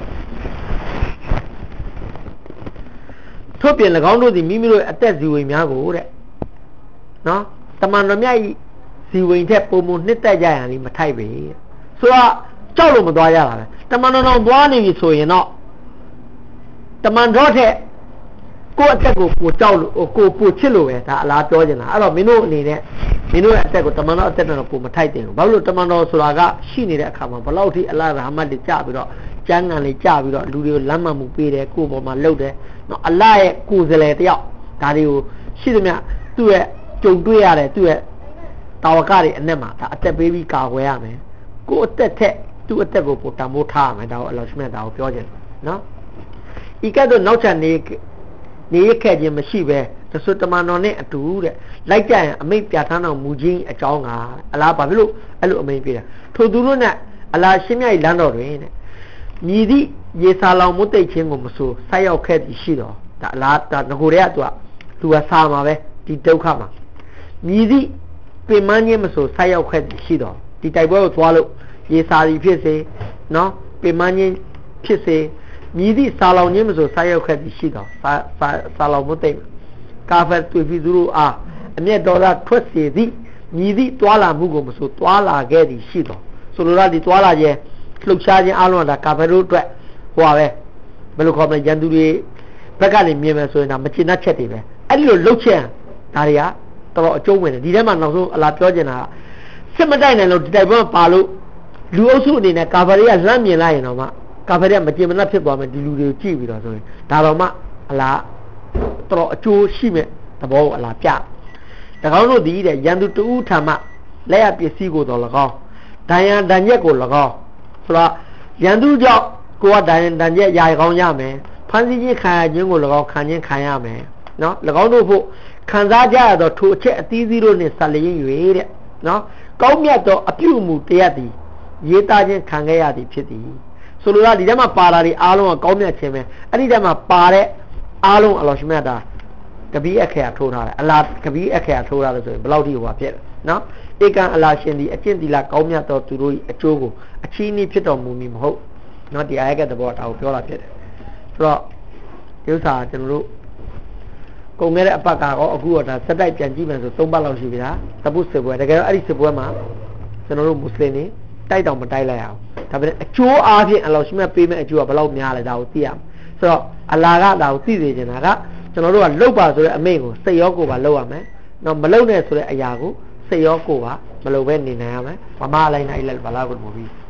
ထို့ပြင်၎င်းတို့သည်မိမိတို့အသက်ဇီဝိများကိုတဲ့နော်တမန်တော်မြတ်ဤဇီဝိထက်ပုံမနှစ်သက်ကြရန်လေးမထိုက်ပဲဆိုတော့ကြောက်လို့မသွားရတာပဲတမန်တော်သွားနေပြီဆိုရင်တော့တမန်တော်ထက်ကိုယ့်အသက်ကိုပိုကြောက်လို့ကိုပိုချစ်လို့ပဲဒါအလားပြောချင်တာအဲ့တော့မင်းတို့အနေနဲ့မင်းတို့ရဲ့အသက်ကိုတမန်တော်အသက်တော့ပိုမထိုက်တယ်ဘာလို့လဲတမန်တော်ဆိုတာကရှိနေတဲ့အခါမှာဘလောက်ထိအလ္လာဟ်ရာဟမတ်တွေကြပြီးတော့ကျမ်းဂန်လေးကြပြီးတော့လူတွေကိုလမ်းမှန်မှုပေးတယ်ကိုယ့်ပေါ်မှာလှုပ်တယ်နော်အလ္လာဟ်ရဲ့ကိုယ်စလဲတယောက်ဒါတွေကိုရှိသမျှသူ့ရဲ့ကြုံတွေ့ရတယ်သူ့ရဲ့တာဝကတွေအနဲ့မှာဒါအသက်ပေးပြီးကာကွယ်ရမယ်ကိုယ့်အသက်ထက်သူ့အသက်ကိုပိုတန်ဖိုးထားရမယ်ဒါကိုအလ္လာဟ်ရှမြတ်ဒါကိုပြောခြင်းနော်ဤကဲ့သို့နောက်ချန်နေရခဲ့ခြင်းမရှိပဲသဆွတမန်တော်နဲ့အတူတဲ့လိုက်ကြရင်အမိတ်ပြဋ္ဌာန်းတော်မူခြင်းအကြောင်းကအလားဘာဖြစ်လို့အဲ့လိုအမိတ်ပြတာထိုသူတို့နဲ့အလားရှင်းမြတ်လမ်းတော်တွင်တဲ့မြည်သည့်ရေစာလောင်မွတ်သိပ်ခြင်းကိုမဆိုဆိုက်ရောက်ခဲ့သည်ရှိတော်ဒါအလားဒါငကိုတွေကသူကစာမှာပဲဒီဒုက္ခမှာမြည်သည့်ပင်မခြင်းမဆိုဆိုက်ရောက်ခဲ့သည်ရှိတော်ဒီတိုက်ပွဲကိုသွားလို့ရေစာရီဖြစ်စေနော်ပင်မခြင်းဖြစ်စေမြည်သည့်စာလောင်ခြင်းမဆိုဆိုက်ရောက်ခဲ့သည်ရှိတော်စာလောင်မွတ်သိပ်ကာဖတ်တွေ့ပြီးသူတို့အားအမျက်တော်သာထွက်စေသည့်မြည်သည့်တွာလာမှုကိုမဆိုတွာလာခဲ့သည်ရှိတော်ဆိုလိုတာဒီတွာလာခြင်းလှုပ်ရှားခြင်းအလုံးကဒါကာဖတ်တို့အတွက်ဟိုပါပဲဘယ်လိုခေါ်မလဲရန်သူတွေဘက်ကနေမြင်မယ်ဆိုရင်ဒါမချင်တတ်ချက်တွေပဲအဲ့ဒီလိုလှုပ်ချက်ဒါတွေကတော်တော်အကျုံးဝင်တယ်ဒီထဲမှာနောက်ဆုံးအလားပြောချင်တာစစ်မတိုက်နိုင်လို့ဒီတိုက်ပွဲပါလို့လူအုပ်စုအနေနဲ့ကာဖတ်တွေကလှမ်းမြင်လိုက်ရင်တော့မှကာဖတ်တွေကမချင်မနှက်ဖြစ်သွားမယ်ဒီလူတွေကိုကြည့်ပြီးတော့ဆိုရင်ဒါတော့မှအလားတော်အကျိုးရှိမဲ့သဘောကိုအလားပြတကောင်းတို့ဒီတဲ့ရန်သူတူးထံမှလက်ရပစ္စည်းကိုတော့၎င်းဒဏ်ရာဒဏ်ရက်ကို၎င်းဆိုတော့ရန်သူကြောင့်ကိုကဒဏ်ရက်ရာကောင်းရမယ်ဖန်ဆီးခြင်းခံရခြင်းကို၎င်းခံခြင်းခံရမယ်နော်၎င်းတို့ဖို့ခံစားကြရတော့ထိုအချက်အသီးသီးတို့နှင့်ဆက်လျင်း၍တဲ့နော်ကောင်းမြတ်သောအပြုအမူတရားသည်ရေးသားခြင်းခံခဲ့ရသည်ဖြစ်သည်ဆိုလိုတာဒီထဲမှာပါတာတွေအားလုံးကကောင်းမြတ်ခြင်းပဲအဲ့ဒီထဲမှာပါတဲ့အားလုံးအလ္လာဟ်ရှမြတ်တာကပီးအခရာထိုးထားတယ်အလားကပီးအခရာထိုးထားလို့ဆိုရင်ဘယ်လောက်ထိဟိုပါဖြစ်နော်ဧကန်အလ္လာဟ်ရှင်ဒီအကျင့်သီလကောင်းမြတ်သောသူတို့၏အကျိုးကိုအချီးနှီးဖြစ်တော်မူမည်မဟုတ်နော်ဒီအာယတ်ကတဘောဒါကိုပြောတာဖြစ်တယ်ဆိုတော့ဒီဥစ္စာကျွန်တော်တို့ကုန်ခဲ့တဲ့အပတ်ကတော့အခုတော့ဒါစက်တိုက်ပြန်ကြည့်မယ်ဆို3ပတ်လောက်ရှိပြီလားတပုတ်စစ်ပွဲတကယ်တော့အဲ့ဒီစစ်ပွဲမှာကျွန်တော်တို့မွတ်စလင်တွေတိုက်တောင်မတိုက်လိုက်အောင်ဒါပေမဲ့အကျိုးအားဖြင့်အလ္လာဟ်ရှမြတ်ပေးမဲ့အကျိုးကဘယ်လောက်များလဲဒါကိုသိရမယ်ဆိုတော့အလ္လာဟ်ကဒါကိုသိစေချင်တာကကျွန်တော်တို့ကလှုပ်ပါဆိုတဲ့အမိန့်ကိုစိတ်ရောကိုယ်ပါလှုပ်ရမယ်နော်မလှုပ်နဲ့ဆိုတဲ့အရာကိုစိတ်ရောကိုယ်ပါမလှုပ်ပဲနေနိုင်ရမယ်မမလိုက်နိုင်လိုက်ဘာလာကိုမပြီး